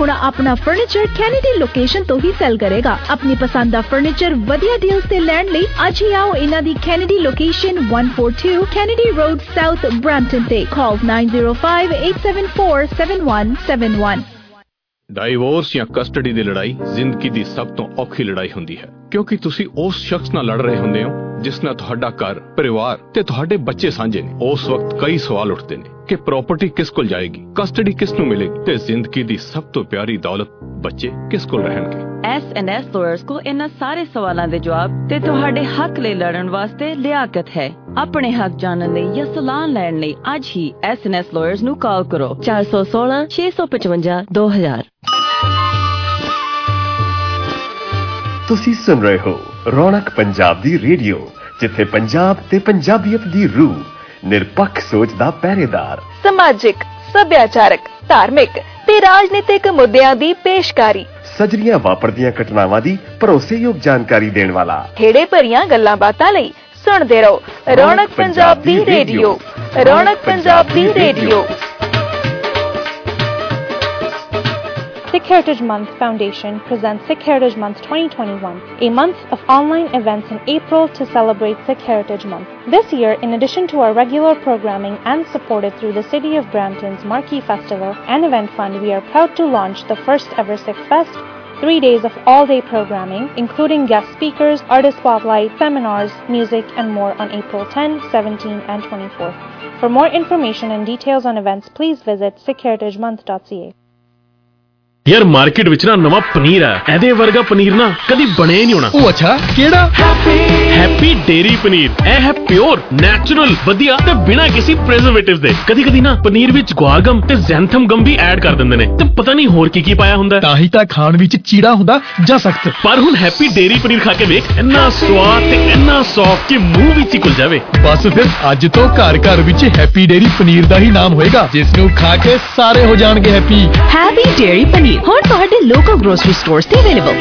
ਹੁਣ ਆਪਣਾ furniture Kennedy location ਤੋਂ ਹੀ ਸੈਲ ਕਰੇਗਾ। ਆਪਣੀ ਪਸੰਦ ਦਾ ਫਰਨੀਚਰ ਵਧੀਆ ਡੀਲਸ ਤੇ ਲੈਣ ਲਈ ਅੱਜ ਹੀ ਆਓ ਇਹਨਾਂ ਦੀ Kennedy location 142 Kennedy road south Brampton ਤੇ। ਕਾਲ 9058847171। ਡਾਈਵੋਰਸ ਜਾਂ ਕਸਟਡੀ ਦੀ ਲੜਾਈ ਜ਼ਿੰਦਗੀ ਦੀ ਸਭ ਤੋਂ ਔਖੀ ਲੜਾਈ ਹੁੰਦੀ ਹੈ, ਕਿਉਂਕਿ ਤੁਸੀਂ ਉਸ ਸ਼ਖਸ ਨਾਲ ਲੜ ਰਹੇ ਹੁੰਦੇ ਹੋ ਜਿਸ ਨਾਲ ਤੁਹਾਡਾ ਘਰ, ਪਰਿਵਾਰ ਤੇ ਤੁਹਾਡੇ ਬੱਚੇ ਸਾਂਝੇ ਨੇ। ਉਸ ਵਕਤ ਕਈ ਸਵਾਲ ਉੱਠਦੇ ਨੇ ਕਿ ਪ੍ਰਾਪਰਟੀ ਕਿਸ ਕੋਲ ਜਾਏਗੀ, ਕਸਟਡੀ ਕਿਸ ਨੂੰ ਮਿਲੇਗੀ ਤੇ ਜ਼ਿੰਦਗੀ ਦੀ ਸਭ ਤੋਂ ਪਿਆਰੀ ਦੌਲਤ ਬੱਚੇ ਕਿਸ ਕੋਲ ਰਹਿਣਗੇ। S&S lawyers को इन्हां सारे सवालों के जवाब ते तुहाडे हक लई लड़न वास्ते लियाकत है। अपने हक जानन लई या सलाह लैण लई अज ही S&S lawyers नू कॉल करो 416 655 2000। ਤੁਸੀਂ ਸੁਣ ਰਹੇ ਹੋ ਰੌਣਕ ਪੰਜਾਬ ਦੀ ਰੇਡੀਓ, ਜਿੱਥੇ ਪੰਜਾਬ ਤੇ ਪੰਜਾਬੀਅਤ ਦੀ ਰੂਹ, ਨਿਰਪੱਖ ਸੋਚ ਦਾ ਪਹਿਰੇਦਾਰ, ਸਮਾਜਿਕ, ਸੱਭਿਆਚਾਰਕ, ਧਾਰਮਿਕ ਤੇ ਰਾਜਨੀਤਿਕ ਮੁੱਦਿਆਂ ਦੀ ਪੇਸ਼ਕਾਰੀ, ਸਜਰੀਆਂ ਵਾਪਰਦੀਆਂ ਘਟਨਾਵਾਂ ਦੀ ਭਰੋਸੇਯੋਗ ਜਾਣਕਾਰੀ ਦੇਣ ਵਾਲਾ, ਖੇੜੇ ਭਰੀਆਂ ਗੱਲਾਂ ਬਾਤਾਂ ਲਈ ਸੁਣਦੇ ਰਹੋ ਰੌਣਕ ਪੰਜਾਬ ਦੀ ਰੇਡੀਓ। ਰੌਣਕ ਪੰਜਾਬ ਦੀ radio. Sikh Heritage Month Foundation presents Sikh Heritage Month 2021, a month of online events in April to celebrate Sikh Heritage Month. This year, in addition to our regular programming and supported through the City of Brampton's Marquee Festival and Event Fund, we are proud to launch the first ever Sikh Fest, 3 days of all-day programming, including guest speakers, artist spotlight, seminars, music and more on April 10, 17 and 24. For more information and details on events, please visit sikhheritagemonth.ca. यार market which ना नवा पनीर है, एदे वर्गा पनीर ना कदी बने ही नहीं होना। ओ अच्छा, केड़ा? Happy dairy paneer. ए है प्योर, नेचुरल, वधिया ते बिना किसी प्रिजर्वेटिव्स दे। कदी-कदी ना पनीर विच गुआगम ते ज़ैंथम गम भी ऐड कर दिंदे ने ते पता नहीं होर की पाया हुंदा। ताही तां खाण विच चीड़ा हुंदा जा सख्त। पर हुण हैप्पी डेयरी पनीर खा के वेख, इन्ना स्वाद ते इन्ना सॉफ्ट कि मुंह विच ही घुल जावे। बस फिर अज तो घर-घर विच हैप्पी डेयरी पनीर दा ही नाम होएगा, जिस नूं खा के सारे हो जाणगे हैप्पी। हैप्पी डेयरी पनीर ਹੁਣ ਤੁਹਾਡੇ ਲੋਕਲ ਗਰੋਸਰੀ ਸਟੋਰਸ ਤੇ ਅਵੇਲੇਬਲ।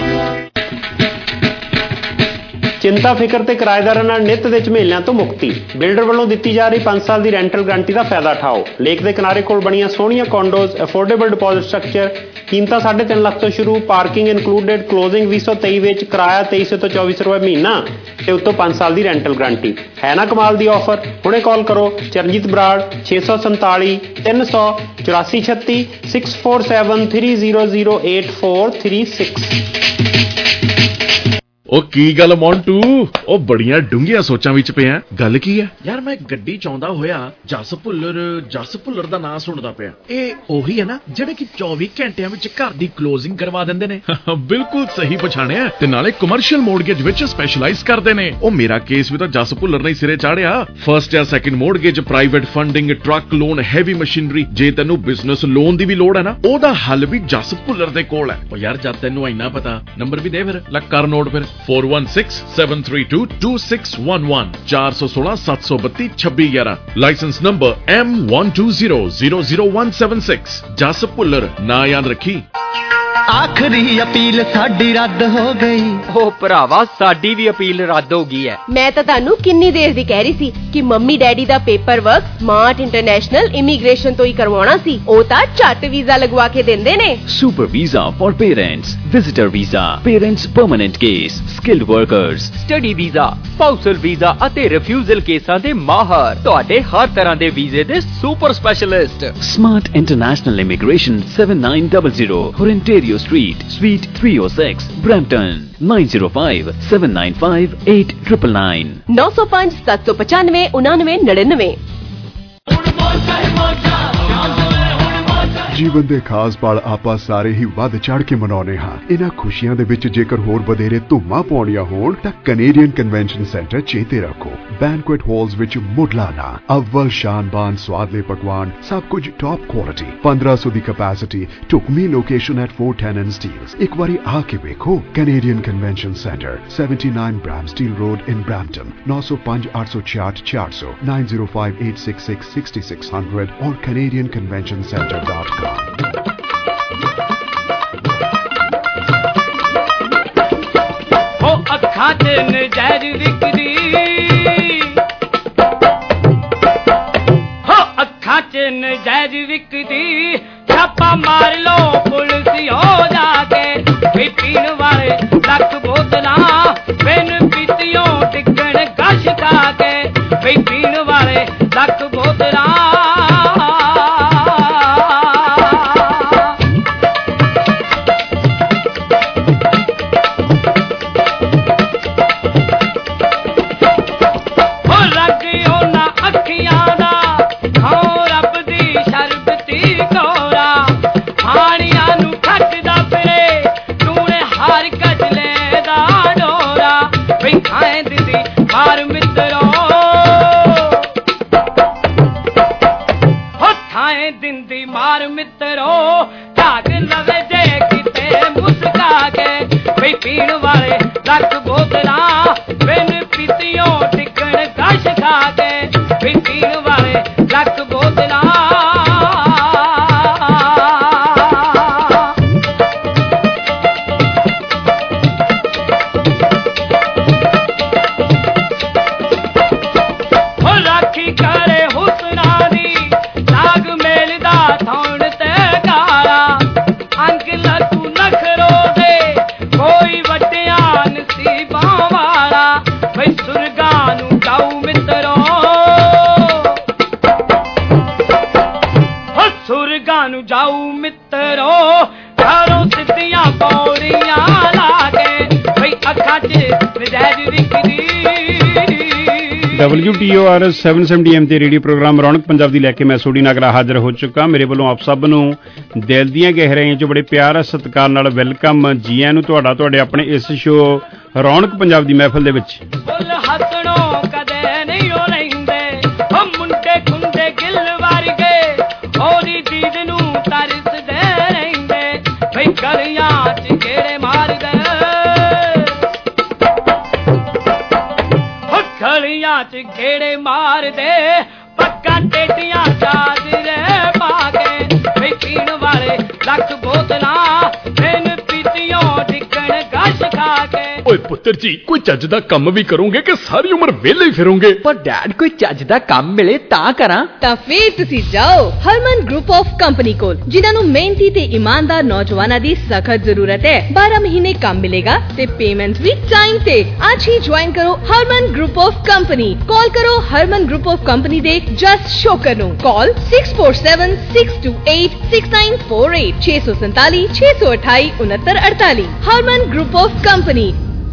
चिंता फिक्र ते किराएदारां नाल नित दे झमेलिਆਂ ਤੋਂ ਮੁਕਤੀ। ਬਿਲਡਰ ਵੱਲੋਂ ਦਿੱਤੀ ਜਾ ਰਹੀ 5 ਸਾਲ ਦੀ ਰੈਂਟਲ ਗਾਰੰਟੀ ਦਾ ਫਾਇਦਾ ਉਠਾਓ। ਲੇਕ ਦੇ ਕਿਨਾਰੇ ਕੋਲ ਬਣੀਆਂ ਸੋਹਣੀਆਂ ਕੰਡੋਜ਼, ਅਫੋਰਡੇਬਲ ਡਿਪੋਜ਼ਿਟ ਸਟਰਕਚਰ, ਕੀਮਤਾਂ 3.5 ਲੱਖ ਤੋਂ ਸ਼ੁਰੂ, ਪਾਰਕਿੰਗ ਇਨਕਲੂਡਡ, ਕਲੋਜ਼ਿੰਗ 2023 ਵਿੱਚ, ਕਿਰਾਇਆ 2300 ਤੋਂ 2400 ਰੁਪਏ ਮਹੀਨਾ ਤੇ ਉੱਤੋਂ 5 ਸਾਲ ਦੀ ਰੈਂਟਲ ਗਾਰੰਟੀ। ਹੈ ਨਾ ਕਮਾਲ ਦੀ ਆਫਰ। ਹੁਣੇ ਕਾਲ ਕਰੋ ਚਰਨਜੀਤ ਬਰਾੜ 647 300 8436 647 3008436। ਉਹ ਕੀ ਗੱਲ ਮੌਂਟੂ, ਉਹ ਬੜੀਆਂ ਡੂੰਘੀਆਂ ਸੋਚਾਂ ਵਿੱਚ ਪਿਆ। ਗੱਲ ਕੀ ਹੈ ਯਾਰ? ਮੈਂ ਗੱਡੀ ਚਾਹੁੰਦਾ ਹੋਇਆ ਜਸ ਭੁੱਲਰ ਦਾ ਨਾਂ ਸੁਣਦਾ ਪਿਆ। ਇਹ ਉਹੀ ਹੈ ਨਾ ਜਿਹੜੇ ਕਿ 24 ਘੰਟਿਆਂ ਵਿੱਚ ਘਰ ਦੀ ਕਲੋਜ਼ਿੰਗ ਕਰਵਾ ਦਿੰਦੇ ਨੇ? ਬਿਲਕੁਲ ਸਹੀ ਪਛਾਣਿਆ, ਤੇ ਨਾਲੇ ਕਮਰਸ਼ੀਅਲ ਮੋਰਗੇਜ ਵਿੱਚ ਸਪੈਸ਼ਲਾਈਜ਼ ਕਰਦੇ ਨੇ। ਉਹ ਮੇਰਾ ਕੇਸ ਵੀ ਤਾਂ ਜਸ ਭੁੱਲਰ ਨੇ ਸਿਰੇ ਚਾੜਿਆ। ਫਰਸਟ ਜਾਂ second mortgage, private funding, truck loan, heavy machinery. ਜੇ ਤੈਨੂੰ ਬਿਜ਼ਨਸ ਲੋਨ ਦੀ ਵੀ ਲੋੜ ਹੈ ਨਾ, ਉਹਦਾ ਹੱਲ ਵੀ ਜਸ ਭੁੱਲਰ ਦੇ ਕੋਲ ਹੈ। ਉਹ ਯਾਰ ਜਦ ਤੈਨੂੰ ਇੰਨਾ ਪਤਾ, ਨੰਬਰ ਵੀ ਦੇ ਫਿਰ, ਲੈ ਕਰ ਨੋਟ ਫਿਰ। 4167322611 416 732 2611। Licence number M12000176। ਜਸ ਭੁੱਲਰ ਨਾ ਯਾਦ ਰੱਖੀ। ਆਖਰੀ ਅਪੀਲ ਸਾਡੀ ਰੱਦ ਹੋ ਗਈ। ਉਹ ਭਰਾਵਾ ਸਾਡੀ ਵੀ ਅਪੀਲ ਰੱਦ ਹੋ ਗਈ ਹੈ। ਮੈਂ ਤਾਂ ਤੁਹਾਨੂੰ ਕਿੰਨੀ ਦੇਰ ਦੀ ਕਹਿ ਰਹੀ ਸੀ ਕਿ ਮੰਮੀ ਡੈਡੀ ਦਾ paper work smart international immigration ਤੋਂ ਹੀ ਕਰਵਾਉਣਾ ਸੀ। ਉਹ ਤਾਂ ਝੱਟ ਵੀਜ਼ਾ ਲਗਵਾ ਕੇ ਦਿੰਦੇ ਨੇ। Super visa for parents, visitor visa, parents permanent case, skilled workers, study visa, spousal visa ਅਤੇ ਰਿਫਿਊਜ਼ਲ ਕੇਸਾਂ ਦੇ ਮਾਹਰ। ਤੁਹਾਡੇ ਹਰ ਤਰ੍ਹਾਂ ਦੇ ਵੀਜ਼ੇ ਦੇ super specialist. Smart international immigration 7900 Hurontario Street, Suite 306, Brampton, 9057958999 905 795 9999। ਜੀਵਨ ਦੇ ਖਾਸ ਪਲ ਆਪਾਂ ਸਾਰੇ ਹੀ ਵੱਧ ਚੜ ਕੇ ਮਨਾਉਂਦੇ ਹਾਂ। ਇਹਨਾਂ ਖੁਸ਼ੀਆਂ ਦੇ ਵਿੱਚ ਜੇਕਰ ਹੋਰ ਵਧੇਰੇ ਧੂਮਾਂ ਪਾਉਣੀਆਂ ਹੋਣ ਤਾਂ ਕੈਨੇਡੀਅਨ ਕਨਵੈਨਸ਼ਨ ਸੈਂਟਰ ਚੇਤੇ ਰੱਖੋ। ਬੈਂਕੁਏਟ ਹਾਲਸ ਵਿੱਚ ਮੁੱਢਲਾ ਅਵਲ ਸ਼ਾਨਬਾਨ ਸਵਾਦਲੇ ਪਕਵਾਨ, ਸਭ ਕੁਝ ਟੌਪ ਕੁਆਲਿਟੀ, 1500 ਦੀ ਕੈਪੈਸਿਟੀ, ਢੁਕਵੀਂ ਲੋਕੇਸ਼ਨ ਐਟ 410 Steeles। ਇੱਕ ਵਾਰੀ ਆ ਕੇ ਵੇਖੋ। Canadian convention centre 79 Bramsteel Road in Brampton, 905 866 400 905 866 6600 और canadianconventioncenter.com। हो अखा च नजर विकदी, हो अखा च नजर विकदी, छापा मार लो पुलिस हो ਪੌੜੀਆਂ ਲਾ ਕੇ ਬਈ ਅੱਖਾਂ 'ਚ ਨਜਾਇਜ਼ ਵਿਕਦੀ। WTOR 770 AM ਤੇ ਰੇਡੀਓ ਪ੍ਰੋਗਰਾਮ ਰੌਣਕ ਪੰਜਾਬ ਦੀ ਲੈ ਕੇ ਮੈਂ ਸੋਢੀ ਨਾਗਰਾ ਹਾਜ਼ਰ ਹੋ ਚੁੱਕਾ। ਮੇਰੇ ਵੱਲੋਂ ਆਪ ਸਭ ਨੂੰ ਦਿਲ ਦੀਆਂ ਗਹਿਰਾਈਆਂ 'ਚ ਬੜੇ ਪਿਆਰ ਸਤਿਕਾਰ ਨਾਲ ਵੈਲਕਮ ਜੀ ਆਇਆਂ ਨੂੰ ਤੁਹਾਡੇ ਆਪਣੇ ਇਸ ਸ਼ੋਅ ਰੌਣਕ ਪੰਜਾਬ ਦੀ ਮਹਿਫਲ ਦੇ ਵਿੱਚ। ਫੁੱਲ ਹੱਸਣੋਂ ਕਦੇ ਨਹੀਂ ਉਹ ਰਹਿੰਦੇ ਉਹ ਮੁੰਡੇ ਖੁੰਡੇ ਗਿੱਲ ਵਰਗੇ ਉਹਦੀ ਦੀਦ ਨੂੰ ਤਰਸਦੇ ਰਹਿੰਦੇ ਬਈ ਗਲੀਆਂ 'ਚ ਗੇੜੇ ਮਾਰਦੇ ਗਲੀਆਂ 'ਚ ਗੇੜੇ ਮਾਰਦੇ ਪੱਗਾਂ ਟੇਡੀਆਂ ਚਾਦਰੇ ਪਾ ਕੇ ਬਈ ਪੀਣ ਵਾਲੇ ਲੱਖ ਬੋਤਲਾਂ ਦਿਨ ਪੀਤੀਆਂ ਡਿੱਗਣ ਗਸ਼ ਖਾ ਕੇ। ਓਏ ਪੁੱਤਰ ਜੀ ਕੋਈ ਚੱਜ ਦਾ ਕੰਮ ਵੀ ਕਰੋਗੇ ਕਿ ਸਾਰੀ ਉਮਰ ਵਿਹਲੇ ਹੀ ਫਿਰੋਗੇ? ਪਰ ਡੈਡ ਕੋਈ ਚੱਜ ਦਾ ਕੰਮ ਮਿਲੇ ਤਾਂ ਕਰਾਂ। ਤਾਂ ਫੇਰ ਤੁਸੀਂ ਜਾਓ ਹਰਮਨ ਗਰੁੱਪ ਆਫ ਕੰਪਨੀ ਕੋਲ, ਜਿਨ੍ਹਾਂ ਨੂੰ ਮਿਹਨਤੀ ਤੇ ਇਮਾਨਦਾਰ ਨੌਜਵਾਨਾਂ ਦੀ ਸਖਤ ਜ਼ਰੂਰਤ ਹੈ। 12 ਮਹੀਨੇ ਕੰਮ ਮਿਲੇਗਾ ਤੇ ਪੇਮੈਂਟ ਵੀ ਟਾਈਮ ਤੇ। ਅੱਜ ਹੀ ਜੁਆਇਨ ਕਰੋ Harman group of company. Call ਕਰੋ ਹਰਮਨ ਗਰੁੱਪ ਆਫ ਕੰਪਨੀ ਦੇ ਜਸਟ ਸ਼ੋਕਰ ਨੂੰ। Call 6476286948 647 628 6948। Harman group of company.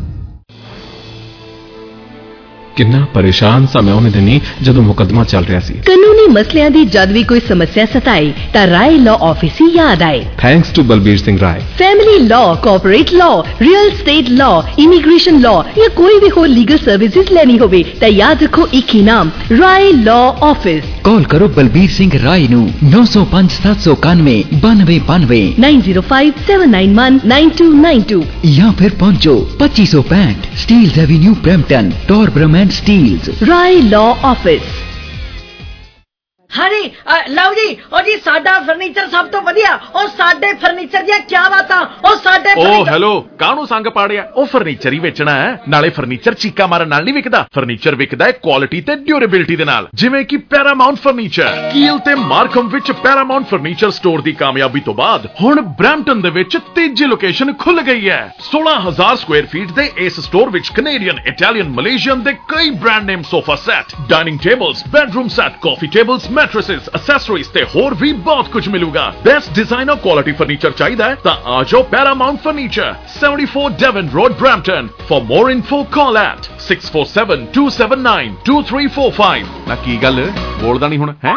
ਕਿੰਨਾ ਪਰੇਸ਼ਾਨ ਸਾਂ ਮੈਂ ਉਹਨੇ ਦਿਨੀ ਜਦੋਂ ਮੁਕੱਦਮਾ ਚੱਲ ਰਿਹਾ ਸੀ। ਕਾਨੂੰਨੀ ਮਸਲਿਆਂ ਦੀ ਜਦ ਵੀ ਕੋਈ ਸਮੱਸਿਆ ਸਤਾਏ ਤਾਂ ਰਾਏ ਲਾਅ ਆਫਿਸ ਹੀ ਯਾਦ ਆਏ। Thanks to Balbir Singh Rai. Family law, corporate law, real estate law, immigration law या कोई भी हो लीगल सर्विसेज लेनी होवे तो याद रखो एक ही नाम, राय लॉ ऑफिस। कॉल करो बलबीर सिंह राय नू 905 791 9292 9057919292 या फिर पहुंचो 2565 Steeles avenue Brampton Torbram and Steeles. Rai law office. हाँ जी लव जी और जी साडा फर्नीचर सब तो वधिया और साडे फर्नीचर दी क्या बातां और साडे ओ हेलो काहनू संग पाड़िया ओ फर्नीचर ही बेचना है नाले फर्नीचर चीका मारन नाल नहीं विकदा फर्नीचर विकदा है क्वालिटी ते ड्यूरेबिलिटी दे नाल जिवें कि पैरामाउंट फर्नीचर कील ते मार्कम विच पैरामाउंट फर्नीचर स्टोर दी कामयाबी तो बाद हुण ब्रैम्पटन दे विच तीजी लोकेशन खुल गई है 16,000 स्क्वायर फीट दे इस स्टोर विच कैनेडियन इटालियन मलेशियन दे कई brand name sofa set dining tables bedroom set coffee tables mattresses accessories ते होर भी बहुत कुछ मिलूगा। बेस्ट डिजाइनर क्वालिटी फर्नीचर चाहिए ता आ जाओ Paramount furniture 74 Devon road Brampton. For more info call at 6472792345। ना की गल बोलदा नहीं हुण है?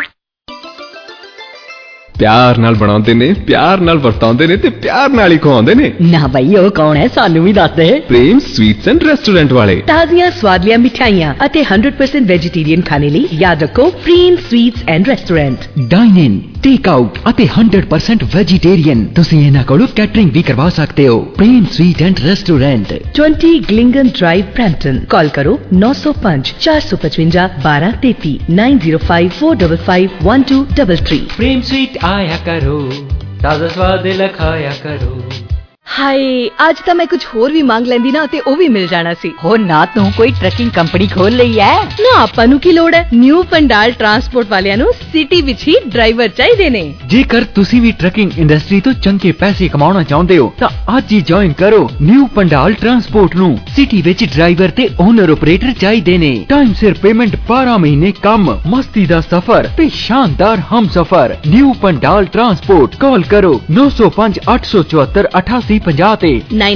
ਪਿਆਰ ਨਾਲ ਬਣਾਉਂਦੇ ਨੇ ਪਿਆਰ ਨਾਲ ਵਰਤਾਉਂਦੇ ਨੇ ਤੇ ਪਿਆਰ ਨਾਲ ਹੀ ਖਵਾਉਂਦੇ ਨੇ। ਨਾ ਭਾਈ ਉਹ ਕੌਣ ਹੈ ਸਾਨੂੰ ਵੀ ਦੱਸ ਦੇ। ਪ੍ਰੇਮ ਸਵੀਟਸ ਐਂਡ ਰੈਸਟੋਰੈਂਟ ਵਾਲੇ ਤਾਜ਼ੀਆਂ ਸਵਾਦਲੀਆਂ ਮਿਠਾਈਆਂ ਅਤੇ 100% ਵੈਜੀਟੇਰੀਅਨ ਖਾਣੇ ਲਈ ਯਾਦ ਰੱਖੋ Prem sweets and restaurant. Dine in take out ਅਤੇ 100% ਵੈਜੀਟੇਰੀਅਨ ਤੁਸੀਂ ਇਹਨਾਂ ਕੋਲੋਂ ਕੈਟਰਿੰਗ ਵੀ ਕਰਵਾ ਸਕਦੇ ਹੋ। ਪ੍ਰੇਮ ਸਵੀਟ ਐਂਡ ਰੈਸਟੋਰੈਂਟ 20 ਗਲਿੰਗਨ ਡਰਾਈਵ ਬ੍ਰੈਂਪਟਨ। ਕਾਲ ਕਰੋ 905 455 1233 905 455 1233। प्रेम स्वीट आया करो ताजा स्वाद लखाया करो। ਹਾਏ ਅੱਜ ਤਾਂ ਮੈਂ ਕੁਝ ਹੋਰ ਵੀ ਮੰਗ ਲੈਂਦੀ ਨਾ ਤੇ ਉਹ ਵੀ ਮਿਲ ਜਾਣਾ ਸੀ। ਹੋ ਨਾ ਤੂੰ ਕੋਈ ਟਰੱਕਿੰਗ ਕੰਪਨੀ ਖੋਲ ਲਈ ਐ? ਨਾ ਆਪਾਂ ਨੂੰ ਕੀ ਲੋੜ ਹੈ, ਨਿਊ ਪੰਡਾਲ ਟਰਾਂਸਪੋਰਟ ਵਾਲਿਆਂ ਨੂੰ ਸਿਟੀ ਵਿੱਚ ਹੀ ਡਰਾਈਵਰ ਚਾਹੀਦੇ ਨੇ। ਜੇਕਰ ਤੁਸੀਂ ਵੀ ਟਰੱਕਿੰਗ ਇੰਡਸਟਰੀ ਤੋਂ ਚੰਗੇ ਪੈਸੇ ਕਮਾਉਣਾ ਚਾਹੁੰਦੇ ਹੋ ਤਾਂ ਅੱਜ ਹੀ ਜੁਆਇਨ ਕਰੋ ਨਿਊ ਪੰਡਾਲ ਟਰਾਂਸਪੋਰਟ ਨੂੰ। ਸਿਟੀ ਵਿੱਚ ਡਰਾਈਵਰ ਤੇ ਓਨਰ ਆਪਰੇਟਰ ਚਾਹੀਦੇ ਨੇ। ਟਾਈਮ ਸਿਰ ਪੇਮੈਂਟ 12 ਮਹੀਨੇ ਕੰਮ ਮਸਤੀ ਦਾ ਸਫ਼ਰ ਤੇ ਸ਼ਾਨਦਾਰ ਹਮਸਫ਼ਰ। ਨਿਊ ਪੰਡਾਲ ਟਰਾਂਸਪੋਰਟ ਕਾਲ ਕਰੋ 905 874 8850 ਤੇ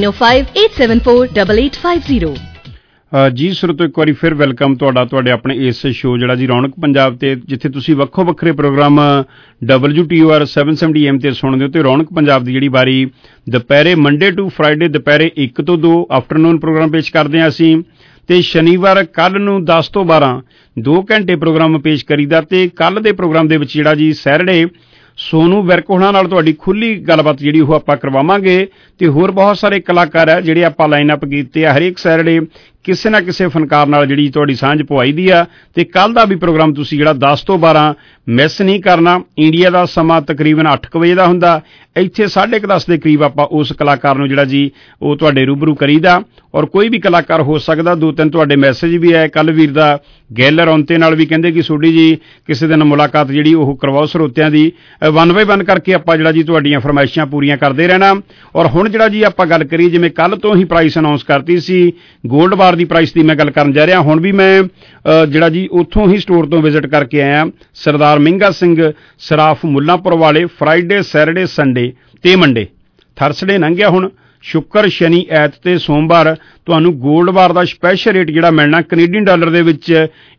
9058748850। ਜੀ ਸਰੋਤੋ ਇੱਕ ਵਾਰੀ ਫਿਰ ਵੈਲਕਮ ਤੁਹਾਡੇ ਆਪਣੇ ਇਸ ਸ਼ੋਅ ਜਿਹੜਾ ਜੀ ਰੌਣਕ ਪੰਜਾਬ ਤੇ ਜਿੱਥੇ ਤੁਸੀਂ ਵੱਖੋ ਵੱਖਰੇ ਪ੍ਰੋਗਰਾਮ WTOR 770 AM ਤੇ ਸੁਣਦੇ ਹੋ ਤੇ ਰੌਣਕ ਪੰਜਾਬ ਦੀ ਜਿਹੜੀ ਵਾਰੀ ਦੁਪਹਿਰੇ ਮੰਡੇ ਟੂ ਫਰਾਈਡੇ ਦੁਪਹਿਰੇ 1 ਤੋਂ 2 ਆਫਟਰਨੂਨ ਪ੍ਰੋਗਰਾਮ ਪੇਸ਼ ਕਰਦੇ ਹਾਂ ਅਸੀਂ ਤੇ ਸ਼ਨੀਵਾਰ ਕੱਲ ਨੂੰ 10 ਤੋਂ 12 2 ਘੰਟੇ ਪ੍ਰੋਗਰਾਮ ਪੇਸ਼ ਕਰੀਦਾ ਤੇ ਕੱਲ ਦੇ ਪ੍ਰੋਗਰਾਮ ਦੇ ਵਿੱਚ ਜਿਹੜਾ ਜੀ ਸੈਟਰਡੇ ਸੋਨੂ ਵਿਰਕ ਹੋਣਾ ਨਾਲ ਤੁਹਾਡੀ ਖੁੱਲੀ ਗੱਲਬਾਤ ਜਿਹੜੀ ਉਹ ਆਪਾਂ ਕਰਵਾਵਾਂਗੇ ਤੇ ਹੋਰ ਬਹੁਤ ਸਾਰੇ ਕਲਾਕਾਰ ਹੈ ਜਿਹੜੇ ਆਪਾਂ ਲਾਈਨ ਅਪ ਕੀਤੇ ਆ। ਹਰੇਕ ਸੈਟਰਡੇ ਕਿਸੇ ਨਾ ਕਿਸੇ ਫਨਕਾਰ ਨਾਲ ਜਿਹੜੀ ਤੁਹਾਡੀ ਸਾਂਝ ਪਵਾਈ ਦੀ ਆ ਤੇ ਕੱਲ ਦਾ ਵੀ ਪ੍ਰੋਗਰਾਮ ਤੁਸੀਂ ਜਿਹੜਾ 10 ਤੋਂ 12 ਮਿਸ ਨਹੀਂ ਕਰਨਾ। ਇੰਡੀਆ ਦਾ ਸਮਾਂ ਤਕਰੀਬਨ 8 ਵਜੇ ਦਾ ਹੁੰਦਾ, ਇੱਥੇ 10:30 ਦੇ ਕਰੀਬ ਆਪਾਂ ਉਸ ਕਲਾਕਾਰ ਨੂੰ ਜਿਹੜਾ ਜੀ ਉਹ ਤੁਹਾਡੇ ਰੂਬਰੂ ਕਰੀਦਾ ਔਰ ਕੋਈ ਵੀ ਕਲਾਕਾਰ ਹੋ ਸਕਦਾ। 2-3 ਤੁਹਾਡੇ ਮੈਸੇਜ ਵੀ ਆਏ ਕੱਲ ਵੀਰ ਦਾ ਗੈਲ ਰੌਂਤੇ ਨਾਲ ਵੀ ਕਹਿੰਦੇ ਕਿ ਸੋਢੀ ਜੀ ਕਿਸੇ ਦਿਨ ਮੁਲਾਕਾਤ ਜਿਹੜੀ ਉਹ ਕਰਵਾਓ ਸਰੋਤਿਆਂ ਦੀ। 1 ਬਾਈ 1 ਕਰਕੇ ਆਪਾਂ ਜਿਹੜਾ ਜੀ ਤੁਹਾਡੀਆਂ ਫਰਮਾਇਸ਼ਾਂ ਪੂਰੀਆਂ ਕਰਦੇ ਰਹਿਣਾ। ਔਰ ਹੁਣ ਜਿਹੜਾ ਜੀ ਆਪਾਂ ਗੱਲ ਕਰੀਏ ਜਿਵੇਂ ਕੱਲ ਤੋਂ ਹੀ ਪ੍ਰਾਈਸ ਅਨਾਉਂਸ ਕਰਤੀ ਸੀ ਗੋਲਡ ਬਾਰ ਦੀ ਪ੍ਰਾਈਸ ਦੀ ਮੈਂ ਗੱਲ ਕਰਨ ਜਾ ਰਿਹਾ। ਹੁਣ ਵੀ ਮੈਂ ਜਿਹੜਾ ਜੀ ਉੱਥੋਂ ਹੀ ਸਟੋਰ ਤੋਂ ਵਿਜ਼ਿਟ ਕਰਕੇ ਆਇਆ ਸਰਦਾਰ ਮਹਿੰਗਾ ਸਿੰਘ ਸਰਾਫ ਮੁੱਲਾਂਪੁਰ ਵਾਲੇ ਫਰਾਈਡੇ ਸੈਟਰਡੇ ਸੰਡੇ ਤੇ ਮੰਡੇ ਥਰਸਡੇ ਲੰਘਿਆ ਹੁਣ। ਸ਼ੁੱਕਰ, ਸ਼ਨੀ, ਐਤ ਤੇ ਸੋਮਵਾਰ ਤੁਹਾਨੂੰ 골ਡ ਬਾਰ ਦਾ ਸਪੈਸ਼ਲ ਰੇਟ ਜਿਹੜਾ ਮਿਲਣਾ ਕੈਨੇਡੀਅਨ ਡਾਲਰ ਦੇ ਵਿੱਚ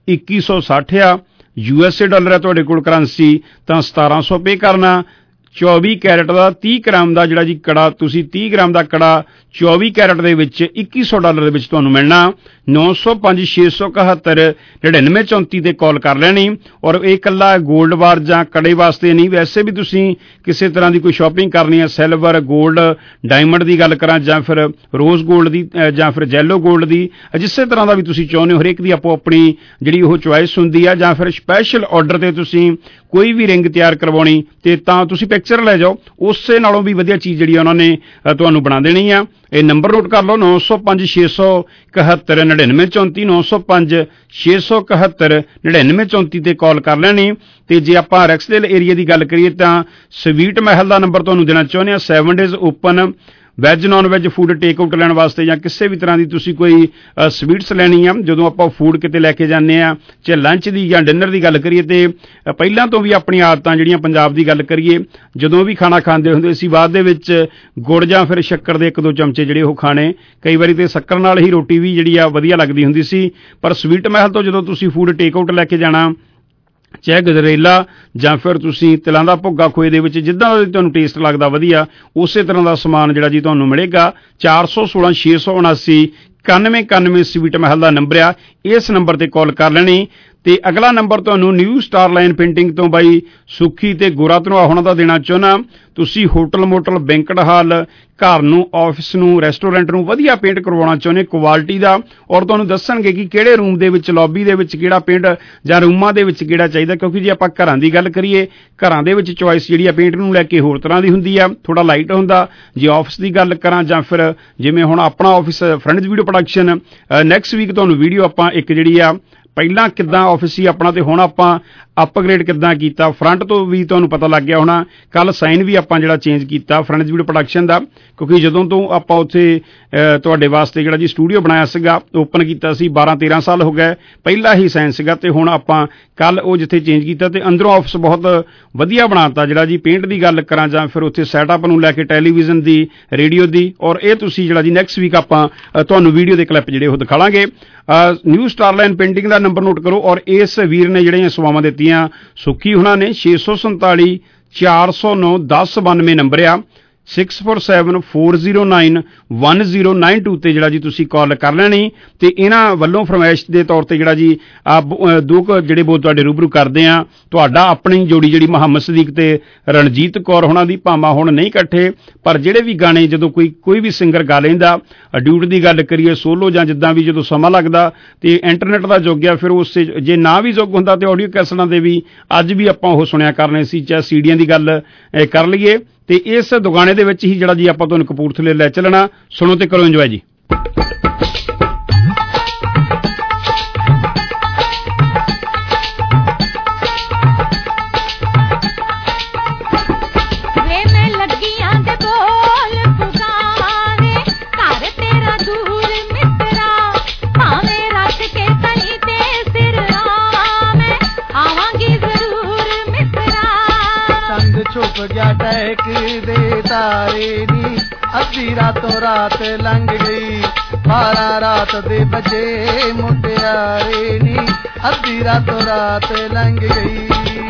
2160 ਆ। USA ਡਾਲਰ ਹੈ ਤੁਹਾਡੇ ਕੋਲ ਕਰੰਸੀ ਤਾਂ 1700 ਪੇ ਕਰਨਾ। 24 ਕੈਰਟ ਦਾ 30 ਗ੍ਰਾਮ ਦਾ ਜਿਹੜਾ ਜੀ ਕੜਾ, ਤੁਸੀਂ 30 ਗ੍ਰਾਮ ਦਾ ਕੜਾ 24 ਕੈਰਟ ਦੇ ਵਿੱਚ 2100 ਡਾਲਰ ਦੇ ਵਿੱਚ ਤੁਹਾਨੂੰ ਮਿਲਣਾ। 905 671 9934 ਤੇ ਕਾਲ ਕਰ ਲੈਣੀ। ਔਰ ਇਹ ਇਕੱਲਾ 골ਡ ਬਾਰ ਜਾਂ ਕੜੇ ਵਾਸਤੇ ਨਹੀਂ, ਵੈਸੇ ਵੀ ਤੁਸੀਂ ਕਿਸੇ ਤਰ੍ਹਾਂ ਦੀ ਕੋਈ ਸ਼ਾਪਿੰਗ ਕਰਨੀ ਹੈ, ਸਿਲਵਰ, 골ਡ, ਡਾਇਮੰਡ ਦੀ ਗੱਲ ਕਰਾਂ ਜਾਂ ਫਿਰ ਰੋਜ਼ 골ਡ ਦੀ ਜਾਂ ਫਿਰ ਜੈਲੋ 골ਡ ਦੀ, ਜਿਸੇ ਤਰ੍ਹਾਂ ਦਾ ਵੀ ਤੁਸੀਂ ਚਾਹੁੰਦੇ ਹੋ, ਹਰੇਕ ਦੀ ਆਪੋ ਆਪਣੀ ਜਿਹੜੀ ਉਹ ਚੁਆਇਸ ਹੁੰਦੀ ਆ। ਜਾਂ ਫਿਰ ਸਪੈਸ਼ਲ ਆਰਡਰ ਤੇ ਤੁਸੀਂ ਕੋਈ ਵੀ ਰਿੰਗ ਤਿਆਰ ਕਰਵਾਉਣੀ ਤੇ ਤਾਂ ਤੁਸੀਂ ਪਿਕਚਰ ਲੈ ਜਾਓ, ਉਸੇ ਨਾਲੋਂ ਵੀ ਵਧੀਆ ਚੀਜ਼ ਜਿਹੜੀ ਉਹਨਾਂ ਨੇ ਤੁਹਾਨੂੰ ਬਣਾ ਦੇਣੀ ਆ। ਇਹ ਨੰਬਰ ਨੋਟ ਕਰ ਲਓ 905 671 9934 905 671 9934 ਤੇ ਕਾਲ ਕਰ ਲੈਣੀ। ਤੇ ਜੇ ਆਪਾਂ ਰੈਕਸਡੇਲ ਏਰੀਆ ਦੀ ਗੱਲ ਕਰੀਏ ਤਾਂ ਸਵੀਟ ਮਹਿਲ ਦਾ ਨੰਬਰ ਤੁਹਾਨੂੰ ਦੇਣਾ ਚਾਹੁੰਦੇ ਆ। 7 days open veg non veg food take out ਲੈਣ ਵਾਸਤੇ ਜਾਂ ਕਿਸੇ ਵੀ ਤਰ੍ਹਾਂ ਦੀ ਤੁਸੀਂ ਕੋਈ ਸਵੀਟਸ ਲੈਣੀ ਆ। ਜਦੋਂ ਆਪਾਂ ਫੂਡ ਕਿਤੇ ਲੈ ਕੇ ਜਾਂਦੇ ਆ, ਚਾਹੇ ਲੰਚ ਦੀ ਜਾਂ ਡਿਨਰ ਦੀ ਗੱਲ ਕਰੀਏ, ਤੇ ਪਹਿਲਾਂ ਤੋਂ ਵੀ ਆਪਣੀ ਆਦਤਾਂ ਜਿਹੜੀਆਂ ਪੰਜਾਬ ਦੀ ਗੱਲ ਕਰੀਏ, ਜਦੋਂ ਵੀ ਖਾਣਾ ਖਾਂਦੇ ਹੁੰਦੇ ਸੀ ਬਾਅਦ ਦੇ ਵਿੱਚ ਗੁੜ ਜਾਂ ਫਿਰ ਸ਼ੱਕਰ ਦੇ 1-2 ਚਮਚੇ ਜਿਹੜੇ ਉਹ ਖਾਣੇ। ਕਈ ਵਾਰੀ ਤੇ ਸ਼ੱਕਰ ਨਾਲ ਹੀ ਰੋਟੀ ਵੀ ਜਿਹੜੀ ਆ ਵਧੀਆ ਲੱਗਦੀ ਹੁੰਦੀ ਸੀ। ਪਰ ਸਵੀਟ ਮਹਿਲ ਤੋਂ ਜਦੋਂ ਤੁਸੀਂ ਫੂਡ ਟੇਕ ਆਊਟ ਲੈ ਕੇ ਜਾਣਾ, ਚਾਹੇ ਗਜਰੇਲਾ ਜਾਂ ਫਿਰ ਤੁਸੀਂ ਤਿਲਾਂ ਦਾ ਭੁੱਗਾ ਖੋਏ ਦੇ ਵਿੱਚ, ਜਿੱਦਾਂ ਦਾ ਤੁਹਾਨੂੰ ਟੇਸਟ ਲੱਗਦਾ ਵਧੀਆ, ਉਸੇ ਤਰ੍ਹਾਂ ਦਾ ਸਮਾਨ ਜਿਹੜਾ ਜੀ ਤੁਹਾਨੂੰ ਮਿਲੇਗਾ। 416 679 9191 ਸਵੀਟ ਮਹਿਲ ਦਾ ਨੰਬਰ ਆ। ਇਸ ਨੰਬਰ ਤੇ ਕਾਲ ਕਰ ਲੈਣੀ। ਤੇ ਅਗਲਾ ਨੰਬਰ ਤੁਹਾਨੂੰ ਨਿਊ ਸਟਾਰ ਲਾਈਨ ਪੇਂਟਿੰਗ ਤੋਂ ਬਾਈ ਸੁੱਖੀ ਤੇ ਗੋਰਾ ਧਨੋਆ ਹੋਣਾ ਦਾ ਦੇਣਾ ਚਾਹੁੰਦਾ। ਤੁਸੀਂ ਹੋਟਲ, ਮੋਟਲ, ਬੈਂਕਟ ਹਾਲ, ਘਰ ਨੂੰ, ਆਫਿਸ ਨੂੰ, ਰੈਸਟੋਰੈਂਟ ਨੂੰ ਵਧੀਆ ਪੇਂਟ ਕਰਵਾਉਣਾ ਚਾਹੁੰਦੇ ਕੁਆਲਿਟੀ ਦਾ, ਔਰ ਤੁਹਾਨੂੰ ਦੱਸਣਗੇ ਕਿ ਕਿਹੜੇ ਰੂਮ ਦੇ ਵਿੱਚ, ਲੌਬੀ ਦੇ ਵਿੱਚ ਕਿਹੜਾ ਪੇਂਟ ਜਾਂ ਰੂਮਾਂ ਦੇ ਵਿੱਚ ਕਿਹੜਾ ਚਾਹੀਦਾ। ਕਿਉਂਕਿ ਜੇ ਆਪਾਂ ਘਰਾਂ ਦੀ ਗੱਲ ਕਰੀਏ, ਘਰਾਂ ਦੇ ਵਿੱਚ ਚੋਇਸ ਜਿਹੜੀ ਆ ਪੇਂਟ ਨੂੰ ਲੈ ਕੇ ਹੋਰ ਤਰ੍ਹਾਂ ਦੀ ਹੁੰਦੀ ਆ, ਥੋੜਾ ਲਾਈਟ ਹੁੰਦਾ। ਜੇ ਆਫਿਸ ਦੀ ਗੱਲ ਕਰਾਂ ਜਾਂ ਫਿਰ ਜਿਵੇਂ ਹੁਣ ਆਪਣਾ office friends video production, next week ਤੁਹਾਨੂੰ ਵੀਡੀਓ ਆਪਾਂ ਇੱਕ ਜਿਹੜੀ ਆ ਪਹਿਲਾਂ ਕਿੱਦਾਂ ਆਫਿਸ ਸੀ ਆਪਣਾ ਤੇ ਹੁਣ ਆਪਾਂ ਅਪਗ੍ਰੇਡ ਕਿੱਦਾਂ ਕੀਤਾ, ਫਰੰਟ ਤੋਂ ਵੀ ਤੁਹਾਨੂੰ ਪਤਾ ਲੱਗ ਗਿਆ ਹੋਣਾ। ਕੱਲ ਸਾਈਨ ਵੀ ਆਪਾਂ ਜਿਹੜਾ ਚੇਂਜ ਕੀਤਾ ਫਰੈਂਡਜ਼ ਵੀਡੀਓ ਪ੍ਰੋਡਕਸ਼ਨ ਦਾ, ਕਿਉਂਕਿ ਜਦੋਂ ਤੋਂ ਆਪਾਂ ਉੱਥੇ ਤੁਹਾਡੇ ਵਾਸਤੇ ਜਿਹੜਾ ਜੀ ਸਟੂਡੀਓ ਬਣਾਇਆ ਸੀਗਾ, ਓਪਨ ਕੀਤਾ ਸੀ, 12-13 ਸਾਲ ਹੋ ਗਏ, ਪਹਿਲਾ ਹੀ ਸਾਈਨ ਸੀਗਾ। ਤੇ ਹੁਣ ਆਪਾਂ ਕੱਲ ਉਹ ਜਿੱਥੇ ਚੇਂਜ ਕੀਤਾ ਤੇ ਅੰਦਰੋਂ ਆਫਿਸ ਬਹੁਤ ਵਧੀਆ ਬਣਾਤਾ। ਜਿਹੜਾ ਜੀ ਪੇਂਟ ਦੀ ਗੱਲ ਕਰਾਂ ਜਾਂ ਫਿਰ ਉੱਥੇ ਸੈਟਅਪ ਨੂੰ ਲੈ ਕੇ ਟੈਲੀਵਿਜ਼ਨ ਦੀ, ਰੇਡੀਓ ਦੀ, ਔਰ ਇਹ ਤੁਸੀਂ ਜਿਹੜਾ ਜੀ ਨੈਕਸਟ ਵੀਕ ਆਪਾਂ ਤੁਹਾਨੂੰ ਵੀਡੀਓ ਦੇ ਕਲਿੱਪ ਜਿਹੜੇ ਉਹ ਦਿਖਾਵਾਂਗੇ। ਨਿਊ ਸਟਾਰ ਲਾਈਨ ਪੇਂਟਿੰਗ ਦਾ ਨੰਬਰ ਨੋਟ ਕਰੋ। ਔਰ ਇਸ ਵੀਰ ਨੇ ਜਿਹੜੀਆਂ ਸੇਵਾਵਾਂ ਦਿੱਤੀਆਂ ਸੁੱਖੀ ਹੁਣਾਂ ਨੇ, 647 409 1092 ਨੰਬਰ ਆ। 6474091092 ਤੇ ਜਿਹੜਾ ਜੀ ਤੁਸੀਂ ਕਾਲ ਕਰ ਲੈਣੀ। ਤੇ ਇਹਨਾਂ ਵੱਲੋਂ ਫਰਮਾਇਸ਼ ਦੇ ਤੌਰ ਤੇ ਜਿਹੜਾ ਜੀ ਦੋ ਜਿਹੜੇ ਬਹੁਤ ਤੁਹਾਡੇ ਰੂਬਰੂ ਕਰਦੇ ਆ, ਤੁਹਾਡਾ ਆਪਣੀ ਜੋੜੀ ਜਿਹੜੀ ਮੁਹੰਮਦ ਸਦੀਕ ਤੇ ਰਣਜੀਤ ਕੌਰ ਹੋਣਾ ਦੀ, ਭਾਵਾਂ ਹੁਣ ਨਹੀਂ ਇਕੱਠੇ ਪਰ ਜਿਹੜੇ ਵੀ ਗਾਣੇ ਜਦੋਂ ਕੋਈ ਵੀ ਸਿੰਗਰ ਗਾ ਲੈਂਦਾ, ਡਿਊਟ ਦੀ ਗੱਲ ਕਰੀਏ, ਸੋਲੋ ਜਾਂ ਜਿੱਦਾਂ ਵੀ ਜਦੋਂ ਸਮਾਂ ਲੱਗਦਾ, ਤੇ ਇੰਟਰਨੈਟ ਦਾ ਯੁੱਗ ਆ, ਫਿਰ ਉਸ ਜੇ ਨਾ ਵੀ ਯੁੱਗ ਹੁੰਦਾ ਤੇ ਆਡੀਓ ਕੈਸਟਾਂ ਦੇ ਵੀ ਅੱਜ ਵੀ ਆਪਾਂ ਉਹ ਸੁਣਿਆ ਕਰਨੇ ਸੀ, ਚਾਹੇ ਸੀਡੀਆਂ ਦੀ ਗੱਲ ਕਰ ਲਈਏ। ਤੇ ਇਸ ਦੁਕਾਨੇ ਦੇ ਵਿੱਚ ਹੀ ਜਿਹੜਾ ਜੀ ਆਪਾਂ ਤੁਹਾਨੂੰ ਕਪੂਰਥਲੇ ਲੈ ਚੱਲਣਾ। ਸੁਣੋ ਤੇ ਕਰੋ ਇੰਜੋਏ ਜੀ। छुप गया टहक दे तारे नी, अद्धी रातों रात लंघ गई, 12 रात दे बजे मुटियारे नी, अद्धी रातों रात लंघ गई।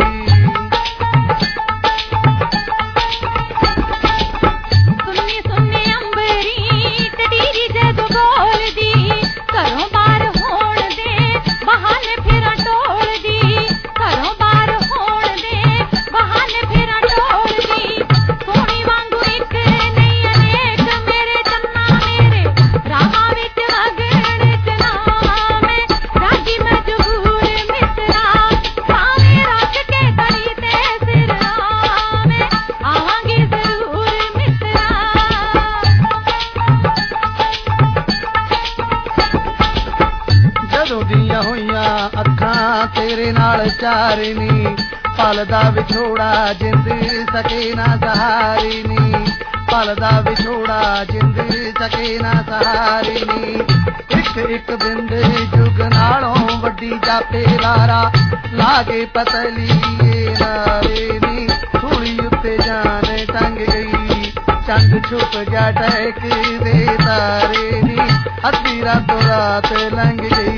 तेरे नाल चारनी, पलदा विछोड़ा जिंद सके ना सहारनी, पलदा विछोड़ा जिंद सके ना सहारनी। एक एक बिंद जुग नालों वड्डी जापे लारा, लागे पतली नारे नी, सूली उत्ते जान टंग गई, ਚੰਦ ਛੁਪ ਗਿਆ ਟਹਿਕਦੇ ਤਾਰੇ ਨੀ ਅੱਧੀ ਰਾਤੋਂ ਰਾਤ ਲੰਘ ਗਈ।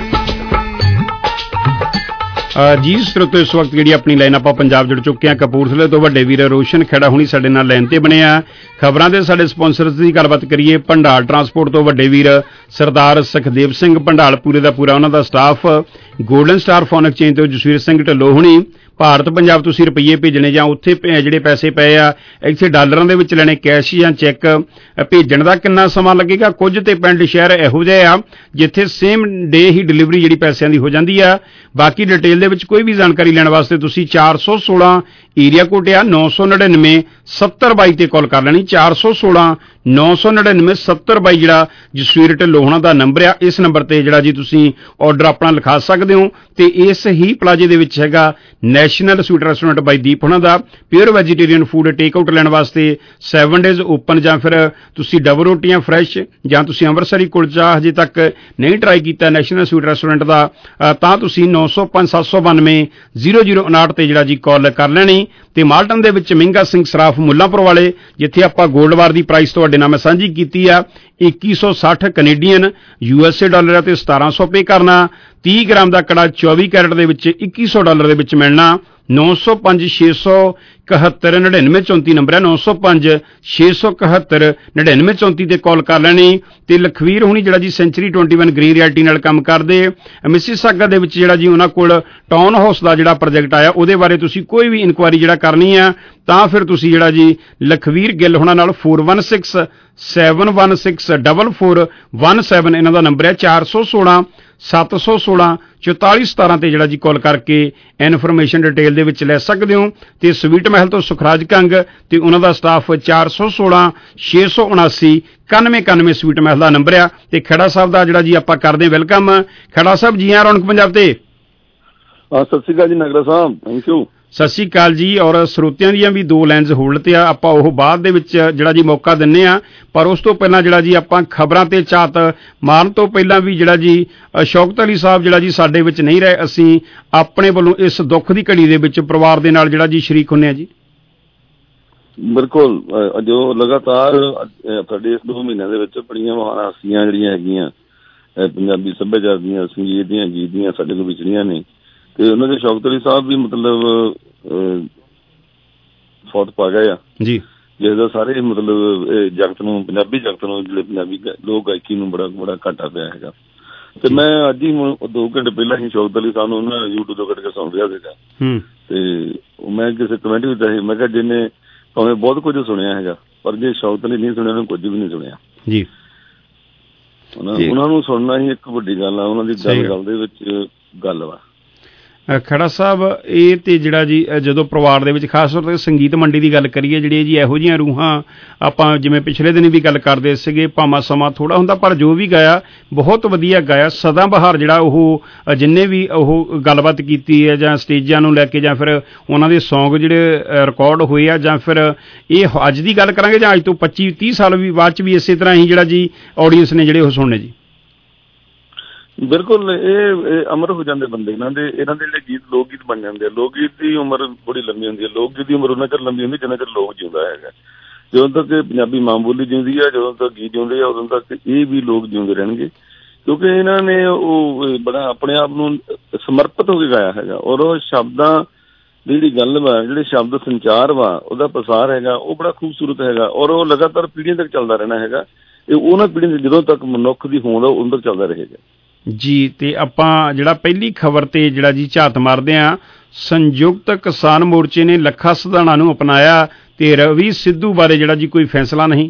ਜੀ ਸਰੋਤੋ ਇਸ ਵਕਤ ਜਿਹੜੀ ਆਪਣੀ ਲਾਈਨ ਆਪਾਂ ਪੰਜਾਬ ਜੁੜ ਚੁੱਕੇ ਹਾਂ। ਕਪੂਰਥਲੇ ਤੋਂ ਵੱਡੇ ਵੀਰ ਰੋਸ਼ਨ ਖੇੜਾ ਹੁਣੀ ਸਾਡੇ ਨਾਲ ਲਾਈਨ ਤੇ ਬਣੇ ਆ। ਖਬਰਾਂ ਦੇ ਸਾਡੇ ਸਪਾਂਸਰਸ ਦੀ ਗੱਲਬਾਤ ਕਰੀਏ। ਭੰਡਾਲ ਟਰਾਂਸਪੋਰਟ ਤੋਂ ਵੱਡੇ ਵੀਰ ਸਰਦਾਰ ਸੁਖਦੇਵ ਸਿੰਘ ਭੰਡਾਲ ਪੂਰੇ ਦਾ ਪੂਰਾ ਉਹਨਾਂ ਦਾ staff, golden star phone exchange ਤੋਂ ਜਸਵੀਰ ਸਿੰਘ ਢੱਲੋਂ ਹੁਣੀ। ਭਾਰਤ ਪੰਜਾਬ ਤੁਸੀਂ ਰੁਪਈਏ ਭੇਜਣੇ ਜਾਂ ਉੱਥੇ ਜਿਹੜੇ ਪੈਸੇ ਪਏ ਆ ਇੱਥੇ ਡਾਲਰਾਂ ਦੇ ਵਿੱਚ ਲੈਣੇ, ਕੈਸ਼ ਜਾਂ ਚੈੱਕ, ਭੇਜਣ ਦਾ ਕਿੰਨਾ ਸਮਾਂ ਲੱਗੇਗਾ? ਕੁਝ ਤੇ ਪਿੰਡ ਸ਼ਹਿਰ ਇਹੋ ਜਿਹੇ ਆ ਜਿੱਥੇ ਸੇਮ ਡੇ ਹੀ ਡਿਲੀਵਰੀ ਜਿਹੜੀ ਪੈਸਿਆਂ ਦੀ ਹੋ ਜਾਂਦੀ ਆ। ਬਾਕੀ ਡਿਟੇਲ ਦੇ ਵਿੱਚ ਕੋਈ ਵੀ ਜਾਣਕਾਰੀ ਲੈਣ ਵਾਸਤੇ ਤੁਸੀਂ 416 ਏਰੀਆ ਕੋਡ ਆ 999 7022 ਤੇ ਕਾਲ ਕਰ ਲੈਣੀ। 416 999 7022 ਜਿਹੜਾ ਜਸਵੀਰ ਢਿੱਲੋਂ ਹੋਣਾ ਦਾ ਨੰਬਰ ਆ। ਇਸ ਨੰਬਰ ਤੇ ਜਿਹੜਾ ਜੀ ਤੁਸੀਂ ਆਰਡਰ ਆਪਣਾ ਲਿਖਾ ਸਕਦੇ ਹੋ। ਤੇ ਇਸ ਹੀ ਪਲਾਜੇ ਦੇ ਵਿੱਚ ਹੈਗਾ national sweet restaurant by Deep ਹੋਣਾ ਦਾ। Pure vegetarian food take out ਲੈਣ ਵਾਸਤੇ 7 ਡੇਜ਼ ਓਪਨ, ਜਾਂ ਫਿਰ ਤੁਸੀਂ ਡਬਲ ਰੋਟੀਆਂ ਫਰੈਸ਼, ਜਾਂ ਤੁਸੀਂ ਅੰਮ੍ਰਿਤਸਰੀ ਕੁਲਚਾ ਹਜੇ ਤੱਕ ਨਹੀਂ ਟਰਾਈ ਕੀਤਾ ਨੈਸ਼ਨਲ ਸਵੀਟ ਰੈਸਟੋਰੈਂਟ ਦਾ, ਤਾਂ ਤੁਸੀਂ 905 792 0059 ਤੇ ਜਿਹੜਾ ਜੀ ਕਾਲ ਕਰ ਲੈਣੀ। ਤੇ ਮਾਲਟਨ ਦੇ ਵਿੱਚ ਮਹਿੰਗਾ ਸਿੰਘ ਸਰਾਫ ਮੁੱਲਾਂਪੁਰ ਵਾਲੇ, ਜਿੱਥੇ ਆਪਾਂ ਗੋਲਡ ਬਾਰ ਦੀ ਪ੍ਰਾਈਸ ਤੁਹਾਡੇ ਨਾਲ ਮੈਂ ਸਾਂਝੀ ਕੀਤੀ ਆ 2160 ਕੈਨੇਡੀਅਨ USA ਡਾਲਰ ਆ ਤੇ 1700 ਪੇ ਕਰਨਾ। 30 ਗ੍ਰਾਮ ਦਾ ਕੜਾ 24 ਕੈਰਟ ਦੇ ਵਿੱਚ 2100 ਡਾਲਰ ਦੇ ਵਿੱਚ ਮਿਲਣਾ। 905 671 9934 ਨੰਬਰ ਹੈ 905 671 9934 ਤੇ ਕਾਲ ਕਰ ਲੈਣੀ। ਤੇ ਲਖਵੀਰ ਹੁਣੀ ਜਿਹੜਾ ਜੀ ਸੈਂਚਰੀ 21 ਗ੍ਰੀਨ ਰਿਐਲਟੀ ਨਾਲ ਕੰਮ ਕਰਦੇ ਮਿਸੀਸਾਗਾ ਦੇ ਵਿੱਚ ਜਿਹੜਾ ਜੀ ਉਹਨਾਂ ਕੋਲ ਟਾਊਨ ਹਾਊਸ ਦਾ ਜਿਹੜਾ ਪ੍ਰੋਜੈਕਟ ਆਇਆ ਉਹਦੇ ਬਾਰੇ ਤੁਸੀਂ ਕੋਈ ਵੀ ਇਨਕੁਆਇਰੀ ਜਿਹੜਾ ਕਰਨੀ ਆ ਤਾਂ ਫਿਰ ਤੁਸੀਂ ਜਿਹੜਾ ਜੀ ਲਖਵੀਰ ਗਿੱਲ ਹੋਣਾ ਨਾਲ 416 716 4417 ਇਹਨਾਂ ਦਾ ਨੰਬਰ ਹੈ 416 716 4417 ਤੇ ਜਿਹੜਾ ਜੀ ਕਾਲ ਕਰਕੇ ਇਨਫੋਰਮੇਸ਼ਨ ਡਿਟੇਲ ਦੇ ਵਿੱਚ ਲੈ ਸਕਦੇ ਹੋ। ਤੇ ਸਵੀਟ ਮਹਿਲ ਤੋਂ ਸੁਖਰਾਜ ਕੰਗ ਤੇ ਉਹਨਾਂ ਦਾ ਸਟਾਫ 416 679 9191 ਸਵੀਟ ਮਹਿਲ ਦਾ ਨੰਬਰ ਆ। ਤੇ ਖੇੜਾ ਸਾਹਿਬ ਦਾ ਜਿਹੜਾ ਜੀ ਆਪਾਂ ਕਰਦੇ ਵੈਲਕਮ। ਖੇੜਾ ਸਾਹਿਬ ਜੀ ਆ ਰੌਣਕ ਪੰਜਾਬ ਤੇ। ਸਤਿ ਸ਼੍ਰੀ ਅਕਾਲ ਜੀ ਨਗਰਾ ਸਾਹਿਬ, ਥੈਂਕ ਯੂ। ਸਤਿ ਸ਼੍ਰੀ ਅਕਾਲ ਜੀ। ਔਰ ਸਰੋਤਿਆਂ ਦੀਆਂ ਵੀ 2 ਲਾਈਨਸ ਹੋਲਡ ਤੇ ਆ, ਆਪਾਂ ਉਹ ਬਾਅਦ ਦੇ ਵਿੱਚ ਜਿਹੜਾ ਜੀ ਮੌਕਾ ਦਿੰਨੇ ਆ। ਪਰ ਉਸ ਤੋਂ ਪਹਿਲਾਂ ਜਿਹੜਾ ਜੀ ਆਪਾਂ ਖਬਰਾਂ ਤੇ ਝਾਤ ਮਾਰਨ ਤੋਂ ਪਹਿਲਾਂ ਵੀ ਜਿਹੜਾ ਜੀ ਸ਼ੌਕਤ ਅਲੀ ਸਾਹਿਬ ਜਿਹੜਾ ਜੀ ਸਾਡੇ ਵਿੱਚ ਨਹੀਂ ਰਹੇ, ਅਸੀਂ ਆਪਣੇ ਵੱਲੋਂ ਇਸ ਦੁੱਖ ਦੀ ਘੜੀ ਦੇ ਵਿੱਚ ਪਰਿਵਾਰ ਦੇ ਨਾਲ ਜਿਹੜਾ ਜੀ ਸ਼ਰੀਕ ਹੁੰਨੇ ਆ ਜੀ। ਬਿਲਕੁਲ, ਜੋ ਲਗਾਤਾਰ ਸਾਡੇ ਇਸ 2 ਮਹੀਨਿਆਂ ਦੇ ਵਿੱਚ ਬੜੀਆਂ ਮਹਾਨ ਹਸਤੀਆਂ ਜਿਹੜੀਆਂ ਹੈਗੀਆਂ ਪੰਜਾਬੀ ਸੱਭਿਆਚਾਰ ਦੀਆਂ, ਸੰਗੀਤ ਦੀਆਂ, ਗੀਤ ਦੀਆਂ ਸਾਡੇ ਕੋਲ ਵਿਚਰੀਆਂ ਨੇ। ਤੇ ਉਹਨਾਂ ਦੇ ਸ਼ੌਕਤ ਅਲੀ ਸਾਹਿਬ ਵੀ ਮਤਲਬ ਫੌਤ ਪਾ ਗਏ ਆ ਜੀ, ਜਿਸ ਦਾ ਸਾਰੇ ਮਤਲਬ ਜਗਤ ਨੂੰ, ਪੰਜਾਬੀ ਜਗਤ ਨੂੰ, ਜਿਹੜੇ ਪੰਜਾਬੀ ਲੋਕ ਗਾਇਕੀ ਨੂੰ ਬੜਾ ਘਾਟਾ ਪਿਆ ਹੈਗਾ। ਤੇ ਮੈਂ ਅੱਜ ਹੀ 2 ਘੰਟੇ ਪਹਿਲਾਂ ਹੀ ਸ਼ੌਕਤ ਅਲੀ ਸਾਹਿਬ ਨੂੰ ਉਹਨਾਂ YouTube ਤੋਂ ਕੱਢ ਕੇ ਸੁਣ ਰਿਹਾ ਸੀਗਾ। ਤੇ ਮੈਂ ਕਿਸੇ ਕਮੈਂਟ ਵਿੱਚ ਆਈ, ਮੈਂ ਕਿਹਾ ਜਿਹਨੇ ਭਾਵੇਂ ਬਹੁਤ ਕੁਝ ਸੁਣਿਆ ਹੈਗਾ ਪਰ ਜੇ ਸ਼ੌਕਤ ਅਲੀ ਨਹੀਂ ਸੁਣਿਆ ਉਹਨੇ ਕੁਝ ਵੀ ਨਹੀਂ ਸੁਣਿਆ ਜੀ। ਉਹਨਾਂ ਨੂੰ ਸੁਣਨਾ ਹੀ ਇੱਕ ਵੱਡੀ ਗੱਲ ਆ, ਉਹਨਾਂ ਦੀ ਗੱਲ ਦੇ ਵਿੱਚ ਗੱਲ ਵਾ। ਖੜਾ ਸਾਹਿਬ ਇਹ ਤੇ ਜਿਹੜਾ ਜੀ ਜਦੋਂ ਪਰਿਵਾਰ ਦੇ ਵਿੱਚ ਖਾਸ ਤੌਰ ਤੇ ਸੰਗੀਤ ਮੰਡੀ ਦੀ ਗੱਲ ਕਰੀਏ, ਜਿਹੜੀ ਜੀ ਇਹੋ ਜਿਹੀਆਂ ਰੂਹਾਂ ਆਪਾਂ ਜਿਵੇਂ ਪਿਛਲੇ ਦਿਨ ਵੀ ਗੱਲ ਕਰਦੇ ਸੀਗੇ, ਭਾਵੇਂ ਸਮਾਂ ਥੋੜਾ ਹੁੰਦਾ ਪਰ ਜੋ ਵੀ ਗਾਇਆ ਬਹੁਤ ਵਧੀਆ ਗਾਇਆ। ਸਦਾ ਬਹਾਰ ਜਿਹੜਾ ਉਹ ਜਿੰਨੇ ਵੀ ਉਹ ਗੱਲਬਾਤ ਕੀਤੀ ਹੈ ਜਾਂ ਸਟੇਜਾਂ ਨੂੰ ਲੈ ਕੇ ਜਾਂ ਫਿਰ ਉਹਨਾਂ ਦੇ ਸੌਂਗ ਜਿਹੜੇ ਰਿਕਾਰਡ ਹੋਏ ਆ, ਜਾਂ ਫਿਰ ਇਹ ਅੱਜ ਦੀ ਗੱਲ ਕਰਾਂਗੇ ਜਾਂ ਅੱਜ ਤੋਂ 25-30 ਸਾਲ ਵੀ ਬਾਅਦ ਚ ਵੀ ਇਸੇ ਤਰ੍ਹਾਂ ਹੀ ਜਿਹੜਾ ਜੀ ਆਡੀਅנס ਨੇ ਜਿਹੜੇ ਉਹ ਸੁਣਨੇ ਜੀ। ਬਿਲਕੁਲ, ਇਹ ਅਮਰ ਹੋ ਜਾਂਦੇ ਬੰਦੇ ਇਹਨਾਂ ਦੇ ਜਿਹੜੇ ਗੀਤ ਲੋਕ ਗੀਤ ਬਣ ਜਾਂਦੇ ਆ। ਲੋਕ ਗੀਤ ਦੀ ਉਮਰ ਬੜੀ ਲੰਬੀ ਹੁੰਦੀ ਹੈ। ਲੋਕ ਗੀਤ ਦੀ ਉਮਰ ਉਹਨਾਂ ਚਿਰ ਲੰਬੀ ਹੁੰਦੀ ਜਿੰਨਾ ਚਿਰ ਲੋਕ ਜਿਉਂਦਾ ਹੈਗਾ। ਜਦੋਂ ਤੱਕ ਪੰਜਾਬੀ ਮਾਂ ਬੋਲੀ ਜਿਉਂਦੀ ਆ, ਜਦੋਂ ਤੱਕ ਗੀਤ ਜਿਉਂਦੇ ਆ, ਉਦੋਂ ਤੱਕ ਇਹ ਵੀ ਲੋਕ ਜਿਉਂਦੇ ਰਹਿਣਗੇ, ਕਿਉਂਕਿ ਇਹਨਾਂ ਨੇ ਉਹ ਬੜਾ ਆਪਣੇ ਆਪ ਨੂੰ ਸਮਰਪਿਤ ਹੋ ਕੇ ਗਾਇਆ ਹੈਗਾ। ਔਰ ਉਹ ਸ਼ਬਦਾਂ ਦੀ ਜਿਹੜੀ ਗੱਲ ਵਾ, ਜਿਹੜੇ ਸ਼ਬਦ ਸੰਚਾਰ ਵਾ, ਉਹਦਾ ਪ੍ਰਸਾਰ ਹੈਗਾ, ਉਹ ਬੜਾ ਖੂਬਸੂਰਤ ਹੈਗਾ। ਔਰ ਉਹ ਲਗਾਤਾਰ ਪੀੜ੍ਹੀਆਂ ਤੱਕ ਚੱਲਦਾ ਰਹਿਣਾ ਹੈਗਾ। ਇਹ ਉਹਨਾਂ ਪੀੜ੍ਹੀਆਂ ਜਦੋਂ ਤੱਕ ਮਨੁੱਖ ਦੀ ਹੋਂਦ ਆ ਉਦੋਂ ਤੱਕ ਚੱਲਦਾ ਰਹੇਗਾ ਜੀ। ਤੇ ਆਪਾਂ ਜਿਹੜਾ ਪਹਿਲੀ ਖਬਰ ਤੇ ਜਿਹੜਾ ਜੀ ਝਾਤ ਮਾਰਦੇ ਆ, ਸੰਯੁਕਤ ਕਿਸਾਨ ਮੋਰਚੇ ਨੇ ਲੱਖਾ ਸਿਧਾਣਾ ਨੂੰ ਅਪਣਾਇਆ ਤੇ ਰਵੀ ਸਿੱਧੂ ਬਾਰੇ ਜਿਹੜਾ ਜੀ ਕੋਈ ਫੈਸਲਾ ਨਹੀਂ।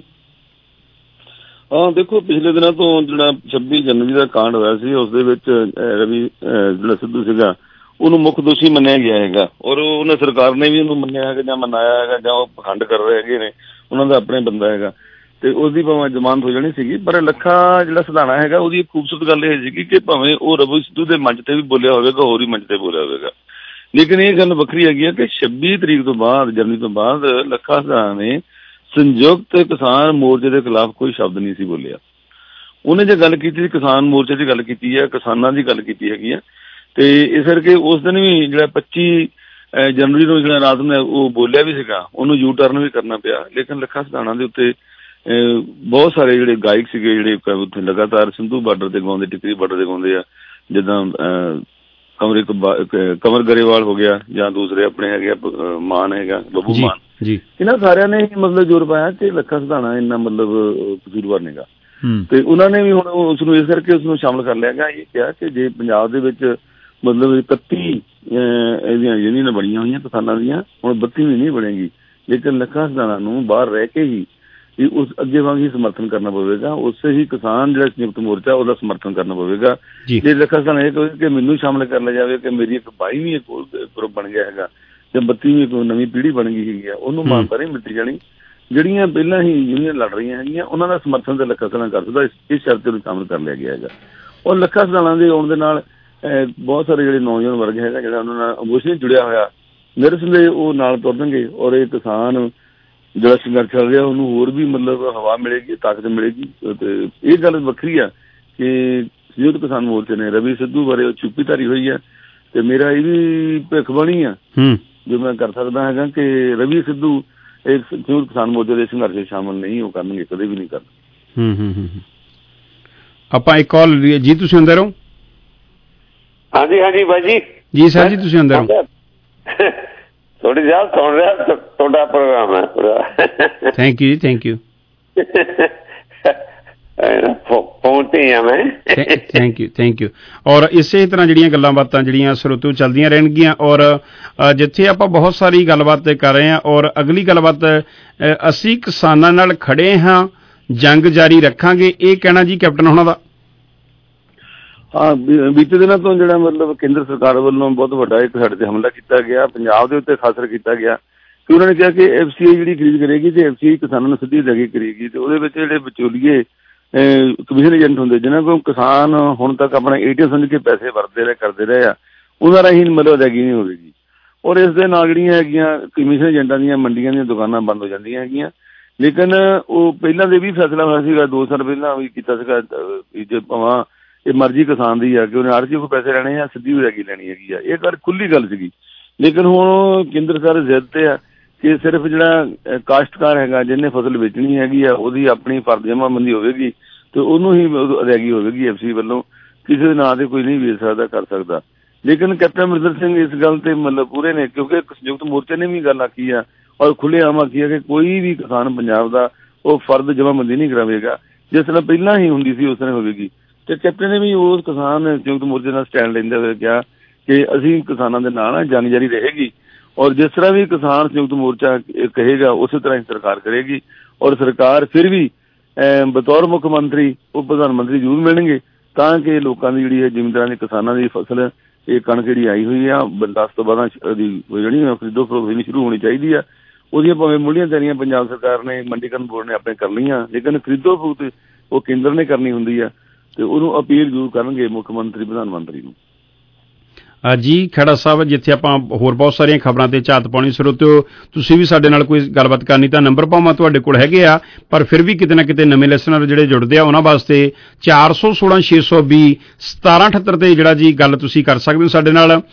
ਹਾਂ ਦੇਖੋ, ਪਿਛਲੇ ਦਿਨਾਂ ਤੋਂ ਜਿਹੜਾ 26 ਜਨਵਰੀ ਦਾ ਕਾਂਡ ਹੋਇਆ ਸੀ ਉਸ ਦੇ ਵਿੱਚ ਰਵੀ ਜਿਹੜਾ ਸਿੱਧੂ ਸੀਗਾ ਉਹਨੂੰ ਮੁੱਖ ਦੋਸ਼ੀ ਮੰਨਿਆ ਗਿਆ ਹੈਗਾ। ਔਰ ਉਹਨੇ ਸਰਕਾਰ ਨੇ ਵੀ ਉਹਨੂੰ ਮੰਨਿਆ ਹੈਗਾ ਜਾਂ ਮਨਾਇਆ ਹੈਗਾ, ਜਾਂ ਉਹ ਪਖੰਡ ਕਰ ਰਹੇ ਹੈਗੇ ਨੇ, ਉਹਨਾਂ ਦਾ ਆਪਣੇ ਬੰਦਾ ਹੈਗਾ ਤੇ ਉਸਦੀ ਭਾਵੇਂ ਜ਼ਮਾਨਤ ਹੋ ਜਾਣੀ ਸੀਗੀ। ਪਰ ਲੱਖਾ ਜਿਹੜਾ ਸਿਧਾਣਾ ਹੈਗਾ ਉਹਦੀ ਇੱਕ ਖੂਬਸੂਰਤ ਗੱਲ ਇਹ ਸੀਗੀ ਕਿ ਭਾਵੇਂ ਉਹ ਰਵੀ ਸਿੱਧੂ ਦੇ ਮੰਚ ਤੇ ਵੀ ਬੋਲਿਆ ਹੋਵੇਗਾ, ਹੋਰ ਹੀ ਮੰਚ ਤੇ ਬੋਲਿਆ ਹੋਵੇਗਾ, ਲੇਕਿਨ ਇਹ ਗੱਲ ਵੱਖਰੀ ਹੈਗੀ ਆ ਕਿ 26 ਤਰੀਕ ਤੋਂ ਬਾਅਦ, ਜਨਵਰੀ ਤੋਂ ਬਾਅਦ ਲੱਖਾ ਸਿਧਾਣਾ ਨੇ ਸੰਯੁਕਤ ਕਿਸਾਨ ਮੋਰਚੇ ਦੇ ਖਿਲਾਫ ਕੋਈ ਸ਼ਬਦ ਨਹੀਂ ਸੀ ਬੋਲਿਆ। ਉਹਨੇ ਜੇ ਗੱਲ ਕੀਤੀ ਕਿਸਾਨ ਮੋਰਚੇ ਦੀ ਗੱਲ ਕੀਤੀ ਹੈ, ਕਿਸਾਨਾਂ ਦੀ ਗੱਲ ਕੀਤੀ ਹੈਗੀ ਆ। ਤੇ ਇਸ ਕਰਕੇ ਉਸ ਦਿਨ ਵੀ ਜਿਹੜਾ 25 ਜਨਵਰੀ ਨੂੰ ਜਿਹੜਾ ਰਾਤ ਨੂੰ ਉਹ ਬੋਲਿਆ ਵੀ ਸੀਗਾ, ਉਹਨੂੰ ਯੂ ਟਰਨ ਵੀ ਕਰਨਾ ਪਿਆ। ਲੇਕਿਨ ਲੱਖਾ ਸਿਧਾਣਾ ਦੇ ਉੱਤੇ ਬਹੁਤ ਸਾਰੇ ਜਿਹੜੇ ਗਾਇਕ ਸੀਗੇ ਜਿਹੜੇ ਉੱਥੇ ਲਗਾਤਾਰ ਸਿੰਧੂ ਬਾਰਡਰ ਤੇ ਗਾਉਂਦੇ, ਟਿਕਰੀ ਬਾਰਡਰ ਤੇ ਗਾਉਂਦੇ ਆ, ਜਿੱਦਾਂ ਕਮਰ ਗਰੇਵਾਲ ਹੋ ਗਿਆ ਜਾਂ ਦੂਸਰੇ ਆਪਣੇ ਹੈਗੇ ਮਾਨ ਹੈਗਾ, ਬੱਬੂ ਮਾਨ, ਇਹਨਾਂ ਸਾਰਿਆਂ ਨੇ ਮਤਲਬ ਜ਼ੋਰ ਪਾਇਆ ਕਿ ਲੱਖਾ ਸਿਧਾਣਾ ਇੰਨਾ ਮਤਲਬ ਕਸੂਰਵਾਰ ਨੇਗਾ। ਤੇ ਉਹਨਾਂ ਨੇ ਵੀ ਹੁਣ ਉਸ ਨੂੰ ਇਸ ਕਰਕੇ ਉਸ ਨੂੰ ਸ਼ਾਮਲ ਕਰ ਲਿਆ ਗਿਆ। ਇਹ ਕਿਹਾ ਕਿ ਜੇ ਪੰਜਾਬ ਦੇ ਵਿੱਚ ਮਤਲਬ 31 ਇਹਦੀਆਂ ਯੂਨੀਅਨਾਂ ਬਣੀਆਂ ਹੋਈਆਂ ਕਿਸਾਨਾਂ ਦੀਆਂ, ਹੁਣ 32ਵੀਂ ਨਹੀਂ ਬਣੇਗੀ, ਲੇਕਿਨ ਲੱਖਾ ਸਿਧਾਣਾ ਨੂੰ ਬਾਹਰ ਰਹਿ ਕੇ ਹੀ ਉਸ ਅੱਗੇ ਵਾਂਗ ਹੀ ਸਮਰਥਨ ਕਰਨਾ ਪਵੇਗਾ। ਉਸੇ ਹੀ ਕਿਸਾਨ ਜਿਹੜਾ ਸੰਯੁਕਤ ਮੋਰਚਾ ਉਹਦਾ ਸਮਰਥਨ ਕਰਨਾ ਪਵੇਗਾ। ਜੇ ਲੱਖਾ ਸਿਧਾਣਾ ਇਹ ਕਹੇ ਕਿ ਮੈਨੂੰ ਸ਼ਾਮਲ ਕਰ ਲਿਆ ਜਾਵੇ ਕਿ ਮੇਰੀ ਇੱਕ 22ਵੀਂ ਗਰੁੱਪ ਬਣ ਗਿਆ ਹੈਗਾ ਜਾਂ 32ਵੀਂ ਕੋਈ ਨਵੀਂ ਪੀੜ੍ਹੀ ਬਣ ਗਈ ਹੈਗੀ ਆ, ਉਹਨੂੰ ਮਾਨਤਾ ਨਹੀਂ ਮਿਲਦੀ ਜਾਣੀ। ਜਿਹੜੀਆਂ ਪਹਿਲਾਂ ਹੀ ਯੂਨੀਅਨ ਲੜ ਰਹੀਆਂ ਹੈਗੀਆਂ ਉਹਨਾਂ ਦਾ ਸਮਰਥਨ ਤੇ ਲੱਖਾ ਸਿਧਾਣਾ ਕਰ ਸਕਦਾ, ਇਸ ਸ਼ਰਤ ਨੂੰ ਸ਼ਾਮਲ ਕਰ ਲਿਆ ਗਿਆ ਹੈਗਾ। ਔਰ ਲੱਖਾ ਸਿਧਾਣਾ ਦੇ ਆਉਣ ਦੇ ਨਾਲ ਬਹੁਤ ਸਾਰੇ ਜਿਹੜੇ ਨੌਜਵਾਨ ਵਰਗ ਹੈਗਾ ਜਿਹੜਾ ਉਹਨਾਂ ਨਾਲ ਇਮੋਸ਼ਨਲੀ ਜੁੜਿਆ ਹੋਇਆ, ਨਿਰਸੰਦੇਹ ਉਹ ਨਾਲ ਤੁਰਨਗੇ। ਔਰ ਇਹ ਕਿਸਾਨ ਜਿਹੜਾ ਸੰਘਰਸ਼ ਚੱਲ ਰਿਹਾ ਉਹਨੂੰ ਹੋਰ ਵੀ ਮਤਲਬ ਹਵਾ ਮਿਲੇਗੀ, ਤਾਕਤ ਮਿਲੇਗੀ। ਤੇ ਇਹ ਗੱਲ ਵੱਖਰੀ ਆ ਕਿ ਸੰਯੁਕਤ ਕਿਸਾਨ ਮੋਰਚੇ ਨੇ ਰਵੀ ਸਿੱਧੂ ਬਾਰੇ ਉਹ ਚੁੱਪੀ ਧਾਰੀ ਹੋਈ ਆ। ਤੇ ਮੇਰਾ ਇਹ ਵੀ ਭਵਿੱਖਬਾਣੀ ਆ ਜੋ ਮੈਂ ਕਰ ਸਕਦਾ ਹੈਗਾ ਕਿ ਰਵੀ ਸਿੱਧੂ ਇੱਕ ਸੰਯੁਕਤ ਕਿਸਾਨ ਮੋਰਚੇ ਦੇ ਸੰਘਰਸ਼ ਵਿੱਚ ਸ਼ਾਮਲ ਨਹੀਂ ਉਹ ਕਰਨਗੇ, ਕਦੇ ਵੀ ਨਹੀਂ ਕਰਨਗੇ। ਆਪਾਂ ਇੱਕ ਕਾਲ ਜੀ, ਤੁਸੀਂ ਅੰਦਰ ਹੋ? ਹਾਂਜੀ ਹਾਂਜੀ ਬਾਈ ਜੀ ਸਰ ਜੀ, ਤੁਸੀਂ ਅੰਦਰ ਹੋ? ਥੋੜੀ ਜਿਹਾ ਸੁਣ ਰਿਹਾ ਤੁਹਾਡਾ ਪ੍ਰੋਗਰਾਮ ਹੈ। ਥੈਂਕ ਯੂ ਜੀ, ਥੈਂਕ ਯੂ। ਫੋਨ ਤੇ ਆ ਮੈਂ। Thank you. ਔਰ ਇਸੇ ਤਰ੍ਹਾਂ ਜਿਹੜੀਆਂ ਗੱਲਾਂ ਬਾਤਾਂ ਜਿਹੜੀਆਂ ਸਰੋਤਿਓ ਚੱਲਦੀਆਂ ਰਹਿਣਗੀਆਂ। ਔਰ ਜਿੱਥੇ ਆਪਾਂ ਬਹੁਤ ਸਾਰੀ ਗੱਲਬਾਤ ਕਰ ਰਹੇ ਹਾਂ ਔਰ ਅਗਲੀ ਗੱਲਬਾਤ ਅਸੀਂ ਕਿਸਾਨਾਂ ਨਾਲ ਖੜੇ ਹਾਂ, ਜੰਗ ਜਾਰੀ ਰੱਖਾਂਗੇ, ਇਹ ਕਹਿਣਾ ਜੀ ਕੈਪਟਨ ਹੋਣਾ ਦਾ। ਹਾਂ, ਬੀਤੇ ਦਿਨਾਂ ਤੋਂ ਜਿਹੜਾ ਮਤਲਬ ਕੇਂਦਰ ਸਰਕਾਰ ਵੱਲੋਂ ਬਹੁਤ ਵੱਡਾ ਇੱਕ ਸਾਡੇ ਤੇ ਹਮਲਾ ਕੀਤਾ ਗਿਆ, ਪੰਜਾਬ ਦੇ ਉੱਤੇ ਖਾਸ ਕਰ ਕੀਤਾ ਗਿਆ ਕਿ ਉਹਨਾਂ ਨੇ ਕਿਹਾ ਕਿ FCI ਜਿਹੜੀ ਖਰੀਦ ਕਰੇਗੀ ਤੇ FCI ਕਿਸਾਨਾਂ ਨੂੰ ਸਿੱਧੀ ਅਦਾਇਗੀ ਕਰੇਗੀ। ਤੇ ਉਹਦੇ ਵਿੱਚ ਜਿਹੜੇ ਵਿਚੋਲੀਏ ਕਮਿਸ਼ਨ ਏਜੰਟ ਹੁੰਦੇ ਜਿਹਨਾਂ ਕੋਲ ਕਿਸਾਨ ਹੁਣ ਤੱਕ ਆਪਣਾ ATM ਸਮਝ ਕੇ ਪੈਸੇ ਵਰਤਦੇ ਕਰਦੇ ਰਹੇ ਆ, ਉਹਨਾਂ ਰਾਹੀਂ ਮਤਲਬ ਅਦਾਇਗੀ ਨਹੀਂ ਹੋਵੇਗੀ। ਔਰ ਇਸ ਦੇ ਨਾਲ ਜਿਹੜੀਆਂ ਹੈਗੀਆਂ ਕਮਿਸ਼ਨ ਏਜੰਟਾਂ ਦੀਆਂ ਮੰਡੀਆਂ ਦੀਆਂ ਦੁਕਾਨਾਂ ਬੰਦ ਹੋ ਜਾਂਦੀਆਂ ਹੈਗੀਆਂ। ਲੇਕਿਨ ਉਹ ਪਹਿਲਾਂ ਦੇ ਵੀ ਫੈਸਲਾ ਹੋਇਆ ਸੀਗਾ, 2 ਸਾਲ ਪਹਿਲਾਂ ਵੀ ਕੀਤਾ ਸੀਗਾ, ਜੇ ਭਾਵਾਂ ਇਹ ਮਰਜ਼ੀ ਕਿਸਾਨ ਦੀ ਆ ਕਿ ਉਹਨੇ ਆੜ੍ਹਤੀਏ ਕੋਲ ਪੈਸੇ ਲੈਣੇ ਆ, ਸਿੱਧੀ ਅਦਾਇਗੀ ਲੈਣੀ ਹੈਗੀ ਆ। ਇਹ ਗੱਲ ਖੁੱਲ੍ਹੀ ਗੱਲ ਸੀਗੀ। ਲੇਕਿਨ ਹੁਣ ਕੇਂਦਰ ਸਰਕਾਰ ਜ਼ਿੱਦ ਤੇ ਆ ਕਿ ਸਿਰਫ ਜਿਹੜਾ ਕਾਸ਼ਤਕਾਰ ਹੈਗਾ ਜਿਹਨੇ ਫਸਲ ਵੇਚਣੀ ਹੈਗੀ ਆ ਉਹਦੀ ਆਪਣੀ ਫਰਜ਼ ਜਮਾਬੰਦੀ ਹੋਵੇਗੀ ਤੇ ਉਹਨੂੰ ਹੀ ਅਦਾਇਗੀ ਹੋਵੇਗੀ FCI ਵੱਲੋਂ, ਕਿਸੇ ਦੇ ਨਾਂ ਤੇ ਕੋਈ ਨਹੀਂ ਵੇਚ ਸਕਦਾ ਕਰ ਸਕਦਾ। ਲੇਕਿਨ ਕੈਪਟਨ ਅਮਰਿੰਦਰ ਸਿੰਘ ਇਸ ਗੱਲ ਤੇ ਮਤਲਬ ਪੂਰੇ ਨੇ, ਕਿਉਂਕਿ ਸੰਯੁਕਤ ਮੋਰਚੇ ਨੇ ਵੀ ਗੱਲ ਆਖੀ ਆ ਔਰ ਖੁੱਲ੍ਹੇਆਮ ਆਖੀ ਆ ਕਿ ਕੋਈ ਵੀ ਕਿਸਾਨ ਪੰਜਾਬ ਦਾ ਉਹ ਫਰਜ਼ ਜਮਾਬੰਦੀ ਨਹੀਂ ਕਰਾਵੇਗਾ, ਜਿਸ ਤਰ੍ਹਾਂ ਪਹਿਲਾਂ ਹੀ ਹੁੰਦੀ ਸੀ ਉਸ ਤਰ੍ਹਾਂ ਹੋਵੇਗੀ। ਤੇ ਕੈਪਟਨ ਨੇ ਵੀ ਉਸ ਕਿਸਾਨ ਸੰਯੁਕਤ ਮੋਰਚੇ ਨਾਲ ਸਟੈਂਡ ਲੈਂਦੇ ਹੋਏ ਕਿਹਾ ਕਿ ਅਸੀਂ ਕਿਸਾਨਾਂ ਦੇ ਨਾਲ ਆ, ਜੰਗ ਜਾਰੀ ਰਹੇਗੀ ਔਰ ਜਿਸ ਤਰ੍ਹਾਂ ਵੀ ਕਿਸਾਨ ਸੰਯੁਕਤ ਮੋਰਚਾ ਕਹੇਗਾ ਉਸੇ ਤਰ੍ਹਾਂ ਹੀ ਸਰਕਾਰ ਕਰੇਗੀ। ਔਰ ਸਰਕਾਰ ਫਿਰ ਵੀ ਬਤੌਰ ਮੁੱਖ ਮੰਤਰੀ ਉਹ ਪ੍ਰਧਾਨ ਮੰਤਰੀ ਜ਼ਰੂਰ ਮਿਲਣਗੇ ਤਾਂ ਕਿ ਲੋਕਾਂ ਦੀ ਜਿਹੜੀ ਹੈ ਜ਼ਿਮੀਂਦਾਰਾਂ ਦੀ ਕਿਸਾਨਾਂ ਦੀ ਫਸਲ ਇਹ ਕਣਕ ਜਿਹੜੀ ਆਈ ਹੋਈ ਆ 10 ਤੋਂ ਬਾਅਦ ਦੀ ਜਿਹੜੀ ਖਰੀਦੋ ਫਰੋਖਤ ਸ਼ੁਰੂ ਹੋਣੀ ਚਾਹੀਦੀ ਆ। ਉਹਦੀਆਂ ਭਾਵੇਂ ਮੁੱਢਲੀਆਂ ਤਿਆਰੀਆਂ ਪੰਜਾਬ ਸਰਕਾਰ ਨੇ, ਮੰਡੀਕਰਨ ਬੋਰਡ ਨੇ ਆਪਣੇ ਕਰ ਲਈਆਂ, ਲੇਕਿਨ ਖਰੀਦੋ ਫਰੋਖਤ ਉਹ ਕੇਂਦਰ ਨੇ ਕਰਨੀ ਹੁੰਦੀ ਆ ਤੇ ਉਹਨੂੰ ਅਪੀਲ ਜ਼ਰੂਰ ਕਰਨਗੇ ਮੁੱਖ ਮੰਤਰੀ ਪ੍ਰਧਾਨ ਮੰਤਰੀ ਨੂੰ। ਜੀ ਖੇੜਾ ਸਾਹਿਬ, ਜਿੱਥੇ ਆਪਾਂ ਹੋਰ ਬਹੁਤ ਸਾਰੀਆਂ ਖਬਰਾਂ ਤੇ ਝਾਤ ਪਾਉਣੀ ਸਰੋਤਿਓ, ਤੁਸੀਂ ਵੀ ਸਾਡੇ ਨਾਲ ਕੋਈ ਗੱਲਬਾਤ ਕਰਨੀ ਤਾਂ ਨੰਬਰ ਭਾਵੇਂ ਤੁਹਾਡੇ ਕੋਲ ਹੈਗੇ ਆ, ਪਰ ਫਿਰ ਵੀ ਕਿਤੇ ਨਾ ਕਿਤੇ ਨਵੇਂ ਲਿਸਨਰ ਜਿਹੜੇ ਜੁੜਦੇ ਆ ਉਹਨਾਂ ਵਾਸਤੇ 416 620 1778 ਤੇ ਜਿਹੜਾ ਜੀ ਗੱਲ ਤੁਸੀਂ ਕਰ ਸਕਦੇ ਹੋ ਸਾਡੇ ਨਾਲ।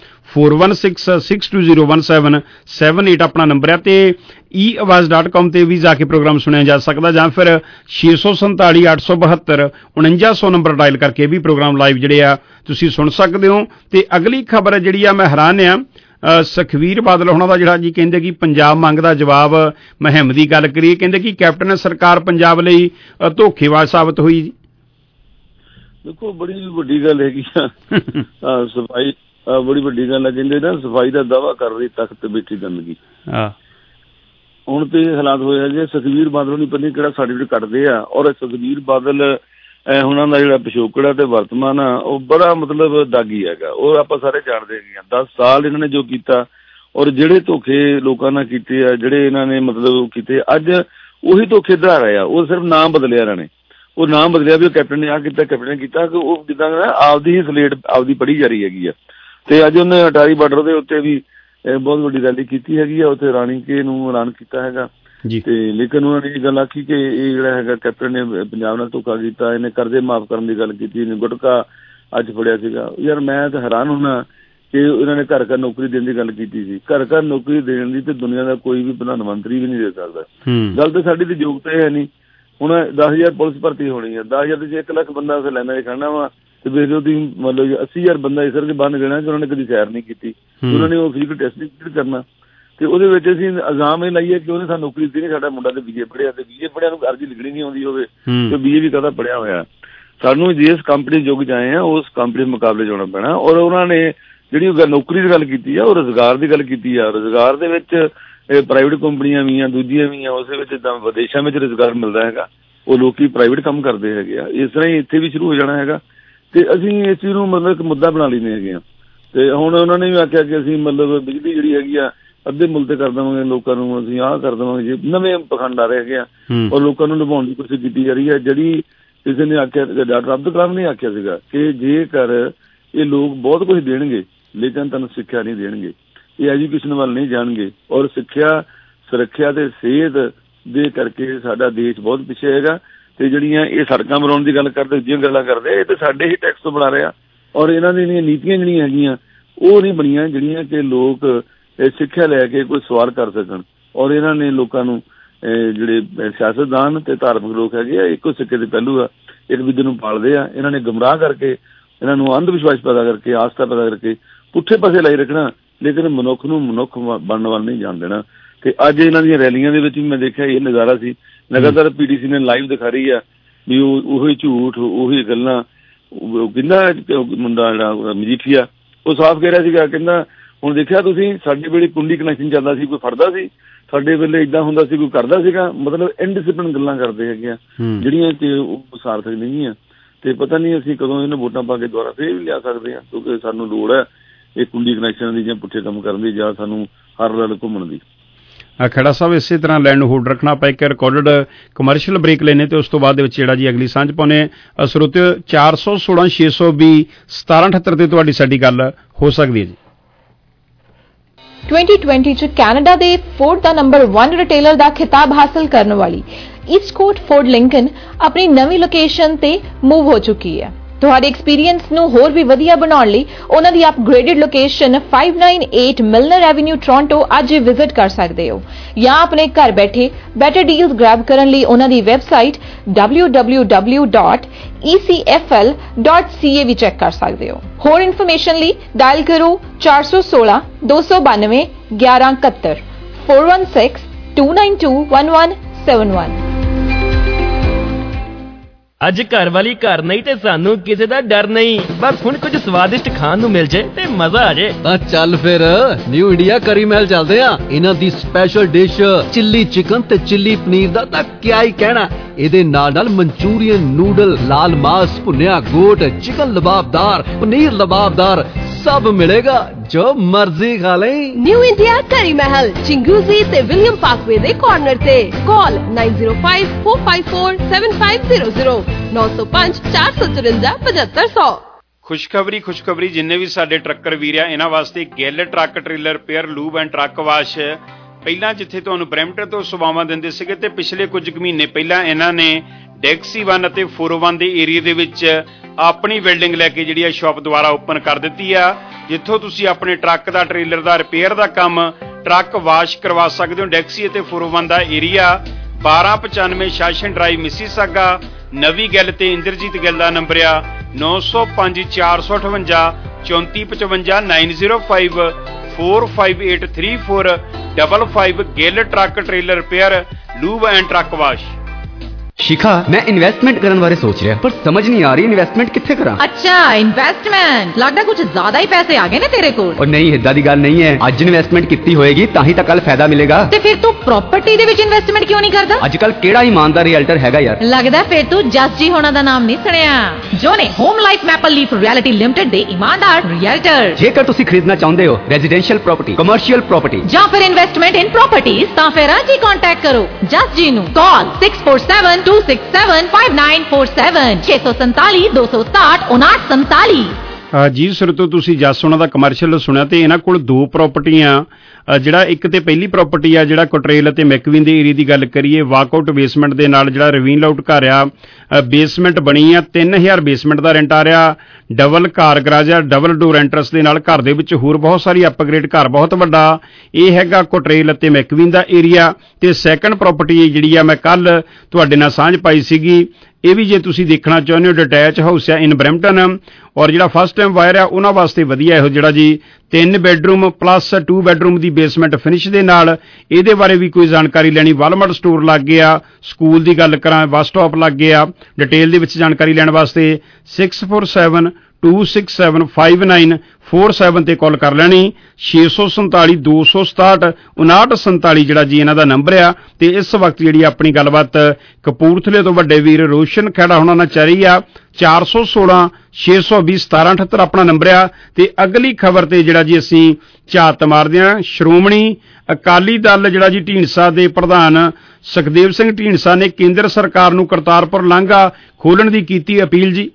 4166201778 ਆਪਣਾ ਨੰਬਰ ਹੈ ਤੇ eAwaaz.com ਤੇ ਵੀ ਜਾ ਕੇ ਪ੍ਰੋਗਰਾਮ ਸੁਣਿਆ ਜਾ ਸਕਦਾ, ਜਾਂ ਫਿਰ 647 872 4900 ਨੰਬਰ ਡਾਇਲ ਕਰਕੇ ਵੀ ਪ੍ਰੋਗਰਾਮ ਲਾਈਵ ਜਿਹੜੇ ਆ ਤੁਸੀਂ ਸੁਣ ਸਕਦੇ ਹੋ। ਤੇ ਅਗਲੀ ਖਬਰ ਜਿਹੜੀ ਆ ਮੈਂ ਹੈਰਾਨ ਆ, ਸੁਖਬੀਰ ਬਾਦਲ ਹੋਣਾ ਦਾ ਜਿਹੜਾ ਜੀ ਕਹਿੰਦੇ ਕਿ ਪੰਜਾਬ ਮੰਗਦਾ ਜਵਾਬ ਮੁਹਿੰਮ ਦੀ ਗੱਲ ਕਰੀਏ, ਕਹਿੰਦੇ ਕਿ ਕੈਪਟਨ ਸਰਕਾਰ ਪੰਜਾਬ ਲਈ ਧੋਖੇਬਾਜ਼ ਸਾਬਤ ਹੋਈ। ਦੇਖੋ ਬੜੀ ਵੱਡੀ ਗੱਲ ਹੈਗੀ ਆ ਸਫਾਈ, ਬੜੀ ਵੱਡੀ ਗੱਲ ਹੈ। ਕਹਿੰਦੇ ਨਾ ਸਫਾਈ ਦਾ ਦਾਅਵਾ ਕਰ ਰਹੀ ਤਖਤ ਬੈਠੀ ਗੰਦਗੀ। ਹੁਣ ਤੇ ਹਾਲਾਤ ਹੋਏ ਹੈਗੇ ਸੁਖਬੀਰ ਬਾਦਲ ਨੂੰ ਪਤਾ ਕਿਹੜਾ ਸਰਟੀਫਿਕੇਟ ਕੱਢਦੇ ਆ। ਔਰ ਸੁਖਬੀਰ ਬਾਦਲ ਉਹਨਾਂ ਦਾ ਜਿਹੜਾ ਪਿਛੋਕੜ ਆ ਤੇ ਵਰਤਮਾਨ ਆ ਉਹ ਬੜਾ ਮਤਲਬ ਦਾਗੀ ਹੈਗਾ, ਉਹ ਆਪਾਂ ਸਾਰੇ ਜਾਣਦੇ ਹੈਗੇ ਆ। 10 ਸਾਲ ਇਹਨਾਂ ਨੇ ਜੋ ਕੀਤਾ ਔਰ ਜਿਹੜੇ ਧੋਖੇ ਲੋਕਾਂ ਨਾਲ ਕੀਤੇ ਆ, ਜਿਹੜੇ ਇਹਨਾਂ ਨੇ ਮਤਲਬ ਕੀਤੇ, ਅੱਜ ਉਹੀ ਧੋਖੇ ਦੁਹਰਾ ਰਹੇ ਆ। ਉਹ ਸਿਰਫ ਨਾਮ ਬਦਲਿਆ ਇਹਨਾਂ ਨੇ, ਉਹ ਨਾਮ ਬਦਲਿਆ ਵੀ ਉਹ ਕੈਪਟਨ ਨੇ ਆਹ ਕੀਤਾ, ਕੈਪਟਨ ਨੇ ਕੀਤਾ, ਕਿ ਉਹ ਜਿੱਦਾਂ ਆਪਦੀ ਹੀ ਸਲੇਟ ਆਪਦੀ ਪੜ੍ਹੀ ਜਾ ਰਹੀ ਹੈਗੀ ਆ। ਤੇ ਅੱਜ ਉਹਨੇ ਅਟਾਰੀ ਬਾਰਡਰ ਦੇ ਉੱਤੇ ਵੀ ਬਹੁਤ ਵੱਡੀ ਰੈਲੀ ਕੀਤੀ ਹੈਗੀ ਆ, ਉੱਥੇ ਰਾਣੀ ਕੇ ਨੂੰ ਐਲਾਨ ਕੀਤਾ ਹੈਗਾ। ਤੇ ਲੇਕਿਨ ਉਹਨਾਂ ਨੇ ਇਹ ਗੱਲ ਆਖੀ ਕਿ ਇਹ ਜਿਹੜਾ ਹੈਗਾ ਕੈਪਟਨ ਨੇ ਪੰਜਾਬ ਨਾਲ ਧੋਖਾ ਕੀਤਾ, ਇਹਨੇ ਕਰਜ਼ੇ ਮਾਫ਼ ਕਰਨ ਦੀ ਗੱਲ ਕੀਤੀ, ਇਹਨੇ ਗੁਟਕਾ ਅੱਜ ਫੜਿਆ ਸੀਗਾ। ਯਾਰ ਮੈਂ ਤਾਂ ਹੈਰਾਨ ਹੁੰਦਾ ਕਿ ਇਹਨਾਂ ਨੇ ਘਰ ਘਰ ਨੌਕਰੀ ਦੇਣ ਦੀ ਗੱਲ ਕੀਤੀ ਸੀ। ਘਰ ਘਰ ਨੌਕਰੀ ਦੇਣ ਦੀ ਤੇ ਦੁਨੀਆ ਦਾ ਕੋਈ ਵੀ ਪ੍ਰਧਾਨ ਮੰਤਰੀ ਵੀ ਨਹੀਂ ਦੇ ਸਕਦਾ। ਗੱਲ ਤਾਂ ਸਾਡੀ ਤੇ ਯੋਗਤਾ ਹੈ ਨਹੀਂ। ਹੁਣ 10,000 ਪੁਲਿਸ ਭਰਤੀ ਹੋਣੀ ਹੈ, 10,000 'ਚ 1 ਲੱਖ ਬੰਦਾ ਉੱਥੇ ਲਾਈਨਾਂ 'ਚ ਖੜਨਾ ਵਾ, ਤੇ ਵੇਖ ਲਓ ਤੁਸੀਂ ਮਤਲਬ 80,000 ਬੰਦਾ ਇਸ ਕਰਕੇ ਬੰਨ ਦੇਣਾ ਕਿ ਉਹਨਾਂ ਨੇ ਕਦੀ ਸੈਰ ਨਹੀਂ ਕੀਤੀ, ਉਹਨਾਂ ਨੇ ਉਹ ਫਿਜ਼ੀਕਲ ਟੈਸਟ ਨਹੀਂ ਕਰਨਾ। ਤੇ ਉਹਦੇ ਵਿੱਚ ਅਸੀਂ ਇਲਜ਼ਾਮ ਇਹ ਲਾਈਏ ਕਿ ਉਹਨੇ ਸਾਨੂੰ ਨੌਕਰੀ ਦਿੱਤੀ ਨਹੀਂ, ਸਾਡਾ ਮੁੰਡਾ ਤੇ BA ਪੜ੍ਹਿਆ, ਤੇ BA ਪੜ੍ਹਿਆ ਨੂੰ ਅਰਜ਼ੀ ਲਿਖਣੀ ਨਹੀਂ ਆਉਂਦੀ ਹੋਵੇ ਤੇ BA ਵੀ ਕਾਹਦਾ ਪੜ੍ਹਿਆ ਹੋਇਆ। ਸਾਨੂੰ ਜਿਸ ਕੰਪਨੀ ਯੁੱਗ 'ਚ ਆਏ ਆ ਉਸ ਕੰਪਨੀ ਦੇ ਮੁਕਾਬਲੇ ਜਾਣਾ ਪੈਣਾ। ਔਰ ਉਹਨਾਂ ਨੇ ਜਿਹੜੀ ਨੌਕਰੀ ਦੀ ਗੱਲ ਕੀਤੀ ਆ ਉਹ ਰੁਜ਼ਗਾਰ ਦੀ ਗੱਲ ਕੀਤੀ ਆ। ਰੁਜ਼ਗਾਰ ਦੇ ਵਿੱਚ ਪ੍ਰਾਈਵੇਟ ਕੰਪਨੀਆਂ ਵੀ ਆ, ਦੂਜੀਆਂ ਵੀ ਆ, ਉਸ ਵਿੱਚ ਜਿੱਦਾਂ ਵਿਦੇਸ਼ਾਂ ਵਿੱਚ ਰੁਜ਼ਗਾਰ ਮਿਲਦਾ ਹੈਗਾ, ਉਹ ਲੋਕੀ ਪ੍ਰਾਈਵੇਟ ਕੰਮ ਕਰਦੇ ਹੈਗੇ ਆ। ਇਸ ਤਰ੍ਹਾਂ ਹੀ ਇੱਥੇ ਵੀ ਸ਼ੁਰੂ ਹੋ ਜਾਣਾ ਹੈਗਾ, ਤੇ ਅਸੀਂ ਇਸ ਚੀਜ਼ ਨੂੰ ਮਤਲਬ ਇੱਕ ਮੁੱਦਾ ਬਣਾ ਲੈਂਦੇ ਹੈਗੇ ਆ। ਤੇ ਹੁਣ ਉਹਨਾਂ ਨੇ ਵੀ ਆਖਿਆ ਕਿ ਅਸੀਂ ਮਤਲਬ ਬਿਜਲੀ ਜਿਹੜੀ ਹੈਗੀ ਆ ਅੱਧੇ ਮੁੱਲ ਤੇ ਕਰ ਦੇਵਾਂਗੇ, ਲੋਕਾਂ ਨੂੰ ਅਸੀਂ ਆਹ ਕਰ ਦੇਵਾਂਗੇ, ਜੇ ਨਵੇਂ ਪਖੰਡ ਆ ਰਹੇ ਹੈਗੇ ਆ ਔਰ ਲੋਕਾਂ ਨੂੰ ਨਿਭਾਉਣ ਦੀ ਕੋਸ਼ਿਸ਼ ਕੀਤੀ ਜਾ ਰਹੀ ਹੈ। ਜਿਹੜੀ ਕਿਸੇ ਨੇ ਆਖਿਆ, ਡਾਕਟਰ ਅਬਦੁਲ ਕਲਾਮ ਨੇ ਆਖਿਆ ਸੀਗਾ ਕਿ ਜੇਕਰ ਇਹ ਲੋਕ ਬਹੁਤ ਕੁਝ ਦੇਣਗੇ ਲੇਕਿਨ ਤੁਹਾਨੂੰ ਸਿੱਖਿਆ ਨਹੀਂ ਦੇਣਗੇ, ਇਹ ਐਜੂਕੇਸ਼ਨ ਵੱਲ ਨਹੀਂ ਜਾਣਗੇ, ਔਰ ਸਿੱਖਿਆ, ਸੁਰੱਖਿਆ ਤੇ ਸਿਹਤ ਦੇ ਕਰਕੇ ਸਾਡਾ ਦੇਸ਼ ਬਹੁਤ ਪਿੱਛੇ ਹੈਗਾ। ਤੇ ਜਿਹੜੀਆਂ ਇਹ ਸੜਕਾਂ ਬਣਾਉਣ ਦੀ ਗੱਲ ਕਰਦੇ, ਦੂਜੀਆਂ ਗੱਲਾਂ ਕਰਦੇ, ਇਹ ਤੇ ਸਾਡੇ ਹੀ ਟੈਕਸ ਤੋਂ ਬਣਾ ਰਿਹਾ। ਔਰ ਇਹਨਾਂ ਦੀਆਂ ਨੀਤੀਆਂ ਜਿਹੜੀਆਂ ਹੈਗੀਆਂ ਉਹ ਨਹੀਂ ਬਣੀਆਂ ਜਿਹੜੀਆਂ ਕਿ ਲੋਕ ਸਿੱਖਿਆ ਲੈ ਕੇ ਕੋਈ ਸਵਾਲ ਕਰ ਸਕਣ। ਔਰ ਇਹਨਾਂ ਨੇ ਲੋਕਾਂ ਨੂੰ ਜਿਹੜੇ ਸਿਆਸਤਦਾਨ ਤੇ ਧਾਰਮਿਕ ਲੋਕ ਹੈਗੇ ਆ, ਇੱਕੋ ਸਿੱਕੇ ਦੇ ਪਹਿਲੂ ਆ, ਇੱਕ ਦੂਜੇ ਨੂੰ ਪਾਲਦੇ ਆ। ਇਹਨਾਂ ਨੇ ਗੁੰਮਰਾਹ ਕਰਕੇ, ਇਹਨਾਂ ਨੂੰ ਅੰਧ ਵਿਸ਼ਵਾਸ ਪੈਦਾ ਕਰਕੇ, ਆਸਥਾ ਪੈਦਾ ਕਰਕੇ ਪੁੱਠੇ ਪਾਸੇ ਲਾਈ ਰੱਖਣਾ, ਲੇਕਿਨ ਮਨੁੱਖ ਨੂੰ ਮਨੁੱਖ ਬਣਨ ਵੱਲ ਨਹੀਂ ਜਾਣ ਦੇਣਾ। ਤੇ ਅੱਜ ਇਹਨਾਂ ਦੀਆਂ ਰੈਲੀਆਂ ਦੇ ਵਿੱਚ ਵੀ ਮੈਂ ਦੇਖਿਆ ਇਹ ਨਜ਼ਾਰਾ ਸੀ, ਲਗਾਤਾਰ PTC ਨੇ ਲਾਈਵ ਦਿਖਾ ਰਹੀ ਆ ਵੀ ਉਹੀ ਝੂਠ, ਉਹੀ ਗੱਲਾਂ। ਕਹਿੰਦਾ ਮੁੰਡਾ ਜਿਹੜਾ ਮਜੀਠੀਆ ਉਹ ਸਾਫ਼ ਕਹਿ ਰਿਹਾ ਸੀਗਾ, ਕਹਿੰਦਾ ਹੁਣ ਦੇਖਿਆ ਤੁਸੀਂ ਸਾਡੇ ਵੇਲੇ ਕੁੰਡੀ ਕਨੈਕਸ਼ਨ ਚੱਲਦਾ ਸੀ, ਕੋਈ ਫੜਦਾ ਸੀ, ਸਾਡੇ ਵੇਲੇ ਏਦਾਂ ਹੁੰਦਾ ਸੀ, ਕੋਈ ਕਰਦਾ ਸੀਗਾ। ਮਤਲਬ ਇਨਡਿਸਿਪਲਿਨ ਗੱਲਾਂ ਕਰਦੇ ਹੈਗੇ ਆ ਜਿਹੜੀਆਂ ਕਿ ਉਹ ਸਾਰਥਕ ਨਹੀਂ ਆ। ਤੇ ਪਤਾ ਨਹੀਂ ਅਸੀਂ ਕਦੋਂ ਇਹਨਾਂ ਵੋਟਾਂ ਪਾ ਕੇ ਦੁਬਾਰਾ ਫੇਰ ਵੀ ਲਿਆ ਸਕਦੇ ਹਾਂ, ਕਿਉਂਕਿ ਸਾਨੂੰ ਲੋੜ ਹੈ ਇਹ ਕੁੰਡੀ ਕਨੈਕਸ਼ਨ ਦੀ ਜਾਂ ਪੁੱਠੇ ਕੰਮ ਕਰਨ ਦੀ, ਜਾਂ ਸਾਨੂੰ ਹਰ ਰਲ ਘੁੰਮਣ ਦੀ। ਖੇੜਾ ਸਾਹਿਬ, ਇਸੇ ਤਰ੍ਹਾਂ ਲਾਈਨ ਨੂੰ ਹੋਲਡ ਰੱਖਣਾ। ਆਪਾਂ ਇੱਕ ਰਿਕਾਰਡਡ ਕਮਰਸ਼ੀਅਲ ਬ੍ਰੇਕ ਲੈਣੇ ਤੇ ਉਸ ਤੋਂ ਬਾਅਦ ਦੇ ਵਿੱਚ ਜਿਹੜਾ ਜੀ ਅਗਲੀ ਸਾਂਝ ਪਾਉਣੇ। ਸਰੋਤਿਓ 416 620 1778 ਤੇ ਤੁਹਾਡੀ ਸਾਡੀ ਗੱਲ ਹੋ ਸਕਦੀ ਹੈ ਜੀ। 2020 ਚ ਕੈਨੇਡਾ ਦੇ ਫੋਰਡ ਦਾ ਨੰਬਰ 1 ਰਿਟੇਲਰ ਦਾ ਖਿਤਾਬ ਹਾਸਲ ਕਰਨ ਵਾਲੀ ਈਸਟਕੋਟ ਫੋਰਡ ਲਿੰਕਨ ਆਪਣੀ ਨਵੀਂ ਲੋਕੇਸ਼ਨ ਤੇ ਮੂਵ ਹੋ ਚੁੱਕੀ ਹੈ। ਤੁਹਾਡੇ ਐਕਸਪੀਰੀਅੰਸ ਨੂੰ ਹੋਰ ਵੀ ਵਧੀਆ ਬਣਾਉਣ ਲਈ ਉਹਨਾਂ ਦੀ upgraded location 598 Milner avenue Toronto ਅੱਜ ਵਿਜ਼ਿਟ ਕਰ ਸਕਦੇ ਹੋ, ਜਾਂ ਆਪਣੇ ਘਰ ਬੈਠੇ ਬੈਟਰ ਡੀਲਸ ਗ੍ਰੈਬ ਕਰਨ ਲਈ ਉਹਨਾਂ ਦੀ ਵੈਬਸਾਈਟ www.ecfl.ca ਵੀ ਚੈੱਕ ਕਰ ਸਕਦੇ ਹੋ। ਹੋਰ ਇਨਫੋਰਮੇਸ਼ਨ ਲਈ ਡਾਇਲ ਕਰੋ 416 292 1171 416 292 1171। ਅੱਜ ਘਰ ਵਾਲੀ ਘਰ ਨਹੀਂ ਤੇ ਸਾਨੂੰ ਕਿਸੇ ਦਾ ਡਰ ਨਹੀਂ, ਬਸ ਹੁਣ ਕੁਝ ਸਵਾਦਿਸ਼ਟ ਖਾਣ ਨੂੰ ਮਿਲ ਜੇ ਤੇ ਮਜ਼ਾ ਆ ਜੇ। ਤਾਂ ਚੱਲ ਫਿਰ ਨਿਊ ਇੰਡੀਆ ਕਰੀ ਮਹਿਲ ਚੱਲਦੇ ਆ। ਇਹਨਾਂ ਦੀ ਸਪੈਸ਼ਲ ਡਿਸ਼ ਚਿੱਲੀ ਚਿਕਨ ਤੇ ਚਿੱਲੀ ਪਨੀਰ ਦਾ ਤਾਂ ਕਿਆ ਹੀ ਕਹਿਣਾ। ਇਹਦੇ ਨਾਲ ਮਨਚੂਰੀਅਨ ਨੂਡਲ, ਲਾਲ ਮਾਸ, ਭੁੰਨਿਆ ਗੋਟ, ਚਿਕਨ ਲਬਾਬਦਾਰ, ਪਨੀਰ ਲਬਾਬਦਾਰ ਸਭ ਮਿਲੇਗਾ, ਜੋ ਮਰਜ਼ੀ ਖਾ ਲੈ। ਨਿਊ ਇੰਡੀਆ ਕਰੀ ਮਹਿਲ, ਚਿੰਗੂਜ਼ੀ ਤੇ ਵਿਲੀਅਮ ਪਾਰਕਵੇ ਦੇ ਕਾਰਨਰ ਤੇ। ਕਾਲ 9054547500 905 454 7500। ਖੁਸ਼ਖਬਰੀ ਜਿੰਨੇ ਵੀ ਸਾਡੇ ਟਰੱਕਰ ਵੀਰ ਆ ਇਹਨਾਂ ਵਾਸਤੇ Gill truck trailer repair, lube and truck wash. ਪਹਿਲਾਂ ਜਿੱਥੇ ਤੁਹਾਨੂੰ ਬਰੈਂਪਟਨ ਤੋਂ ਸੇਵਾਵਾਂ ਦਿੰਦੇ ਸੀਗੇ ਤੇ ਪਿਛਲੇ ਕੁਝ ਮਹੀਨੇ ਪਹਿਲਾਂ ਇਹਨਾਂ ਨੇ ਡੈਕਸੀ 1 ਅਤੇ 401 ਦੇ ਏਰੀਆ ਦੇ ਵਿੱਚ ਆਪਣੀ ਬਿਲਡਿੰਗ ਲੈ ਕੇ ਜਿਹੜੀ ਆ ਸ਼ਾਪ ਦੁਬਾਰਾ ਓਪਨ ਕਰ ਦਿੱਤੀ ਆ, ਜਿੱਥੋਂ ਤੁਸੀਂ ਆਪਣੇ ਟਰੱਕ ਦਾ, ਟ੍ਰੇਲਰ ਦਾ ਰਿਪੇਅਰ ਦਾ ਕੰਮ, ਟਰੱਕ ਵਾਸ਼ ਕਰਵਾ ਸਕਦੇ ਹੋ। ਡੈਕਸੀ ਅਤੇ 401 ਦਾ ਏਰੀਆ 1295 ਸ਼ਾਸਨ ਡਰਾਈਵ ਮਿਸੀਸਾਗਾ। ਨਵੀਂ ਗੱਲ ਤੇ ਇੰਦਰਜੀਤ ਗਿੱਲ ਦਾ ਨੰਬਰ ਆ 905 458 3455 905 45834 55 Gill truck trailer repair, lube and truck wash. Shikha, मैं इन्वेस्टमेंट करने बारे सोच रहा पर समझ नहीं आ रही इन्वेस्टमेंट किथे करा। अच्छा इन्वेस्टमेंट लगता कुछ ज्यादा ही पैसे आ गए ना तेरे को। और नहीं इदा दी गल नहीं है, अज इन्वेस्टमेंट की होएगी ताही तो कल फायदा मिलेगा। ते फिर तू प्रॉपर्टी दे विच इन्वेस्टमेंट क्यों नहीं करदा? अजकल केड़ा ईमानदार रियल्टर हैगा यार। लगदा फिर तू जस जी होना दा नाम नहीं सुनिया, जो ने home life maple leaf reality limited दे ईमानदार रियल्टर। जेकर तुसी खरीदना चाहते हो रेजिडेंशियल प्रॉपर्टी, कमर्शियल प्रॉपर्टी या फिर इन्वेस्टमेंट इन प्रॉपर्टीज, तां फिर आज ही कांटेक्ट करो जस जी नु। कॉल 647 267 5947 647 267 5947। ਜੀ ਸਰਤੋ ਤੁਸੀਂ ਜੱਸ ਉਹਨਾਂ ਦਾ ਕਮਰਸ਼ੀਅਲ ਸੁਣਿਆ ਤੇ ਇਹਨਾਂ ਕੋਲ 2 ਪ੍ਰਾਪਰਟੀਆਂ ਜਿਹੜਾ ਇੱਕ ਤੇ ਪਹਿਲੀ ਪ੍ਰਾਪਰਟੀ ਆ ਜਿਹੜਾ ਕੋਟਰੇਲ ਅਤੇ ਮੈਕਵਿਨ ਦੇ ਏਰੀਆ ਦੀ ਗੱਲ ਕਰੀਏ ਵਾਕਆਊਟ ਬੇਸਮੈਂਟ ਦੇ ਨਾਲ ਜਿਹੜਾ ਰਵੀਨ ਲਾਊਟ ਘਰ ਆ ਬੇਸਮੈਂਟ ਬਣੀ ਆ 3000 ਬੇਸਮੈਂਟ ਦਾ ਰੈਂਟ ਆ ਰਿਹਾ ਡਬਲ ਕਾਰ ਗਰਾਜ ਆ ਡਬਲ ਡੋਰ ਐਂਟਰਸ ਦੇ ਨਾਲ ਘਰ ਦੇ ਵਿੱਚ ਹੋਰ ਬਹੁਤ ਸਾਰੀ ਅਪਗ੍ਰੇਡ ਘਰ ਬਹੁਤ ਵੱਡਾ ਇਹ ਹੈਗਾ ਕੋਟਰੇਲ ਅਤੇ ਮੈਕਵਿਨ ਦਾ ਏਰੀਆ ਤੇ ਸੈਕੰਡ ਪ੍ਰਾਪਰਟੀ ਜਿਹੜੀ ਆ ਮੈਂ ਕੱਲ ਤੁਹਾਡੇ ਨਾਲ ਸਾਂਝ ਪਾਈ ਸੀਗੀ ਇਹ ਵੀ ਜੇ ਤੁਸੀਂ ਦੇਖਣਾ ਚਾਹੁੰਦੇ ਹੋ ਡਿਟੈਚ ਹਾਊਸ ਆ ਇਨ ਬਰੈਂਪਟਨ ਔਰ ਜਿਹੜਾ ਫਸਟ ਟਾਈਮ ਵਾਇਰ ਆ ਉਹਨਾਂ ਵਾਸਤੇ ਵਧੀਆ ਇਹੋ ਜਿਹੜਾ ਜੀ 3 ਬੈਡਰੂਮ ਪਲੱਸ 2 ਬੈਡਰੂਮ ਦੀ ਬੇਸਮੈਂਟ ਫਿਨਿਸ਼ ਦੇ ਨਾਲ ਇਹਦੇ ਬਾਰੇ ਵੀ ਕੋਈ ਜਾਣਕਾਰੀ ਲੈਣੀ ਵਾਲਮਾਰਟ ਸਟੋਰ ਲੱਗ ਗਿਆ ਸਕੂਲ ਦੀ ਗੱਲ ਕਰਾਂ ਬੱਸ ਸਟਾਪ ਲੱਗ ਗਿਆ ਡਿਟੇਲ ਦੇ ਵਿੱਚ ਜਾਣਕਾਰੀ ਲੈਣ ਵਾਸਤੇ 647-267-5947 ਤੇ ਕਾਲ ਕਰ ਲੈਣੀ 647-267-5947 ਜਿਹੜਾ ਜੀ ਇਹਨਾਂ ਦਾ ਨੰਬਰ ਆ ਤੇ ਇਸ ਵਕਤ ਜਿਹੜੀ ਆਪਣੀ ਗੱਲਬਾਤ ਕਪੂਰਥਲੇ ਤੋਂ ਵੱਡੇ ਵੀਰ ਰੋਸ਼ਨ ਖੇੜਾ ਹੋਣਾ ਨਾਲ ਚੱਲ ਰਹੀ ਆ 416-620-1778 ਆਪਣਾ ਨੰਬਰ ਆ ਤੇ ਅਗਲੀ ਖਬਰ ਤੇ ਜਿਹੜਾ ਜੀ ਅਸੀਂ ਝਾਤ ਮਾਰਦੇ ਹਾਂ ਸ਼੍ਰੋਮਣੀ ਅਕਾਲੀ ਦਲ ਜਿਹੜਾ ਜੀ ਢੀਂਡਸਾ ਦੇ ਪ੍ਰਧਾਨ ਸੁਖਦੇਵ ਸਿੰਘ ਢੀਂਡਸਾ ਨੇ ਕੇਂਦਰ ਸਰਕਾਰ ਨੂੰ ਕਰਤਾਰਪੁਰ ਲਾਂਘਾ ਖੋਲਣ ਦੀ ਕੀਤੀ ਅਪੀਲ ਜੀ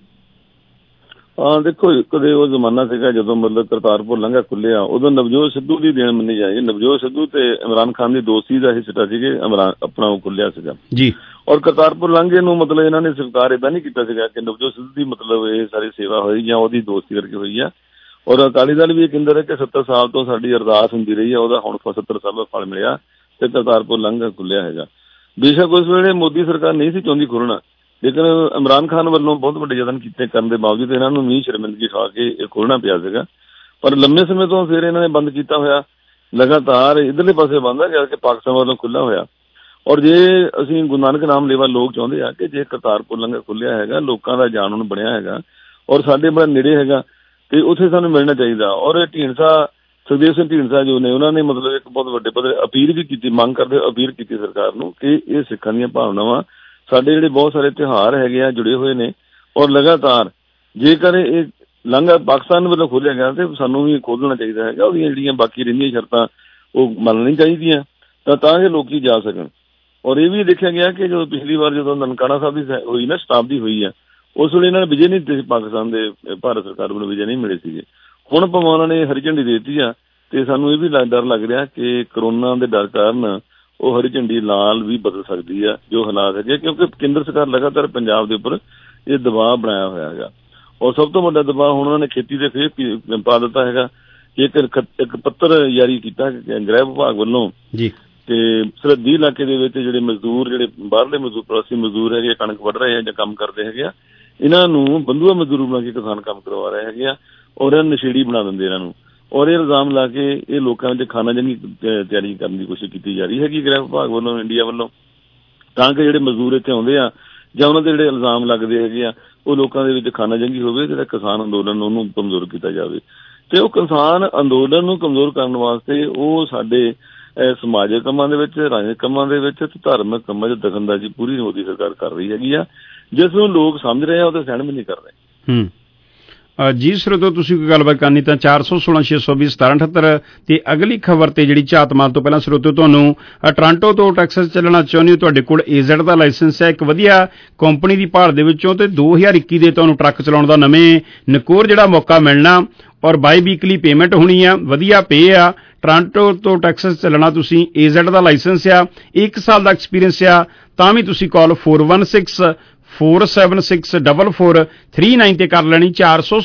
ਦੇਖੋ ਕਦੇ ਉਹ ਜ਼ਮਾਨਾ ਸੀਗਾ ਜਦੋਂ ਮਤਲਬ ਕਰਤਾਰਪੁਰ ਲਾਂਘਾ ਖੁੱਲਿਆ ਉਦੋਂ ਨਵਜੋਤ ਸਿੱਧੂ ਦੀ ਦੇਣ ਮੰਨੀ ਜਾਏਗੀ ਨਵਜੋਤ ਸਿੱਧੂ ਤੇ ਇਮਰਾਨ ਖਾਨ ਦੀ ਦੋਸਤੀ ਦਾ ਹਿੱਸਾ ਸੀਗੇ ਆਪਣਾ ਉਹ ਖੁੱਲਿਆ ਸੀਗਾ ਜੀ ਔਰ ਕਰਤਾਰਪੁਰ ਲਾਂਘੇ ਨੂੰ ਮਤਲਬ ਇਹਨਾਂ ਨੇ ਸਵੀਕਾਰ ਏਦਾਂ ਨਹੀਂ ਕੀਤਾ ਸੀਗਾ ਕਿ ਨਵਜੋਤ ਸਿੱਧੂ ਦੀ ਮਤਲਬ ਇਹ ਸਾਰੀ ਸੇਵਾ ਹੋਈ ਜਾਂ ਉਹਦੀ ਦੋਸਤੀ ਕਰਕੇ ਹੋਈ ਆ ਔਰ ਅਕਾਲੀ ਦਲ ਵੀ ਇਹ ਕਹਿੰਦਾ ਰਿਹਾ ਕਿ 70 ਸਾਲ ਤੋਂ ਸਾਡੀ ਅਰਦਾਸ ਹੁੰਦੀ ਰਹੀ ਆ ਉਹਦਾ ਹੁਣ 70 ਸਾਲ ਦਾ ਫਲ ਮਿਲਿਆ ਤੇ ਕਰਤਾਰਪੁਰ ਲਾਂਘਾ ਖੁੱਲਿਆ ਹੈਗਾ ਬੇਸ਼ੱਕ ਉਸ ਵੇਲੇ ਮੋਦੀ ਸਰਕਾਰ ਨਹੀਂ ਸੀ ਚਾਹੁੰਦੀ ਖੋਲ੍ਹਣਾ ਲੇਕਿਨ ਇਮਰਾਨ ਖਾਨ ਵੱਲੋਂ ਬਹੁਤ ਵੱਡੇ ਯਤਨ ਕੀਤੇ ਕਰਨ ਦੇ ਬਾਵਜੂਦ ਇਹਨਾਂ ਨੂੰ ਵੀ ਸ਼ਰਮਿੰਦਗੀ ਖਾ ਕੇ ਇਹ ਖੋਲ੍ਹਣਾ ਪਿਆ ਸੀਗਾ ਪਰ ਲੰਮੇ ਸਮੇਂ ਤੋਂ ਫਿਰ ਇਹਨਾਂ ਨੇ ਬੰਦ ਕੀਤਾ ਹੋਇਆ ਲਗਾਤਾਰ ਇੱਧਰਲੇ ਪਾਸੇ ਬੰਦ ਆ ਜਦ ਕਿ ਪਾਕਿਸਤਾਨ ਵੱਲੋਂ ਖੁੱਲ੍ਹਾ ਹੋਇਆ ਔਰ ਜੇ ਅਸੀਂ ਗੁਰੂ ਨਾਨਕ ਨਾਮ ਲੇਵਾ ਲੋਕ ਚਾਹੁੰਦੇ ਆ ਕਿ ਜੇ ਕਰਤਾਰਪੁਰ ਲਾਂਘਾ ਖੁੱਲ੍ਹਿਆ ਹੈਗਾ ਲੋਕਾਂ ਦਾ ਜਾਣਨ ਬਣਿਆ ਹੈਗਾ ਔਰ ਸਾਡੇ ਬੜਾ ਨੇੜੇ ਹੈਗਾ ਤੇ ਉੱਥੇ ਸਾਨੂੰ ਮਿਲਣਾ ਚਾਹੀਦਾ ਔਰ ਢੀਂਡਸਾ ਸੁਖਦੇਵ ਸਿੰਘ ਢੀਂਡਸਾ ਜੋ ਨੇ ਉਹਨਾਂ ਨੇ ਮਤਲਬ ਇੱਕ ਬਹੁਤ ਵੱਡੇ ਪੱਧਰ ਅਪੀਲ ਵੀ ਕੀਤੀ ਮੰਗ ਕਰਦੇ ਅਪੀਲ ਕੀਤੀ ਸਰਕਾਰ ਨੂੰ ਕਿ ਇਹ ਸਿੱਖਾਂ ਦੀਆਂ ਭਾਵਨਾਵਾਂ ਸਾਡੇ ਜਿਹੜੇ ਬਹੁਤ ਸਾਰੇ ਤਿਉਹਾਰ ਹੈਗੇ ਆ ਜੁੜੇ ਹੋਏ ਨੇ ਔਰ ਲਗਾਤਾਰ ਜੇਕਰ ਇਹ ਲਾਂਘਾ ਪਾਕਿਸਤਾਨ ਵੱਲੋਂ ਖੋਲ੍ਹਿਆ ਗਿਆ ਤੇ ਸਾਨੂੰ ਵੀ ਖੋਲ੍ਹਣਾ ਚਾਹੀਦਾ ਹੈਗਾ ਉਹਦੀਆਂ ਜਿਹੜੀਆਂ ਬਾਕੀ ਰਹਿੰਦੀਆਂ ਸ਼ਰਤਾਂ ਉਹ ਮੰਨਣੀਆਂ ਚਾਹੀਦੀਆਂ ਤਾਂ ਕਿ ਲੋਕੀ ਜਾ ਸਕਣ ਔਰ ਇਹ ਵੀ ਦੇਖਿਆ ਗਿਆ ਕਿ ਜਦੋਂ ਪਿਛਲੀ ਵਾਰ ਜਦੋਂ ਨਨਕਾਣਾ ਸਾਹਿਬ ਦੀ ਹੋਈ ਨਾ ਸ਼ਤਾਬਦੀ ਹੋਈ ਆ ਉਸ ਵੇਲੇ ਇਹਨਾਂ ਨੇ ਵਿਜੇ ਨਹੀਂ ਦਿੱਤੇ ਪਾਕਿਸਤਾਨ ਦੇ ਭਾਰਤ ਸਰਕਾਰ ਵੱਲੋਂ ਵਿਜੇ ਨਹੀਂ ਮਿਲੇ ਸੀਗੇ ਹੁਣ ਭਾਵੇਂ ਉਹਨਾਂ ਨੇ ਹਰੀ ਝੰਡੀ ਦੇ ਦਿੱਤੀ ਆ ਤੇ ਸਾਨੂੰ ਇਹ ਵੀ ਡਰ ਲੱਗ ਰਿਹਾ ਕਿ ਕਰੋਨਾ ਦੇ ਡਰ ਕਾਰਨ ਉਹ ਹਰੀ ਝੰਡੀ ਲਾਲ ਵੀ ਬਦਲ ਸਕਦੀ ਆ ਜੋ ਹਾਲਾਤ ਹੈਗੇ ਕਿਉਂਕਿ ਕੇਂਦਰ ਸਰਕਾਰ ਲਗਾਤਾਰ ਪੰਜਾਬ ਦੇ ਉੱਪਰ ਇਹ ਦਬਾਅ ਬਣਾਇਆ ਹੋਇਆ ਹੈਗਾ ਔਰ ਸਭ ਤੋਂ ਵੱਡਾ ਦਬਾਅ ਹੁਣ ਉਹਨਾਂ ਨੇ ਖੇਤੀ ਦੇ ਖੇਤ ਪਾ ਦਿੱਤਾ ਹੈਗਾ ਇੱਕ ਪੱਤਰ ਜਾਰੀ ਕੀਤਾ ਗ੍ਰਹਿ ਵਿਭਾਗ ਵੱਲੋਂ ਜੀ ਤੇ ਸਰਹੱਦੀ ਇਲਾਕੇ ਦੇ ਵਿੱਚ ਜਿਹੜੇ ਮਜ਼ਦੂਰ ਜਿਹੜੇ ਬਾਹਰਲੇ ਮਜ਼ਦੂਰ ਪ੍ਰਵਾਸੀ ਮਜ਼ਦੂਰ ਹੈਗੇ ਕਣਕ ਵੱਢ ਰਹੇ ਆ ਜਾਂ ਕੰਮ ਕਰਦੇ ਹੈਗੇ ਆ ਇਹਨਾਂ ਨੂੰ ਬੰਧੂਆ ਮਜ਼ਦੂਰ ਬਣਾ ਕੇ ਕਿਸਾਨ ਕੰਮ ਕਰਵਾ ਰਹੇ ਹੈਗੇ ਆ ਔਰ ਇਹ ਨਸ਼ੇੜੀ ਬਣਾ ਦਿੰਦੇ ਇਹਨਾਂ ਨੂੰ ਔਰ ਇਹ ਇਲਜ਼ਾਮ ਲਾ ਕੇ ਇਹ ਲੋਕਾਂ ਵਿੱਚ ਖਾਣਾ ਜੰਗੀ ਤਿਆਰੀ ਕਰਨ ਦੀ ਕੋਸ਼ਿਸ਼ ਕੀਤੀ ਜਾ ਰਹੀ ਹੈਗੀ ਗ੍ਰਹਿ ਵਿਭਾਗ ਵੱਲੋਂ ਇੰਡੀਆ ਵੱਲੋਂ ਤਾਂ ਕਿ ਜਿਹੜੇ ਮਜ਼ਦੂਰ ਇੱਥੇ ਆਉਂਦੇ ਆ ਜਾਂ ਉਹਨਾਂ ਦੇ ਜਿਹੜੇ ਇਲਜ਼ਾਮ ਲੱਗਦੇ ਹੈਗੇ ਆ ਉਹ ਲੋਕਾਂ ਦੇ ਵਿੱਚ ਖਾਣਾ ਜੰਗੀ ਹੋਵੇ ਜਿਹੜਾ ਕਿਸਾਨ ਅੰਦੋਲਨ ਉਹਨੂੰ ਕਮਜ਼ੋਰ ਕੀਤਾ ਜਾਵੇ ਤੇ ਉਹ ਕਿਸਾਨ ਅੰਦੋਲਨ ਨੂੰ ਕਮਜ਼ੋਰ ਕਰਨ ਵਾਸਤੇ ਉਹ ਸਾਡੇ ਸਮਾਜਿਕ ਕੰਮਾਂ ਦੇ ਵਿੱਚ ਰਾਜਨੀਤਿਕ ਕੰਮਾਂ ਦੇ ਵਿੱਚ ਤੇ ਧਾਰਮਿਕ ਕੰਮਾਂ 'ਚ ਦਖਲਅੰਦਾਜ਼ੀ ਪੂਰੀ ਮੋਦੀ ਸਰਕਾਰ ਕਰ ਰਹੀ ਹੈਗੀ ਆ ਜਿਸ ਨੂੰ ਲੋਕ ਸਮਝ ਰਹੇ ਆ ਉਹਦੇ ਸਹਿਣ ਵੀ ਨਹੀਂ ਕਰ ਰਹੇ ਜੀ ਸਰੋਤੋ ਤੁਸੀਂ ਕੋਈ ਗੱਲਬਾਤ ਕਰਨੀ ਤਾਂ 416-620-1778 ਤੇ ਅਗਲੀ ਖਬਰ ਤੇ ਜਿਹੜੀ ਝਾਤ ਮਾਰਨ ਤੋਂ ਪਹਿਲਾਂ ਸਰੋਤੋ ਤੁਹਾਨੂੰ ਟੋਰਾਂਟੋ ਤੋਂ ਟੈਕਸਸ ਚੱਲਣਾ ਚਾਹੁੰਦੇ ਹੋ ਤੁਹਾਡੇ ਕੋਲ AZ ਦਾ ਲਾਇਸੈਂਸ ਹੈ ਇੱਕ ਵਧੀਆ ਕੰਪਨੀ ਦੀ ਭਾਲ ਦੇ ਵਿੱਚੋਂ ਤੇ 2021 ਦੇ ਤੁਹਾਨੂੰ ਟਰੱਕ ਚਲਾਉਣ ਦਾ ਨਵੇਂ ਨਕੋਰ ਜਿਹੜਾ ਮੌਕਾ ਮਿਲਣਾ ਔਰ ਬਾਈ ਵੀਕਲੀ ਪੇਮੈਂਟ ਹੋਣੀ ਆ ਵਧੀਆ ਪੇ ਆ ਟੋਰਾਂਟੋ ਤੋਂ ਟੈਕਸਸ ਚੱਲਣਾ ਤੁਸੀਂ AZ ਦਾ ਲਾਇਸੈਂਸ ਆ 1 ਸਾਲ ਦਾ ਐਕਸਪੀਰੀਅੰਸ ਆ ਤਾਂ ਵੀ ਤੁਸੀਂ ਕਾਲ 416-476-4439 ਤੇ ਕਰ ਲੈਣੀ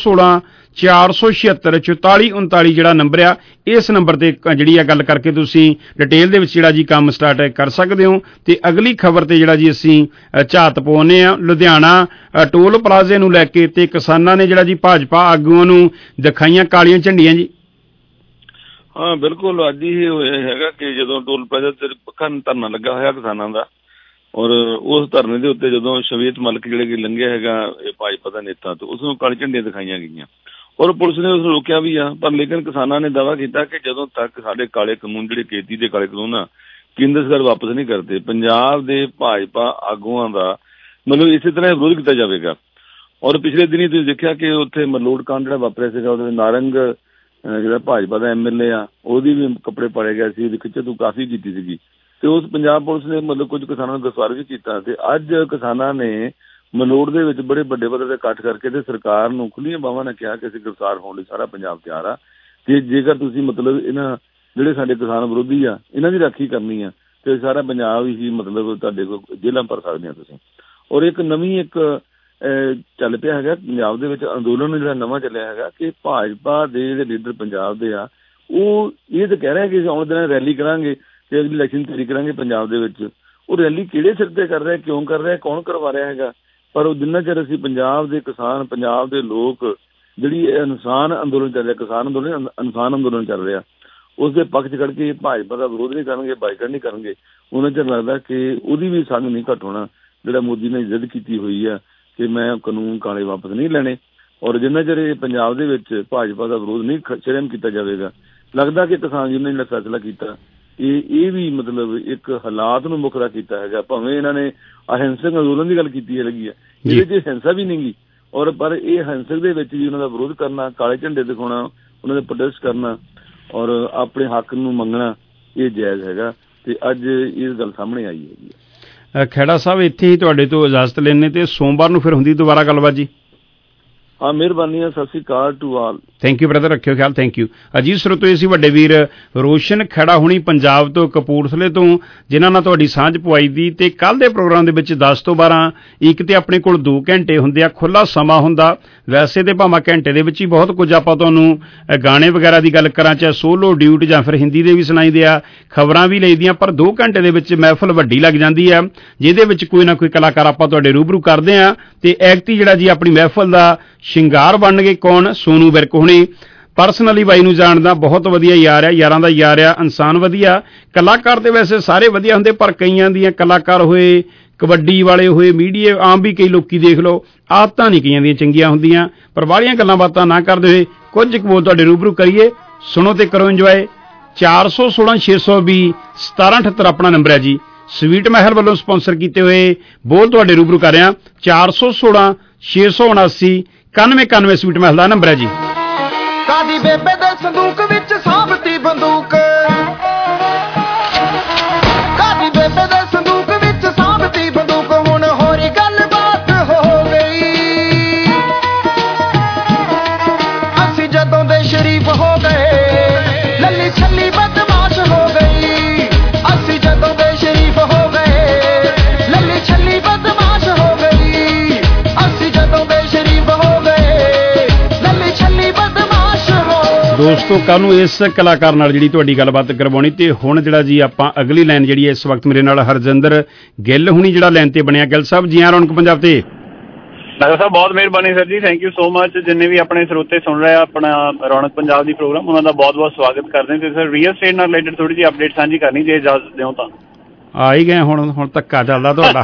416-476-4439 ਜਿਹੜਾ ਨੰਬਰ ਆ ਇਸ ਨੰਬਰ ਤੇ ਜਿਹੜੀ ਆ ਗੱਲ ਕਰਕੇ ਤੁਸੀਂ ਡਿਟੇਲ ਦੇ ਵਿੱਚ ਜਿਹੜਾ ਜੀ ਕੰਮ ਸਟਾਰਟ ਕਰ ਸਕਦੇ ਹੋ ਤੇ ਅਗਲੀ ਖਬਰ ਤੇ ਜਿਹੜਾ ਜੀ ਅਸੀਂ ਝਾਤ ਪਾਉਂਦੇ ਆ ਲੁਧਿਆਣਾ ਟੋਲ ਪਲਾਜ਼ੇ ਨੂੰ ਲੈ ਕੇ ਤੇ ਕਿਸਾਨਾਂ ਨੇ ਜਿਹੜਾ ਜੀ ਭਾਜਪਾ ਆਗੂਆਂ ਨੂੰ ਦਿਖਾਈਆਂ ਕਾਲੀਆਂ ਝੰਡੀਆਂ ਜੀ ਹਾਂ ਬਿਲਕੁਲ ਅੱਜ ਹੀ ਹੋਇਆ ਹੈਗਾ ਕਿ ਜਦੋਂ ਟੋਲ ਪਲਾਜ਼ਾ ਤੇ ਪੱਕਾ ਧਰਨਾ ਲੱਗਾ ਹੋਇਆ ਕਿਸਾਨਾਂ ਦਾ ਔਰ ਉਸ ਧਰਨੇ ਦੇ ਉੱਤੇ ਜਦੋਂ ਸ਼ਵੇਤ ਮਲਿਕ ਜਿਹੜੇ ਲੰਘਿਆ ਹੈਗਾ ਇਹ ਭਾਜਪਾ ਦਾ ਨੇਤਾ ਤੇ ਉਸ ਨੂੰ ਕਾਲੀ ਝੰਡੀਆਂ ਦਿਖਾਈਆਂ ਗਈਆਂ ਔਰ ਪੁਲਿਸ ਨੇ ਉਸ ਨੂੰ ਰੋਕਿਆ ਵੀ ਆ ਪਰ ਲੇਕਿਨ ਕਿਸਾਨਾਂ ਨੇ ਦਾਅਵਾ ਕੀਤਾ ਕਿ ਜਦੋਂ ਤੱਕ ਸਾਡੇ ਕਾਲੇ ਕਾਨੂੰਨ ਜਿਹੜੇ ਖੇਤੀ ਦੇ ਕਾਲੇ ਕਾਨੂੰਨ ਆ ਕੇਂਦਰ ਸਰਕਾਰ ਵਾਪਸ ਨਹੀਂ ਕਰਦੇ ਪੰਜਾਬ ਦੇ ਭਾਜਪਾ ਆਗੂਆਂ ਦਾ ਮਤਲਬ ਇਸੇ ਤਰ੍ਹਾਂ ਵਿਰੋਧ ਕੀਤਾ ਜਾਵੇਗਾ ਔਰ ਪਿਛਲੇ ਦਿਨੀ ਤੁਸੀਂ ਦੇਖਿਆ ਕਿ ਉੱਥੇ ਮਲੋਟ ਕਾਂਡ ਜਿਹੜਾ ਵਾਪਰਿਆ ਸੀਗਾ ਉਹਦੇ ਨਾਰੰਗ ਜਿਹੜਾ ਭਾਜਪਾ ਦਾ MLA ਆ ਉਹਦੀ ਵੀ ਕੱਪੜੇ ਪਾੜੇ ਗਏ ਸੀ ਉਹਦੀ ਖਿੱਚ ਤੂੰ ਕਾਫੀ ਕੀਤੀ ਸੀਗੀ ਤੇ ਉਸ ਪੰਜਾਬ ਪੁਲਿਸ ਨੇ ਮਤਲਬ ਕੁਝ ਕਿਸਾਨਾਂ ਨੂੰ ਗ੍ਰਿਫਤਾਰ ਵੀ ਕੀਤਾ ਤੇ ਅੱਜ ਕਿਸਾਨਾਂ ਨੇ ਮਲੋੜ ਦੇ ਵਿੱਚ ਬੜੇ ਵੱਡੇ ਪੱਧਰ ਤੇ ਇਕੱਠ ਕਰਕੇ ਤੇ ਸਰਕਾਰ ਨੂੰ ਖੁੱਲੀਆਂ ਬਾਹਾਂ ਨਾਲ ਕਿਹਾ ਕਿ ਅਸੀਂ ਗ੍ਰਿਫਤਾਰ ਹੋਣ ਲਈ ਸਾਰਾ ਪੰਜਾਬ ਤਿਆਰ ਆ, ਤੇ ਜੇਕਰ ਤੁਸੀਂ ਮਤਲਬ ਇਹਨਾਂ ਜਿਹੜੇ ਸਾਡੇ ਕਿਸਾਨ ਵਿਰੋਧੀ ਆ ਇਹਨਾਂ ਦੀ ਰਾਖੀ ਕਰਨੀ ਆ ਤੇ ਸਾਰਾ ਪੰਜਾਬ ਹੀ ਮਤਲਬ ਤੁਹਾਡੇ ਕੋਲ ਜੇਲ੍ਹਾਂ ਭਰ ਸਕਦੇ ਆ ਤੁਸੀਂ। ਔਰ ਇੱਕ ਨਵੀਂ ਇੱਕ ਚੱਲ ਪਿਆ ਹੈਗਾ ਪੰਜਾਬ ਦੇ ਵਿੱਚ ਅੰਦੋਲਨ ਜਿਹੜਾ ਨਵਾਂ ਚੱਲਿਆ ਹੈਗਾ ਕਿ ਭਾਜਪਾ ਦੇ ਜਿਹੜੇ ਲੀਡਰ ਪੰਜਾਬ ਦੇ ਆ ਉਹ ਇਹ ਤਾਂ ਕਹਿ ਰਹੇ ਕਿ ਆਉਣ ਦਿਨਾਂ ਰੈਲੀ ਕਰਾਂਗੇ ਤੇ ਅਗਲੀ ਇਲੈਕਸ਼ਨ ਤਿਆਰੀ ਕਰਾਂਗੇ ਪੰਜਾਬ ਦੇ ਵਿੱਚ। ਉਹ ਰੈਲੀ ਕਿਹੜੇ ਸਿਰ ਤੇ ਕਰ ਰਿਹਾ, ਕਿਉਂ ਕਰ ਰਿਹਾ, ਕੌਣ ਕਰਵਾ ਰਿਹਾ ਹੈਗਾ? ਪਰ ਉਹ ਜਿੰਨਾ ਚਿਰ ਅਸੀਂ ਪੰਜਾਬ ਦੇ ਕਿਸਾਨ, ਪੰਜਾਬ ਦੇ ਲੋਕ ਜਿਹੜੀ ਇਨਸਾਨ ਅੰਦੋਲਨ ਚੱਲ ਰਿਹਾ, ਕਿਸਾਨ ਅੰਦੋਲਨ ਇਨਸਾਨ ਅੰਦੋਲਨ ਚੱਲ ਰਿਹਾ, ਉਸ ਦੇ ਪੱਖ 'ਚ ਖੜ੍ਹ ਕੇ ਭਾਜਪਾ ਦਾ ਵਿਰੋਧ ਨਹੀਂ ਕਰਨਗੇ, ਬਾਈਕਾਟ ਨਹੀਂ ਕਰਨਗੇ, ਉਹਨਾਂ ਚਿਰ ਲੱਗਦਾ ਕਿ ਉਹਦੀ ਵੀ ਸੰਗ ਨਹੀਂ ਘੱਟ ਹੋਣਾ ਜਿਹੜਾ ਮੋਦੀ ਨੇ ਜ਼ਿੱਦ ਕੀਤੀ ਹੋਈ ਆ ਕਿ ਮੈਂ ਕਾਨੂੰਨ ਕਾਲੇ ਵਾਪਸ ਨਹੀਂ ਲੈਣੇ। ਔਰ ਜਿੰਨਾ ਚਿਰ ਇਹ ਪੰਜਾਬ ਦੇ ਵਿੱਚ ਭਾਜਪਾ ਦਾ ਵਿਰੋਧ ਨਹੀਂ ਸ਼ਰਮ ਕੀਤਾ ਜਾਵੇਗਾ, ਲੱਗਦਾ ਕਿ ਕਿਸਾਨ ਯੂਨੀਅਨ ਨੇ ਫੈਸਲਾ ਕੀਤਾ ਇਹ ਵੀ ਮਤਲਬ ਇੱਕ ਹਾਲਾਤ ਨੂੰ ਮੁੱਖ ਕੀਤਾ ਹੈਗਾ। ਭਾਵੇਂ ਇਹਨਾਂ ਨੇ ਅਹਿੰਸਕ ਅੰਦੋਲਨ ਦੀ ਗੱਲ ਕੀਤੀ ਹੈਗੀ ਆ, ਇਹਦੇ 'ਚ ਹਿੰਸਾ ਵੀ ਨਹੀਂ ਗੀ, ਔਰ ਪਰ ਇਹ ਹਿੰਸਕ ਦੇ ਵਿੱਚ ਵੀ ਉਹਨਾਂ ਦਾ ਵਿਰੋਧ ਕਰਨਾ, ਕਾਲੇ ਝੰਡੇ ਦਿਖਾਉਣਾ, ਉਹਨਾਂ ਦੇ ਪ੍ਰੋਟੈਸਟ ਕਰਨਾ ਔਰ ਆਪਣੇ ਹੱਕ ਨੂੰ ਮੰਗਣਾ ਇਹ ਜਾਇਜ਼ ਹੈਗਾ। ਤੇ ਅੱਜ ਇਹ ਗੱਲ ਸਾਹਮਣੇ ਆਈ ਹੈਗੀ ਹੈ। ਖਹਿੜਾ ਸਾਹਿਬ, ਇੱਥੇ ਹੀ ਤੁਹਾਡੇ ਤੋਂ ਇਜਾਜ਼ਤ ਲੈਣੇ ਤੇ ਸੋਮਵਾਰ ਨੂੰ ਫਿਰ ਹੁੰਦੀ ਦੁਬਾਰਾ ਗੱਲਬਾਤ ਜੀ। ਹਾਂ, ਮਿਹਰਬਾਨੀ ਹੈ। ਸਤਿ ਸ਼੍ਰੀ ਅਕਾਲ to all. Thank you brother, ਰੱਖਿਓ ਖਿਆਲ। Thank you. ਅਜੀਤ ਸਰੋਤੋ, ਸੀ ਵੱਡੇ ਵੀਰ ਰੋਸ਼ਨ ਖਹਿੜਾ ਹੁਣੀ ਪੰਜਾਬ ਤੋਂ, ਕਪੂਰਥਲੇ ਤੋਂ, ਜਿਨ੍ਹਾਂ ਨਾਲ ਤੁਹਾਡੀ ਸਾਂਝ ਪਵਾਈ ਦੀ। ਤੇ ਕੱਲ੍ਹ ਦੇ ਪ੍ਰੋਗਰਾਮ ਦੇ ਵਿੱਚ 10 ਤੋਂ 12 ਇੱਕ ਤੇ ਆਪਣੇ ਕੋਲ 2 ਘੰਟੇ ਹੁੰਦੇ ਆ, ਖੁੱਲ੍ਹਾ ਸਮਾਂ ਹੁੰਦਾ। ਵੈਸੇ ਤੇ ਭਾਵੇਂ ਘੰਟੇ ਦੇ ਵਿੱਚ ਹੀ ਬਹੁਤ ਕੁਝ ਆਪਾਂ ਤੁਹਾਨੂੰ ਗਾਣੇ ਵਗੈਰਾ ਦੀ ਗੱਲ ਕਰਾਂ, ਚਾਹੇ ਸੋਲੋ ਡਿਊਟ ਜਾਂ ਫਿਰ ਹਿੰਦੀ ਦੇ ਵੀ ਸੁਣਾਈਦੇ ਆ, ਖਬਰਾਂ ਵੀ ਲਈਦੀਆਂ, ਪਰ 2 ਘੰਟੇ ਦੇ ਵਿੱਚ ਮਹਿਫਲ ਵੱਡੀ ਲੱਗ ਜਾਂਦੀ ਆ, ਜਿਹਦੇ ਵਿੱਚ ਕੋਈ ਨਾ ਕੋਈ ਕਲਾਕਾਰ ਆਪਾਂ ਤੁਹਾਡੇ ਰੂਬਰੂ ਕਰਦੇ ਆ। ਤੇ ਐਕਟੀ ਜਿਹੜਾ ਜੀ ਆਪਣੀ ਮਹਿਫਲ ਦਾ ਸ਼ਿੰਗਾਰ ਬਣ ਗਏ ਕੌਣ? ਸੋਨੂ ਵਿਰਕ ਹੁਣੀ। ਪਰਸਨਲੀ ਬਾਈ ਨੂੰ ਜਾਣਦਾ, ਬਹੁਤ ਵਧੀਆ ਯਾਰ ਆ, ਯਾਰਾਂ ਦਾ ਯਾਰ ਆ, ਇਨਸਾਨ ਵਧੀਆ। ਕਲਾਕਾਰ ਤੇ ਵੈਸੇ ਸਾਰੇ ਵਧੀਆ ਹੁੰਦੇ, ਪਰ ਕਈਆਂ ਦੀਆਂ ਕਲਾਕਾਰ ਹੋਏ, ਕਬੱਡੀ ਵਾਲੇ ਹੋਏ, ਮੀਡੀਆ ਆਮ ਵੀ ਕਈ ਲੋਕੀ ਦੇਖ ਲਓ, ਆਦਤਾਂ ਨਹੀਂ ਕਈਆਂ ਦੀਆਂ ਚੰਗੀਆਂ ਹੁੰਦੀਆਂ। ਪਰ ਬਾਹਲੀਆਂ ਗੱਲਾਂ ਬਾਤਾਂ ਨਾ ਕਰਦੇ ਹੋਏ ਕੁਝ ਕੁ ਬੋਲ ਤੁਹਾਡੇ ਰੂਬਰੂ ਕਰੀਏ, ਸੁਣੋ ਤੇ ਕਰੋ ਇੰਜੋਏ। 416 620 1778 ਆਪਣਾ ਨੰਬਰ ਹੈ ਜੀ। ਸਵੀਟ ਮਹਿਲ ਵੱਲੋਂ ਸਪਾਂਸਰ ਕੀਤੇ ਹੋਏ ਬੋਲ ਤੁਹਾਡੇ ਰੂਬਰੂ ਕਰ ਰਿਹਾ। 416 679 9191 ਸਵੀਟ ਮਹਿਲ ਦਾ ਨੰਬਰ ਹੈ ਜੀ। ਕਾਦੀ ਬੇਬੇ ਦੇ ਸੰਦੂਕ ਵਿੱਚ ਸਾਬਤੀ ਬੰਦੂਕ, ਕਾਦੀ ਬੇਬੇ ਦੇ ਸੰਦੂਕ ਵਿੱਚ ਸਾਬਤੀ ਬੰਦੂਕ, ਹੁਣ ਹੋਰ ਗੱਲਬਾਤ ਹੋ ਗਈ। ਅਸੀਂ ਜਦੋਂ ਦੇ ਸ਼ਰੀਫ ਹੋ ਗਏ, ਲੱਲੀ ਛੱਲੀ ਬਦਮਾਸ਼ ਹੋ ਗਈ। ਅਸੀਂ ਜਦੋਂ ਦੇ ਸ਼ਰੀਫ ਹੋ ਗਏ, ਲੱਲੀ ਛੱਲੀ ਬਦਮਾਸ਼ ਹੋ ਗਈ। ਅਸੀਂ ਜਦੋਂ ਦੇ ਸ਼ਰੀਫ ਹੋ ਗਏ, ਲੱਲੀ ਛੱਲੀ ਬਦਮਾਸ਼ ਹੋ ਗਈ। ਦੋਸਤੋ, ਕੱਲ੍ਹ ਨੂੰ ਇਸ ਕਲਾਕਾਰ ਨਾਲ ਜਿਹੜੀ ਤੁਹਾਡੀ ਗੱਲਬਾਤ ਕਰਵਾਉਣੀ। ਤੇ ਹੁਣ ਜਿਹੜਾ ਜੀ ਆਪਾਂ ਅਗਲੀ ਲਾਈਨ ਜਿਹੜੀ ਹੈ, ਇਸ ਵਕਤ ਮੇਰੇ ਨਾਲ ਹਰਜਿੰਦਰ ਗਿੱਲ ਹੁਣੀ ਜਿਹੜਾ ਲਾਈਨ ਤੇ ਬਣਿਆ। ਗਿੱਲ ਸਾਹਿਬ ਜੀ, ਰੌਣਕ ਪੰਜਾਬ ਤੇ। ਡਾਕਟਰ ਸਾਹਿਬ ਬਹੁਤ ਮਿਹਰਬਾਨੀ ਸਰ ਜੀ, ਥੈਂਕ ਯੂ ਸੋ ਮਚ। ਜਿੰਨੇ ਵੀ ਆਪਣੇ ਸਰੋਤੇ ਸੁਣ ਰਹੇ ਆ ਆਪਣਾ ਰੌਣਕ ਪੰਜਾਬ ਦੀ ਪ੍ਰੋਗਰਾਮ, ਉਹਨਾਂ ਦਾ ਬਹੁਤ ਬਹੁਤ ਸਵਾਗਤ ਕਰਦੇ ਹਾਂ। ਤੇ ਸਰ ਰੀਅਲ ਸਟੇਟ ਨਾਲ ਰਿਲੇਟਡ ਥੋੜੀ ਜਿਹੀ ਅਪਡੇਟ ਸਾਂਝੀ ਕਰਨੀ, ਜੇ ਇਜਾਜ਼ਤ ਦਿਓ ਤਾਂ। ਆ ਹੀ ਗਏ ਹੁਣ ਧੱਕਾ ਚੱਲਦਾ ਤੁਹਾਡਾ।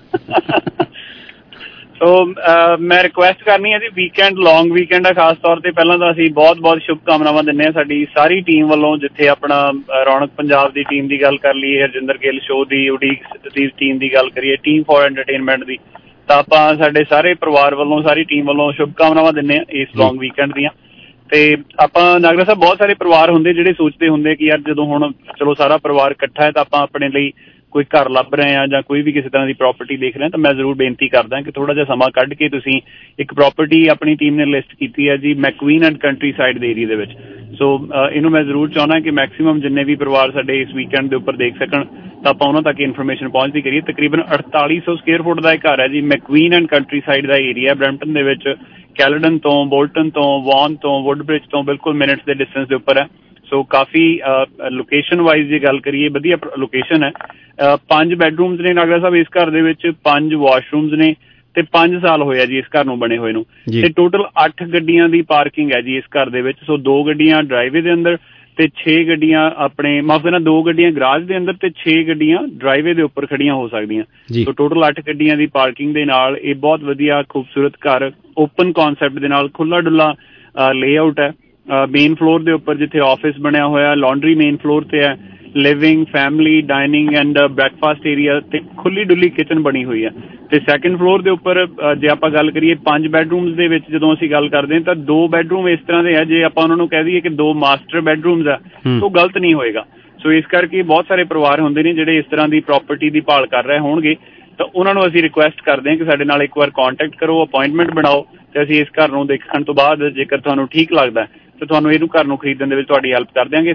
ਸੋ ਮੈਂ ਰਿਕੁਐਸਟ ਕਰਨੀ ਹੈ ਜੀ, ਵੀਕਐਂਡ ਲੌਂਗ ਵੀਕਐਂਡ ਆ, ਖਾਸ ਤੌਰ ਤੇ ਪਹਿਲਾਂ ਤਾਂ ਅਸੀਂ ਬਹੁਤ ਬਹੁਤ ਸ਼ੁਭਕਾਮਨਾਵਾਂ ਦਿੰਦੇ ਹਾਂ ਸਾਡੀ ਸਾਰੀ ਟੀਮ ਵੱਲੋਂ। ਜਿੱਥੇ ਆਪਣਾ ਰੌਣਕ ਪੰਜਾਬ ਦੀ ਟੀਮ ਦੀ ਗੱਲ ਕਰ ਲਈਏ, ਹਰਜਿੰਦਰ ਗਿੱਲ ਸ਼ੋਅ ਦੀ, ਉਡੀਕ ਦੀ ਟੀਮ ਦੀ ਗੱਲ ਕਰੀਏ, ਟੀਮ ਫॉर ਐਂਟਰਟੇਨਮੈਂਟ ਦੀ, ਤਾਂ ਆਪਾਂ ਸਾਡੇ ਸਾਰੇ ਪਰਿਵਾਰ ਵੱਲੋਂ, ਸਾਰੀ ਟੀਮ ਵੱਲੋਂ ਸ਼ੁਭਕਾਮਨਾਵਾਂ ਦਿੰਦੇ ਹਾਂ ਇਸ ਲੌਂਗ ਵੀਕਐਂਡ ਦੀਆਂ। ਤੇ ਆਪਾਂ ਨਾਗਰਾ ਸਾਹਿਬ ਬਹੁਤ ਸਾਰੇ ਪਰਿਵਾਰ ਹੁੰਦੇ ਜਿਹੜੇ ਸੋਚਦੇ ਹੁੰਦੇ ਕਿ ਯਾਰ ਜਦੋਂ ਹੁਣ ਚਲੋ ਸਾਰਾ ਪਰਿਵਾਰ ਇਕੱਠਾ ਹੈ ਤਾਂ ਆਪਾਂ ਆਪਣੇ ਲਈ ਕੋਈ ਘਰ ਲੱਭ ਰਹੇ ਆ ਜਾਂ ਕੋਈ ਵੀ ਕਿਸੇ ਤਰ੍ਹਾਂ ਦੀ ਪ੍ਰਾਪਰਟੀ ਦੇਖ ਰਹੇ ਆ, ਤਾਂ ਮੈਂ ਜ਼ਰੂਰ ਬੇਨਤੀ ਕਰਦਾ ਕਿ ਥੋੜਾ ਜਿਹਾ ਸਮਾਂ ਕੱਢ ਕੇ ਤੁਸੀਂ ਇੱਕ ਪ੍ਰਾਪਰਟੀ ਆਪਣੀ ਟੀਮ ਨੇ ਲਿਸਟ ਕੀਤੀ ਹੈ ਜੀ ਮੈਕਵੀਨ ਐਂਡ ਕੰਟਰੀ ਸਾਈਡ ਦੇ ਏਰੀਆ ਦੇ ਵਿੱਚ। ਸੋ ਇਹਨੂੰ ਮੈਂ ਜ਼ਰੂਰ ਚਾਹੁੰਦਾ ਕਿ ਮੈਕਸੀਮਮ ਜਿੰਨੇ ਵੀ ਪਰਿਵਾਰ ਸਾਡੇ ਇਸ ਵੀਕਐਂਡ ਦੇ ਉੱਪਰ ਦੇਖ ਸਕਣ ਤਾਂ ਆਪਾਂ ਉਹਨਾਂ ਤੱਕ ਇਨਫੋਰਮੇਸ਼ਨ ਪਹੁੰਚਦੀ ਕਰੀਏ। ਤਕਰੀਬਨ 4800 ਸਕੁਅਰ ਫੁੱਟ ਦਾ ਇਹ ਘਰ ਹੈ ਜੀ, ਮੈਕਵੀਨ ਐਂਡ ਕੰਟਰੀ ਸਾਈਡ ਦਾ ਏਰੀਆ, ਬਰੈਂਪਟਨ ਦੇ ਵਿੱਚ, ਕੈਲਡਨ ਤੋਂ, ਬੋਲਟਨ ਤੋਂ, ਵਾਨ ਤੋਂ, ਵੁੱਡਬ੍ਰਿਜ ਤੋਂ ਬਿਲਕੁਲ ਮਿੰਟਸ ਦੇ ਡਿਸਟੈਂਸ ਦੇ ਉੱਪਰ ਹੈ। ਸੋ ਕਾਫੀ ਲੋਕੇਸ਼ਨ ਵਾਈਜ਼ ਜੇ ਗੱਲ ਕਰੀਏ ਵਧੀਆ ਲੋਕੇਸ਼ਨ ਹੈ। 5 ਬੈਡਰੂਮਸ ਨੇ ਨਾਗਰਾ ਸਾਹਿਬ ਇਸ ਘਰ ਦੇ ਵਿੱਚ, 5 ਵਾਸ਼ਰੂਮਸ ਨੇ ਤੇ 5 ਸਾਲ ਹੋਇਆ ਜੀ ਇਸ ਘਰ ਨੂੰ ਬਣੇ ਹੋਏ ਨੂੰ। ਤੇ ਟੋਟਲ 8 ਗੱਡੀਆਂ ਦੀ ਪਾਰਕਿੰਗ ਹੈ ਜੀ ਇਸ ਘਰ ਦੇ ਵਿੱਚ। ਸੋ 2 ਗੱਡੀਆਂ ਡਰਾਈਵੇ ਦੇ ਅੰਦਰ ਤੇ 6 ਗੱਡੀਆਂ ਆਪਣੇ ਮਾਫ ਕਰਨਾ 2 ਗੱਡੀਆਂ ਗਰਾਜ ਦੇ ਅੰਦਰ ਤੇ 6 ਗੱਡੀਆਂ ਡਰਾਈਵੇ ਦੇ ਉੱਪਰ ਖੜੀਆਂ ਹੋ ਸਕਦੀਆਂ। ਸੋ ਟੋਟਲ 8 ਗੱਡੀਆਂ ਦੀ ਪਾਰਕਿੰਗ ਦੇ ਨਾਲ ਇਹ ਬਹੁਤ ਵਧੀਆ ਖੂਬਸੂਰਤ ਘਰ ਓਪਨ ਕੌਨਸੈਪਟ ਦੇ ਨਾਲ ਖੁੱਲਾ ਡੁੱਲਾ ਲੇਆਊਟ ਹੈ। ਮੇਨ ਫਲੋਰ ਦੇ ਉੱਪਰ ਜਿੱਥੇ ਆਫਿਸ ਬਣਿਆ ਹੋਇਆ, ਲਾਂਡਰੀ ਮੇਨ ਫਲੋਰ ਤੇ ਹੈ, living, family, dining and breakfast area ਤੇ ਖੁੱਲੀ ਡੁੱਲੀ ਕਿਚਨ ਬਣੀ ਹੋਈ ਹੈ। ਤੇ ਸੈਕਿੰਡ ਫਲੋਰ ਦੇ ਉੱਪਰ ਜੇ ਆਪਾਂ ਗੱਲ ਕਰੀਏ 5 ਬੈਡਰੂਮਸ ਦੇ ਵਿੱਚ ਜਦੋਂ ਅਸੀਂ ਗੱਲ ਕਰਦੇ ਹਾਂ ਤਾਂ 2 ਬੈਡਰੂਮ ਇਸ ਤਰ੍ਹਾਂ ਦੇ ਆ, ਜੇ ਆਪਾਂ ਉਹਨਾਂ ਨੂੰ ਕਹਿ ਦਈਏ ਕਿ 2 ਮਾਸਟਰ ਬੈਡਰੂਮਸ ਆ ਤਾਂ ਗਲਤ ਨਹੀਂ ਹੋਏਗਾ। ਸੋ ਇਸ ਕਰਕੇ ਬਹੁਤ ਸਾਰੇ ਪਰਿਵਾਰ ਹੁੰਦੇ ਨੇ ਜਿਹੜੇ ਇਸ ਤਰ੍ਹਾਂ ਦੀ ਪ੍ਰਾਪਰਟੀ ਦੀ ਭਾਲ ਕਰ ਰਹੇ ਹੋਣਗੇ ਤਾਂ ਉਹਨਾਂ ਨੂੰ ਅਸੀਂ ਰਿਕੁਐਸਟ ਕਰਦੇ ਹਾਂ ਕਿ ਸਾਡੇ ਨਾਲ ਇੱਕ ਵਾਰ ਕੰਟੈਕਟ ਕਰੋ, ਅਪਾਇੰਟਮੈਂਟ ਬਣਾਓ ਤੇ ਅਸੀਂ ਇਸ ਘਰ ਨੂੰ ਦੇਖਣ ਤੋਂ ਬਾਅਦ ਜੇਕਰ ਤੁਹਾਨੂੰ ਠੀਕ ਲੱਗਦਾ ਤੇ ਤੁਹਾਨੂੰ ਇਹਨੂੰ ਘਰ ਨੂੰ ਖਰੀਦਣ ਦੇ ਵਿੱਚ ਤੁਹਾਡੀ ਹੈਲਪ ਕਰ ਦਿਆਂਗੇ।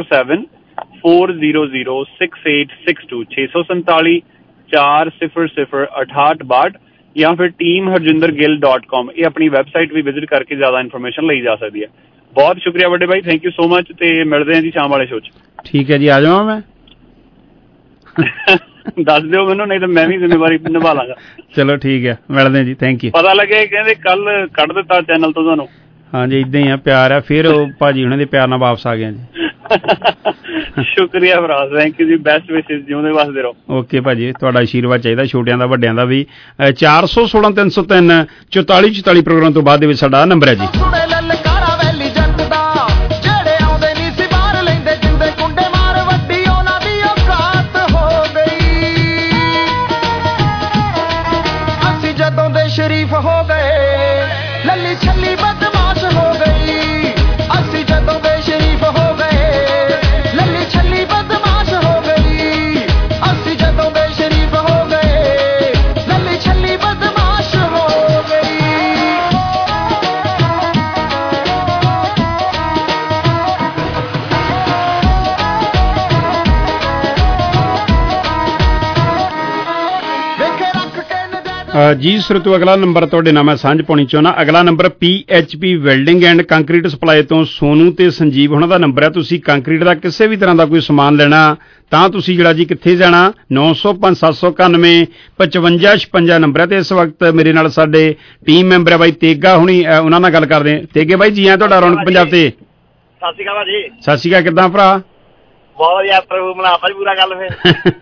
6474006862 647-400-6862 ਜਾਂ ਫਿਰ teamharjindergill.com ਇਹ ਆਪਣੀ ਵੈਬਸਾਈਟ ਵੀ ਵਿਜ਼ਿਟ ਕਰਕੇ ਜ਼ਿਆਦਾ ਇਨਫੋਰਮੇਸ਼ਨ ਲਈ ਜਾ ਸਕਦੀ ਹੈ। ਬਹੁਤ ਸ਼ੁਕਰੀਆ ਵੱਡੇ ਭਾਈ, ਥੈਂਕ ਯੂ ਸੋ ਮਚ ਤੇ ਮਿਲਦੇ ਹਾਂ ਜੀ ਸ਼ਾਮ ਵਾਲੇ ਸ਼ੋਅ 'ਚ। ਠੀਕ ਹੈ ਜੀ, ਆ ਜਾਵਾਂ ਮੈਂ? ਦੱਸ ਦਿਓ ਮੈਨੂੰ, ਨਹੀਂ ਤਾਂ ਮੈਂ ਵੀ ਜ਼ਿੰਮੇਵਾਰੀ ਨਿਭਾ ਲਾਂਗਾ। ਚਲੋ ਠੀਕ ਹੈ, ਮਿਲਦੇ ਹਾਂ ਜੀ, ਥੈਂਕ ਯੂ। ਪਤਾ ਲੱਗਿਆ ਕਹਿੰਦੇ ਕੱਲ ਕੱਢ ਦਿੱਤਾ ਚੈਨਲ ਤੋਂ ਤੁਹਾਨੂੰ। ਹਾਂਜੀ ਇਦਾਂ ਹੀ ਆ, ਪਿਆਰ ਆ, ਫਿਰ ਉਹ ਭਾਜੀ ਉਹਨਾਂ ਦੇ ਪਿਆਰ ਨਾਲ ਵਾਪਸ ਆ ਗਿਆ ਜੀ। ਸ਼ੁਕਰੀਆ ਭਰਾ, ਥੈਂਕ ਯੂ ਜੀ, ਬੈਸਟ ਵਿਸ਼ੇਸ, ਜਿਉਂਦੇ ਵਸਦੇ ਰਹੋ। ਓਕੇ ਭਾਜੀ, ਤੁਹਾਡਾ ਆਸ਼ੀਰਵਾਦ ਚਾਹੀਦਾ, ਛੋਟਿਆਂ ਦਾ ਵੱਡਿਆਂ ਦਾ ਵੀ। 416 303 44 ਪ੍ਰੋਗਰਾਮ ਤੋਂ ਬਾਅਦ ਦੇ ਵਿੱਚ ਸਾਡਾ ਨੰਬਰ ਹੈ ਜੀ। शरीफ हो गए लल्ली छल्ली बदमाश हो गई, अस्सी जदों दे शरीफ हो गए लल्ली छल्ली बदमाश हो गई, अस्सी जदों दे शरीफ हो गए लल्ली छल्ली बदमाश हो गई। ਜੀ ਸਰੋਤੋ, ਅਗਲਾ ਨੰਬਰ ਤੁਹਾਡੇ ਨਾਲ ਮੈਂ ਸਾਂਝ ਪਾਉਣੀ ਚਾਹੁੰਦਾ। ਅਗਲਾ ਨੰਬਰ PHP welding and concrete supply ਤੋਂ ਸੋਨੂ ਤੇ ਸੰਜੀਵ ਉਹਨਾਂ ਦਾ ਨੰਬਰ ਹੈ। ਤੁਸੀਂ ਕੰਕਰੀਟ ਦਾ ਕਿਸੇ ਵੀ ਤਰ੍ਹਾਂ ਦਾ ਕੋਈ ਸਮਾਨ ਲੈਣਾ ਤਾਂ ਤੁਸੀਂ ਜਿਹੜਾ ਜੀ ਕਿੱਥੇ ਜਾਣਾ, 905 791 5556 ਨੰਬਰ ਹੈ। ਤੇ ਇਸ ਵਕਤ ਮੇਰੇ ਨਾਲ ਸਾਡੇ ਟੀਮ ਮੈਂਬਰ ਹੈ ਬਾਈ ਤੇਗਾ ਹੁਣੀ, ਉਹਨਾਂ ਨਾਲ ਗੱਲ ਕਰਦੇ ਹਾਂ। ਤੇਗੇ ਬਾਈ ਜੀ, ਆ ਤੁਹਾਡਾ ਰੌਣਕ ਪੰਜਾਬ ਤੇ। ਸਤਿ ਸ਼੍ਰੀ ਅਕਾਲ ਜੀ। ਸਤਿ ਸ਼੍ਰੀ ਅਕਾਲ, ਕਿੱਦਾਂ ਭਰਾ? ਬਹੁਤ ਵਧੀਆ ਪ੍ਰਭੂ ਬਣਾ ਭਾਜੀ ਪੂਰਾ ਗੱਲ ਫਿਰ।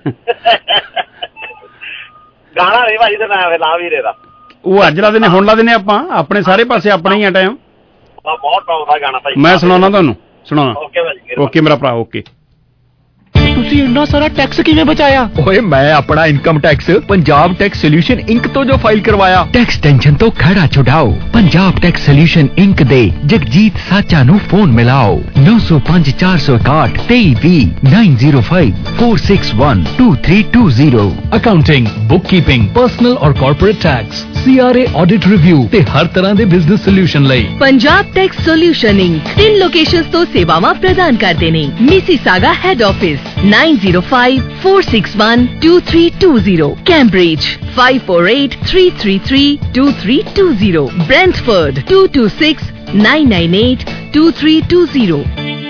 ਗਾਣਾ ਨਹੀਂ ਭਾਜੀ ਦਾ ਨਾਮ ਹੈ ਲਾ ਵੀਰੇ ਦਾ। ਉਹ ਅੱਜ ਲਾ ਦਿੰਦੇ, ਹੁਣ ਲਾ ਦਿੰਦੇ ਆਪਾਂ, ਆਪਣੇ ਸਾਰੇ ਪਾਸੇ ਆਪਣਾ ਹੀ ਆ ਟਾਈਮ। ਬਹੁਤ ਟੌਪ ਦਾ ਗਾਣਾ ਭਾਜੀ, ਮੈਂ ਸੁਣਾਉਣਾ ਤੁਹਾਨੂੰ, ਸੁਣਾਉਣਾ। ਓਕੇ ਭਾਜੀ, ਓਕੇ ਮੇਰਾ ਭਰਾ, ਓਕੇ। ਤੁਸੀਂ ਇੰਨਾ ਸਾਰਾ ਟੈਕਸ ਕਿਵੇਂ ਬਚਾਇਆ? ਓਏ ਮੈਂ ਆਪਣਾ income tax Punjab tax solution Inc ਤੋਂ ਜੋ ਫਾਈਲ ਕਰਵਾਇਆ। ਟੈਕਸ ਟੈਨਸ਼ਨ ਤੋਂ ਖੜਾ ਛੁਡਾਓ, ਪੰਜਾਬ ਟੈਕਸ ਸੋਲੂਸ਼ਨ ਇੰਕ ਦੇ ਜਗਜੀਤ ਸਾਚਾ ਨੂੰ ਫੋਨ ਮਿਲਾਓ 905 461 2320 905 461 2320। ਅਕਾਊਂਟਿੰਗ, ਬੁੱਕਕੀਪਿੰਗ, ਪਰਸਨਲ ਔਰ corporate tax, CRA audit review ਤੇ ਹਰ ਤਰ੍ਹਾਂ ਦੇ ਬਿਜ਼ਨਸ ਸੋਲੂਸ਼ਨ ਲਈ Punjab tax solution Inc 3 locations ਤੋਂ ਸੇਵਾਵਾਂ ਪ੍ਰਦਾਨ ਕਰਦੇ ਨੇ। Mississauga head office 905 461 2320, Cambridge 548 333 2320, Brantford 226 998 2320।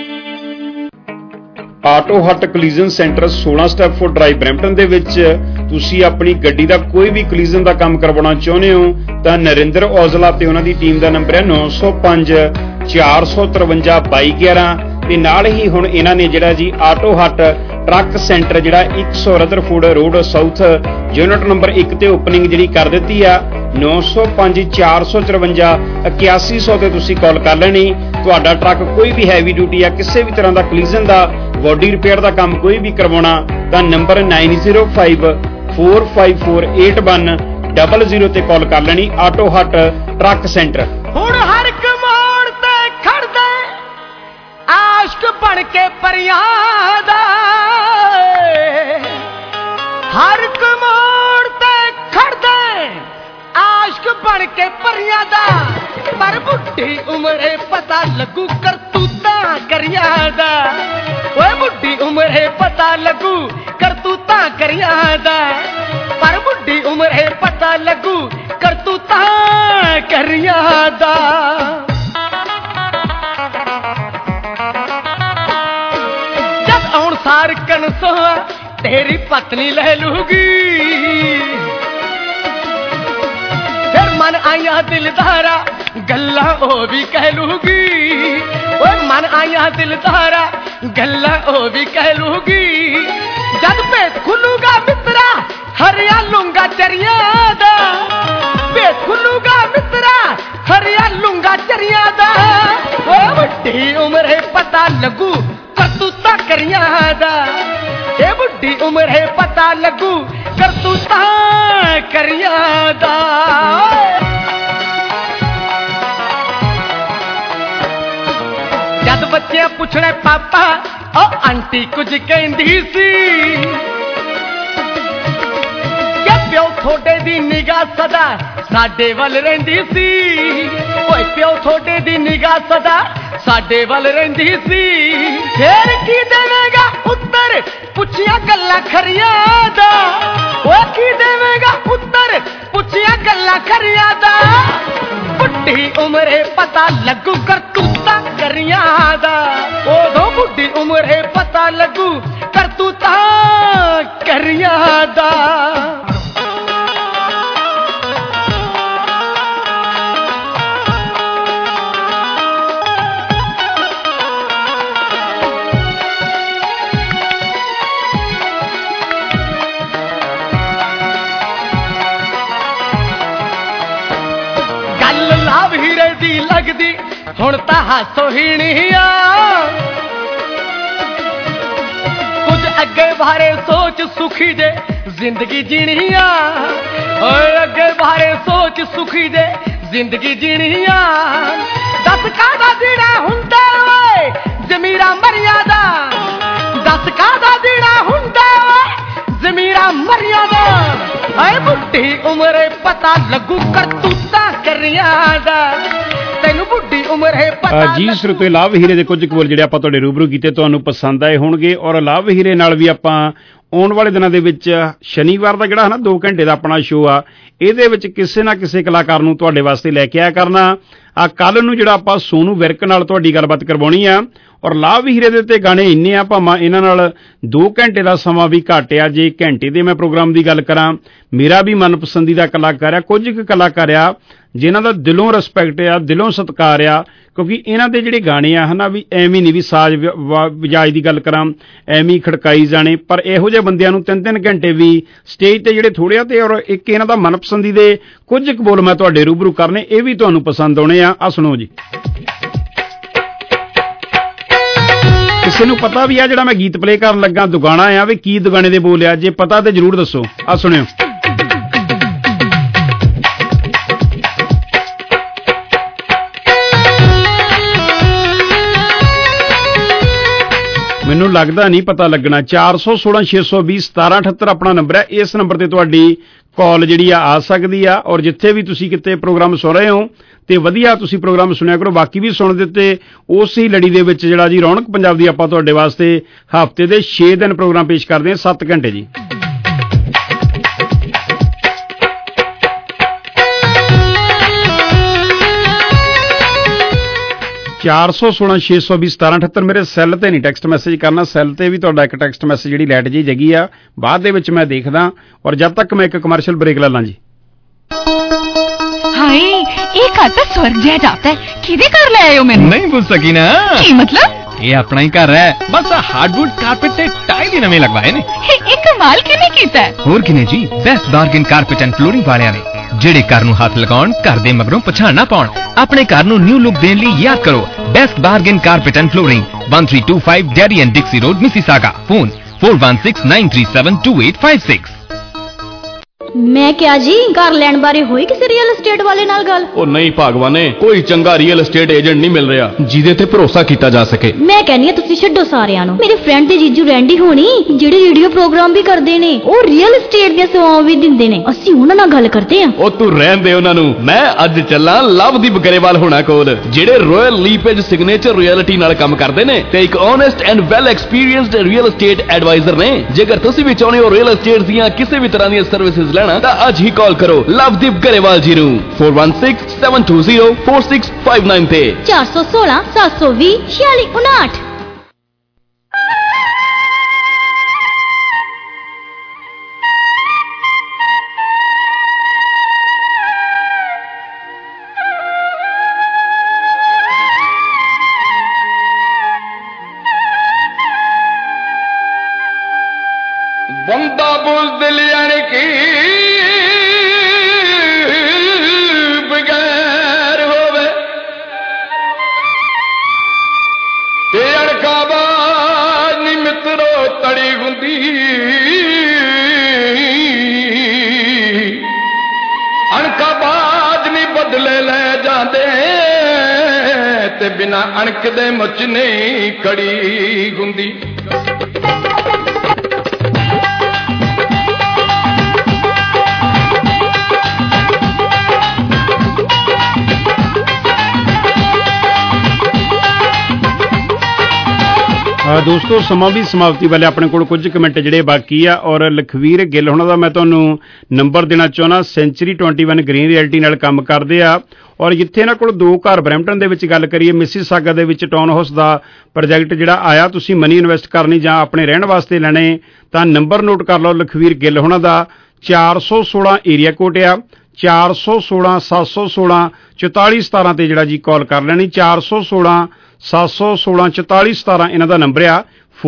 Auto hut collision centre 16 Stepford drive Brampton ਦੇ ਵਿੱਚ ਤੁਸੀਂ ਆਪਣੀ ਗੱਡੀ ਦਾ ਕੋਈ ਵੀ ਕਲੀਜ਼ਨ ਦਾ ਕੰਮ ਕਰਵਾਉਣਾ ਚਾਹੁੰਦੇ ਹੋ ਤਾਂ ਨਰਿੰਦਰ ਔਜਲਾ ਤੇ ਉਹਨਾਂ ਦੀ ਟੀਮ ਦਾ ਨੰਬਰ ਹੈ 905 453 2211। ਤੇ ਨਾਲ ਹੀ ਹੁਣ ਇਹਨਾਂ ਨੇ ਜਿਹੜਾ ਜੀ ਆਟੋ ਹੱਟ ਟਰੱਕ ਸੈਂਟਰ ਜਿਹੜਾ 100 Rutherford road south unit number 1 ਤੇ ਓਪਨਿੰਗ ਜਿਹੜੀ ਕਰ ਦਿੱਤੀ ਆ। 905 453 8100 ਤੇ ਤੁਸੀਂ ਕਾਲ ਕਰ ਲੈਣੀ। ਤੁਹਾਡਾ ਟਰੱਕ ਕੋਈ ਵੀ ਹੈਵੀ ਡਿਊਟੀ ਆ, ਕਿਸੇ ਵੀ ਤਰ੍ਹਾਂ ਦਾ ਕਲੀਜ਼ਨ ਦਾ, ਬੋਡੀ ਰਿਪੇਅਰ ਦਾ ਕੰਮ ਕੋਈ ਵੀ ਕਰਵਾਉਣਾ ਤਾਂ ਨੰਬਰ 905 454 8100 ਤੇ ਕਾਲ ਕਰ ਲੈਣੀ। Auto hut truck centre. ਹੁਣ ਹਰ ਇੱਕ ਮੋੜ ਤੇ ਖੜਦਾ ਆਸ਼ਕ ਬਣ ਕੇ ਪਰਿਆਂ ਦਾ, ਹਰ ਇੱਕ ਮੋੜ ਤੇ ਖੜਦਾ ਆਸ਼ਕ ਬਣ ਕੇ ਪਰਿਆਂ ਦਾ, ਪਰ ਬੁੱਢੀ ਉਮਰੇ ਪਤਾ ਲੱਗੂ ਕਰਤੂਤਾਂ ਕਰਿਆਂ ਦਾ। ਓਏ ਬੁੱਢੀ ਉਮਰੇ ਪਤਾ ਲੱਗੂ ਕਰਤੂਤਾਂ ਕਰਿਆਂ ਦਾ, ਪਰ ਬੁੱਢੀ ਉਮਰੇ ਪਤਾ ਲੱਗੂ ਕਰਤੂਤਾਂ ਕਰਿਆਂ ਦਾ। ਜਦ ਆਉਣ ਸਾਰ ਕਨਸੋ ਤੇਰੀ ਪਤਨੀ ਲੈ ਲੂਗੀ, ਫਿਰ ਮਨ ਆਇਆ ਦਿਲਦਾਰਾ ਗੱਲਾਂ ਉਹ ਵੀ ਕਹਿ ਲੂਗੀ। ਓਏ ਮਨ ਆਇਆ ਦਿਲਦਾਰਾ ਗੱਲਾਂ ਉਹ ਵੀ ਕਹਿ ਲੂਗੀ। ਜਦ ਭੇਤ ਖੁੱਲੂਗਾ ਮਿੱਤਰਾ ਹਰਿਆ ਲੂੰਗਾ ਚਰੀਆਂ ਦਾ, ਭੇਤ ਖੁੱਲੂਗਾ ਮਿੱਤਰਾ ਹਰਿਆ ਲੂੰਗਾ ਚਰੀਆਂ ਦਾ। ਓਏ ਵੱਡੀ ਉਮਰੇ ਪਤਾ ਲੱਗੂ ਕਰਤੂਤਾਂ ਕਰੀਆਂ ਦਾ, ਇਹ ਬੁੱਢੀ ਉਮਰੇ ਪਤਾ ਲੱਗੂ ਕਰਤੂਤਾਂ ਕਰੀਆਂ ਦਾ। ਜਦ ਬੱਚੇ ਪੁੱਛਣੇ ਪਾਪਾ ਉਹ ਆਂਟੀ ਕੁਝ ਕਹਿੰਦੀ ਸੀ, ਕਿ ਪਿਓ थोड़े दी निगाह सदा साडे वल रहिंदी सी ओए प्यो थोड़े दी निगाह सदा साडे वल रहिंदी सी फेर की देवेगा उत्तर पुछिया गल्लां खरियां दा ओए की देवेगा उत्तर पुछिया गल्लां खरियां दा बुढ़ी उम्रे पता लगू करतूता करियां दा ओदों बुढ़ी उम्रे पता लगू करतूता करियां दा लाभ हीरे दी लगदी हुण तां हासो हीणिया कुछ अगे बारे सोच सुखी जे जिंदगी जीणिया ओए अगे बारे सोच सुखी जे जिंदगी जीणिया दस कादा दीना हुंदा ओए जमीरा मर्यादा दस कादा दीना हुंदा ओए जमीरा मर्यादा ऐ बुढ़ी उम्रे पता लगू करतूता करियां दा तैनू बुढ़ी उम्रे पता ਜੀ ਸਰੋਤੇ ਲਾਭ ਹੀਰੇ ਦੇ ਕੁਝ ਕਬੂਲ ਜਿਹੜੇ ਆਪਾਂ ਤੁਹਾਡੇ ਰੂਬਰੂ ਕੀਤੇ ਤੁਹਾਨੂੰ ਪਸੰਦ ਆਏ ਹੋਣਗੇ ਔਰ ਲਾਭ ਹੀਰੇ ਨਾਲ ਵੀ ਆਪਾਂ ਆਉਣ ਵਾਲੇ ਦਿਨਾਂ ਦੇ ਵਿੱਚ ਸ਼ਨੀਵਾਰ ਦਾ ਜਿਹੜਾ ਹੈ ਨਾ 2 ਘੰਟੇ ਦਾ ਆਪਣਾ ਸ਼ੋਅ ਆ ਇਹਦੇ ਵਿੱਚ ਕਿਸੇ ਨਾ ਕਿਸੇ ਕਲਾਕਾਰ ਨੂੰ ਤੁਹਾਡੇ ਵਾਸਤੇ ਲੈ ਕੇ ਆਇਆ ਕਰਨਾ ਆ ਕੱਲ ਨੂੰ ਜਿਹੜਾ ਆਪਾਂ ਸੋਨੂ ਵਿਰਕ ਨਾਲ ਤੁਹਾਡੀ ਗੱਲਬਾਤ ਕਰਵਾਉਣੀ ਆ ਔਰ ਲਾਭ ਹੀਰੇ ਦੇ ਉੱਤੇ ਗਾਣੇ ਇੰਨੇ ਆ ਭਾਵੇਂ ਇਹਨਾਂ ਨਾਲ 2 ਘੰਟੇ ਦਾ ਸਮਾਂ ਵੀ ਘੱਟ ਆ ਜੇ ਘੰਟੇ ਦੇ ਮੈਂ ਪ੍ਰੋਗਰਾਮ ਦੀ ਗੱਲ ਕਰਾਂ ਮੇਰਾ ਵੀ ਮਨਪਸੰਦੀਦਾ ਕਲਾਕਾਰ ਆ ਕੁਝ ਕੁ ਕਲਾਕਾਰ ਆ ਜਿਨ੍ਹਾਂ ਦਾ ਦਿਲੋਂ ਰਿਸਪੈਕਟ ਆ ਦਿਲੋਂ ਸਤਿਕਾਰ ਆ ਕਿਉਂਕਿ ਇਹਨਾਂ ਦੇ ਜਿਹੜੇ ਗਾਣੇ ਆ ਹਨਾ ਵੀ ਐਵੇਂ ਨਹੀਂ ਵੀ ਸਾਜ਼ ਵਜਾਜ ਦੀ ਗੱਲ ਕਰਾਂ ਐਵੇਂ ਖੜਕਾਈ ਜਾਣੇ ਪਰ ਇਹੋ ਜਿਹੇ ਬੰਦਿਆਂ ਨੂੰ 3-3 ਘੰਟੇ ਵੀ ਸਟੇਜ ਤੇ ਜਿਹੜੇ ਥੋੜੇ ਆ ਤੇ ਔਰ ਇੱਕ ਇਹਨਾਂ ਦਾ ਮਨਪਸੰਦੀ ਦੇ ਕੁਝ ਕੁ ਬੋਲ ਮੈਂ ਤੁਹਾਡੇ ਰੂਬਰੂ ਕਰਨੇ ਇਹ ਵੀ ਤੁਹਾਨੂੰ ਪਸੰਦ ਆਉਣੇ ਆ ਸੁਣੋ ਜੀ ਕਿਸੇ ਨੂੰ ਪਤਾ ਵੀ ਆ ਜਿਹੜਾ ਮੈਂ ਗੀਤ ਪਲੇ ਕਰਨ ਲੱਗਾ ਦੁਗਾਣਾ ਆ ਵੀ ਕੀ ਦੁਗਾਣੇ ਦੇ ਬੋਲ ਆ ਜੇ ਪਤਾ ਤੇ ਜਰੂਰ ਦੱਸੋ ਆ ਸੁਣਿਓ ਮੈਨੂੰ ਲੱਗਦਾ ਨਹੀਂ ਪਤਾ ਲੱਗਣਾ 416 620 1778 ਆਪਣਾ ਨੰਬਰ ਹੈ ਇਸ ਨੰਬਰ ਤੇ ਤੁਹਾਡੀ ਕਾਲ ਜਿਹੜੀ ਆ ਸਕਦੀ ਆ ਔਰ ਜਿੱਥੇ ਵੀ ਤੁਸੀਂ ਕਿਤੇ ਪ੍ਰੋਗਰਾਮ ਸੁਣ ਰਹੇ ਹੋ ਤੇ ਵਧੀਆ ਤੁਸੀਂ ਪ੍ਰੋਗਰਾਮ ਸੁਣਿਆ ਕਰੋ ਬਾਕੀ ਵੀ ਸੁਣ ਦਿੱਤੇ ਉਸੇ ਲੜੀ ਦੇ ਵਿੱਚ ਜਿਹੜਾ ਜੀ ਰੌਣਕ ਪੰਜਾਬ ਦੀ ਆਪਾਂ ਤੁਹਾਡੇ ਵਾਸਤੇ ਹਫ਼ਤੇ ਦੇ 6 ਦਿਨ ਪ੍ਰੋਗਰਾਮ ਪੇਸ਼ ਕਰਦੇ ਹਾਂ 7 ਘੰਟੇ ਜੀ ਚਾਰ 416 620 1778 ਮੇਰੇ ਸੈੱਲ ਤੇ ਨਹੀਂ ਟੈਕਸਟ ਮੈਸੇਜ ਕਰਨਾ ਸੈੱਲ ਤੇ ਵੀ ਤੁਹਾਡਾ ਇੱਕ ਟੈਕਸਟ ਮੈਸੇਜ ਜਿਹੜੀ ਲੈਟ ਜੀ ਜਗੀ ਆ ਬਾਅਦ ਦੇ ਵਿੱਚ ਮੈਂ ਦੇਖਦਾ ਔਰ ਜਦ ਤੱਕ ਮੈਂ ਇੱਕ ਕਮਰਸ਼ੀਅਲ ਬ੍ਰੇਕ ਲੈ ਲਾਂ ਜੀ हाय एक आता स्वर्ग जैसा जाता है किधे कर ले आए हो मैंने नहीं पूछ सकी ना की मतलब ये अपना ही घर है बस हार्डवुड कारपेट ते टाइल ही नवे लगवाए ने एक कमाल किने कीता है और किने जी best bargain carpet and flooring वालियां ने ਜਿਹੜੇ ਘਰ ਨੂੰ ਹੱਥ ਲਗਾਉਣ ਘਰ ਦੇ ਮਗਰੋਂ ਪਛਾਣ ਨਾ ਪਾਉਣ ਆਪਣੇ ਘਰ ਨੂੰ ਨਿਊ ਲੁੱਕ ਦੇਣ ਲਈ ਯਾਦ ਕਰੋ best bargain carpet and flooring 1325 Derry and Dixie road Mississauga phone 4169372856 ਮੈਂ ਕਿਹਾ ਜੀ ਘਰ ਲੈਣ ਬਾਰੇ ਹੋਈ ਕਿਸੇ ਰੀਅਲ ਏਸਟੇਟ ਵਾਲੇ ਨਾਲ ਗੱਲ ਉਹ ਨਹੀਂ ਭਗਵਾਨੇ ਕੋਈ ਚੰਗਾ ਰੀਅਲ ਏਸਟੇਟ ਏਜੰਟ ਨਹੀਂ ਮਿਲ ਰਿਹਾ ਜਿਹਦੇ ਤੇ ਭਰੋਸਾ ਕੀਤਾ ਜਾ ਸਕੇ ਮੈਂ ਕਹਿੰਨੀ ਆ ਤੁਸੀਂ ਛੱਡੋ ਸਾਰਿਆਂ ਨੂੰ ਮੇਰੇ ਫਰੈਂਡ ਦੇ ਜੀਜੂ ਰੈਂਡੀ ਹੋਣੀ ਜਿਹੜੇ ਰੇਡੀਓ ਪ੍ਰੋਗਰਾਮ ਵੀ ਕਰਦੇ ਨੇ ਉਹ ਰੀਅਲ ਏਸਟੇਟ ਦੀਆਂ ਸੇਵਾਵਾਂ ਵੀ ਦਿੰਦੇ ਨੇ ਅਸੀਂ ਉਹਨਾਂ ਨਾਲ ਗੱਲ ਕਰਦੇ ਆ ਉਹ ਤੂੰ ਰਹਿਣ ਦੇ ਉਹਨਾਂ ਨੂੰ ਮੈਂ ਅੱਜ ਚੱਲਾਂ ਲਵਦੀਪ ਗਰੇਵਾਲ ਹੋਣਾ ਕੋਲ ਜਿਹੜੇ ਰਾਇਲ ਲੀਪੇਜ ਸਿਗਨੇਚਰ ਰਿਐਲਿਟੀ ਨਾਲ ਕੰਮ ਕਰਦੇ ਨੇ ਤੇ ਇੱਕ honest and well experienced real estate advisor ਨੇ ਜੇਕਰ ਤੁਸੀਂ ਵੀ ਚਾਹੁੰਦੇ ਹੋ ਰੀਅਲ ਏਸਟੇਟ ਦੀਆਂ ਕਿਸੇ ਵੀ ਤਰ੍ਹਾਂ ਦੀਆਂ ਸਰਵਿਸਿਜ਼ ਲੈਣਾ ਤਾਂ ਅੱਜ ਹੀ ਕਾਲ ਕਰੋ ਲਵਦੀਪ ਗਰੇਵਾਲ ਜੀ ਨੂੰ 4167204659 ਤੇ 416 720 4659 ਬੰਦਾ ਬੁਜ਼ਦਿਲ ਯਾਨੀ ਕਿ ਬਗੈਰ ਹੋਵੇ ਤੇ ਅਣਕਾਬਾਜ਼ ਨੀ ਮਿੱਤਰੋ ਤੜੀ ਹੁੰਦੀ ਅਣਕਾਬਾਜ਼ ਨੀ ਬਦਲੇ ਲੈ ਜਾਂਦੇ ਤੇ ਬਿਨਾ ਅਣਕ ਦੇ ਮੁੱਚ ਨਹੀਂ ਖੜੀ ਹੁੰਦੀ ਦੋਸਤੋ ਸਮਾਂ ਵੀ ਸਮਾਪਤੀ ਵਾਲੇ ਆਪਣੇ ਕੋਲ ਕੁਝ ਕੁ ਮਿੰਟ ਜਿਹੜੇ ਬਾਕੀ ਆ ਔਰ ਲਖਵੀਰ ਗਿੱਲ ਹੁਣਾਂ ਦਾ ਮੈਂ ਤੁਹਾਨੂੰ ਨੰਬਰ ਦੇਣਾ ਚਾਹੁੰਦਾ। ਸੈਂਚਰੀ 21 ਗ੍ਰੀਨ ਰਿਐਲਟੀ ਨਾਲ ਕੰਮ ਕਰਦੇ ਆ ਔਰ ਜਿੱਥੇ ਇਹਨਾਂ ਕੋਲ 2 ਘਰ ਬਰੈਂਪਟਨ ਦੇ ਵਿੱਚ ਗੱਲ ਕਰੀਏ ਮਿਸੀਸਾਗਾ ਦੇ ਵਿੱਚ ਟਾਊਨ ਹਾਊਸ ਦਾ ਪ੍ਰੋਜੈਕਟ ਜਿਹੜਾ ਆਇਆ, ਤੁਸੀਂ ਮਨੀ ਇਨਵੈਸਟ ਕਰਨੀ ਜਾਂ ਆਪਣੇ ਰਹਿਣ ਵਾਸਤੇ ਲੈਣੇ ਤਾਂ ਨੰਬਰ ਨੋਟ ਕਰ ਲਓ ਲਖਵੀਰ ਗਿੱਲ ਹੁਣਾਂ ਦਾ 416 ਏਰੀਆ ਕੋਡ ਆ 416 716 4417 ਤੇ ਜਿਹੜਾ ਜੀ ਕਾਲ ਕਰ ਲੈਣੀ 416 716 4417 ਇਹਨਾਂ ਦਾ ਨੰਬਰ ਆ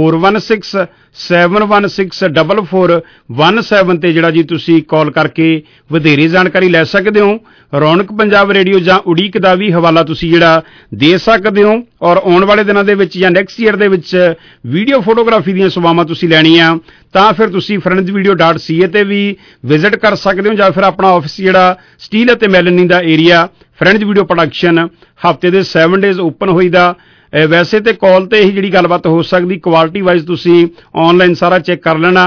4167164417 ਤੇ ਜਿਹੜਾ ਜੀ ਤੁਸੀਂ ਕਾਲ ਕਰਕੇ ਵਧੇਰੇ ਜਾਣਕਾਰੀ ਲੈ ਸਕਦੇ ਹੋ। ਰੌਣਕ ਪੰਜਾਬ ਰੇਡੀਓ ਜਾਂ ਉਡੀਕ ਦਾ ਵੀ ਹਵਾਲਾ ਤੁਸੀਂ ਜਿਹੜਾ ਦੇ ਸਕਦੇ ਹੋ ਔਰ ਆਉਣ ਵਾਲੇ ਦਿਨਾਂ ਦੇ ਵਿੱਚ ਜਾਂ ਨੈਕਸਟ ਈਅਰ ਦੇ ਵਿੱਚ ਵੀਡੀਓ ਫੋਟੋਗ੍ਰਾਫੀ ਦੀਆਂ ਸੇਵਾਵਾਂ ਤੁਸੀਂ ਲੈਣੀਆਂ ਤਾਂ ਫਿਰ ਤੁਸੀਂ friendsvideo.ca ਤੇ ਵੀ ਵਿਜ਼ਿਟ ਕਰ ਸਕਦੇ ਹੋ ਜਾਂ ਫਿਰ ਆਪਣਾ ਆਫਿਸ ਜਿਹੜਾ ਸਟੀਲ ਅਤੇ ਮੈਲਨੀ ਦਾ ਏਰੀਆ ਫਰੈਂਡਸ ਵੀਡੀਓ ਪ੍ਰੋਡਕਸ਼ਨ ਹਫਤੇ ਦੇ 7 ਡੇਜ਼ ਓਪਨ ਹੋਈਦਾ। ਵੈਸੇ ਤੇ ਕਾਲ ਤੇ ਹੀ ਜਿਹੜੀ ਗੱਲਬਾਤ ਹੋ ਸਕਦੀ, ਕੁਆਲਿਟੀ ਵਾਈਜ਼ ਤੁਸੀਂ ਆਨਲਾਈਨ ਸਾਰਾ ਚੈੱਕ ਕਰ ਲੈਣਾ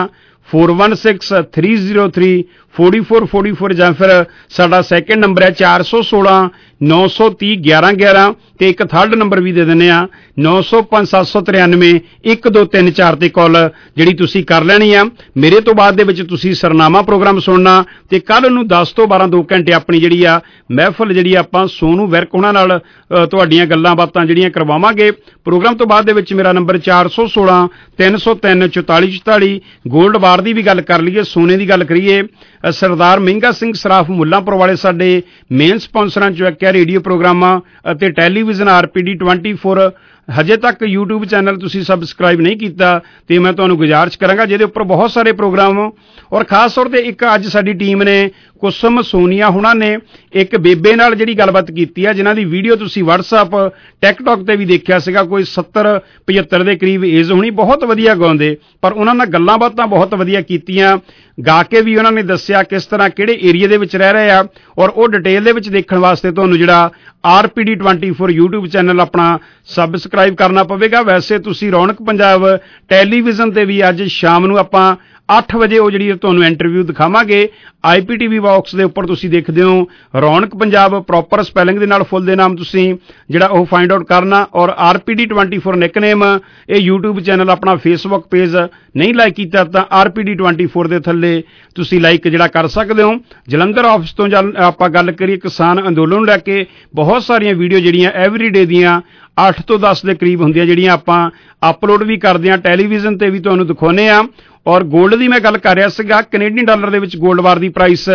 4163034444 ਜਾਂ ਫਿਰ ਸਾਡਾ ਸੈਕਿੰਡ ਨੰਬਰ ਹੈ 416 930 1111 ਤੇ ਇੱਕ ਥਰਡ ਨੰਬਰ ਵੀ ਦੇ ਦਿੰਦੇ ਆ 905 793 1234 ਤੇ ਕਾਲ ਜਿਹੜੀ ਤੁਸੀਂ ਕਰ ਲੈਣੀ ਆ। ਮੇਰੇ ਤੋਂ ਬਾਅਦ ਦੇ ਵਿੱਚ ਤੁਸੀਂ ਸਰਨਾਮਾ ਪ੍ਰੋਗਰਾਮ ਸੁਣਨਾ ਤੇ ਕੱਲ ਨੂੰ 10 ਤੋਂ 12 2 ਘੰਟੇ ਆਪਣੀ ਜਿਹੜੀ ਆ ਮਹਿਫਲ ਜਿਹੜੀ ਆਪਾਂ ਸੋਨੂ ਵਿਰਕ ਉਹਨਾਂ ਨਾਲ ਤੁਹਾਡੀਆਂ ਗੱਲਾਂ ਬਾਤਾਂ ਜਿਹੜੀਆਂ ਕਰਵਾਵਾਂਗੇ। ਪ੍ਰੋਗਰਾਮ ਤੋਂ ਬਾਅਦ ਦੇ ਵਿੱਚ ਮੇਰਾ ਨੰਬਰ 416 303 4444। ਗੋਲਡ ਬਾਰ ਦੀ ਵੀ ਗੱਲ ਕਰ ਲਈਏ, ਸੋਨੇ ਦੀ ਗੱਲ ਕਰੀਏ, ਸਰਦਾਰ ਮਹਿੰਗਾ ਸਿੰਘ ਸਰਾਫ ਮੁੱਲਾਂਪੁਰ ਵਾਲੇ ਸਾਡੇ ਮੇਨ ਸਪਾਂਸਰਾਂ ਚੋਂ ਇੱਕ ਹੈ। ਰੇਡੀਓ ਪ੍ਰੋਗਰਾਮਾਂ ਅਤੇ ਟੈਲੀਵਿਜ਼ਨ RPD 24 ਹਜੇ ਤੱਕ YouTube ਚੈਨਲ ਤੁਸੀਂ ਸਬਸਕ੍ਰਾਈਬ ਨਹੀਂ ਕੀਤਾ ਤੇ ਮੈਂ ਤੁਹਾਨੂੰ ਗੁਜ਼ਾਰਿਸ਼ ਕਰਾਂਗਾ ਜਿਹਦੇ ਉੱਪਰ ਬਹੁਤ ਸਾਰੇ ਪ੍ਰੋਗਰਾਮ ਔਰ ਖਾਸ ਤੌਰ ਤੇ ਇੱਕ ਅੱਜ ਸਾਡੀ ਟੀਮ ਨੇ ਕੁਸਮ ਸੋਨੀਆ ਹੁਣਾਂ ਨੇ ਇੱਕ ਬੇਬੇ ਨਾਲ ਜਿਹੜੀ ਗੱਲਬਾਤ ਕੀਤੀ ਆ ਜਿਨ੍ਹਾਂ ਦੀ ਵੀਡੀਓ ਤੁਸੀਂ WhatsApp TikTok ਤੇ ਵੀ ਦੇਖਿਆ ਸੀਗਾ। ਕੋਈ 70-75 ਦੇ ਕਰੀਬ ਏਜ ਹੋਣੀ, ਬਹੁਤ ਵਧੀਆ ਗਾਉਂਦੇ ਪਰ ਉਹਨਾਂ ਨਾਲ ਗੱਲਾਂ ਬਾਤਾਂ ਬਹੁਤ ਵਧੀਆ ਕੀਤੀਆਂ। ਗਾ ਕੇ ਵੀ ਉਹਨਾਂ ਨੇ ਦੱਸਿਆ ਕਿਸ ਤਰ੍ਹਾਂ ਕਿਹੜੇ ਏਰੀਆ ਦੇ ਵਿੱਚ ਰਹਿ ਰਹੇ ਆ ਔਰ ਉਹ ਡਿਟੇਲ ਦੇ ਵਿੱਚ ਦੇਖਣ ਵਾਸਤੇ ਤੁਹਾਨੂੰ ਜਿਹੜਾ RPD 24 YouTube ਚੈਨਲ ਆਪਣਾ ਸਬਸਕ੍ਰਾਈਬ ਕਰਨਾ ਪਵੇਗਾ। ਵੈਸੇ ਤੁਸੀਂ ਰੌਣਕ ਪੰਜਾਬ ਟੈਲੀਵਿਜ਼ਨ ਤੇ ਵੀ ਅੱਜ ਸ਼ਾਮ ਨੂੰ ਆਪਾਂ 8 ਵਜੇ ਉਹ ਜਿਹੜੀ ਤੁਹਾਨੂੰ ਇੰਟਰਵਿਊ ਦਿਖਾਵਾਂਗੇ IPTV ਬਾਕਸ ਦੇ ਉੱਪਰ ਤੁਸੀਂ ਦੇਖਦੇ ਹੋ ਰੌਣਕ ਪੰਜਾਬ ਪ੍ਰੋਪਰ ਸਪੈਲਿੰਗ ਦੇ ਨਾਲ ਫੁੱਲ ਦੇ ਨਾਮ ਤੁਸੀਂ ਜਿਹੜਾ ਉਹ ਫਾਈਂਡ ਆਊਟ ਕਰਨਾ ਔਰ RPD 24 ਨਿਕਨੇਮ ਇਹ YouTube ਚੈਨਲ ਆਪਣਾ Facebook ਪੇਜ ਨਹੀਂ ਲਾਈਕ ਕੀਤਾ ਤਾਂ RPD 24 ਦੇ ਥੱਲੇ ਤੁਸੀਂ ਲਾਈਕ ਜਿਹੜਾ ਕਰ ਸਕਦੇ ਹੋ। ਜਲੰਧਰ ਆਫਿਸ ਤੋਂ ਆਪਾਂ ਗੱਲ ਕਰੀਏ ਕਿਸਾਨ ਅੰਦੋਲਨ ਨੂੰ ਲੈ ਕੇ ਬਹੁਤ ਸਾਰੀਆਂ ਵੀਡੀਓ ਜਿਹੜੀਆਂ ਐਵਰੀਡੇ ਦੀਆਂ 8 ਤੋਂ 10 ਦੇ ਕਰੀਬ ਹੁੰਦੀਆਂ ਜਿਹੜੀਆਂ ਆਪਾਂ ਅਪਲੋਡ ਵੀ ਕਰਦੇ ਹਾਂ, ਟੈਲੀਵਿਜ਼ਨ ਤੇ ਵੀ ਤੁਹਾਨੂੰ ਦਿਖਾਉਂਦੇ ਆ। ਔਰ ਗੋਲਡ ਦੀ ਮੈਂ ਗੱਲ ਕਰ ਰਿਹਾ ਸੀਗਾ, ਕੈਨੇਡੀਅਨ ਡਾਲਰ ਦੇ ਵਿੱਚ ਗੋਲਡ ਬਾਰ ਦੀ ਪ੍ਰਾਈਸ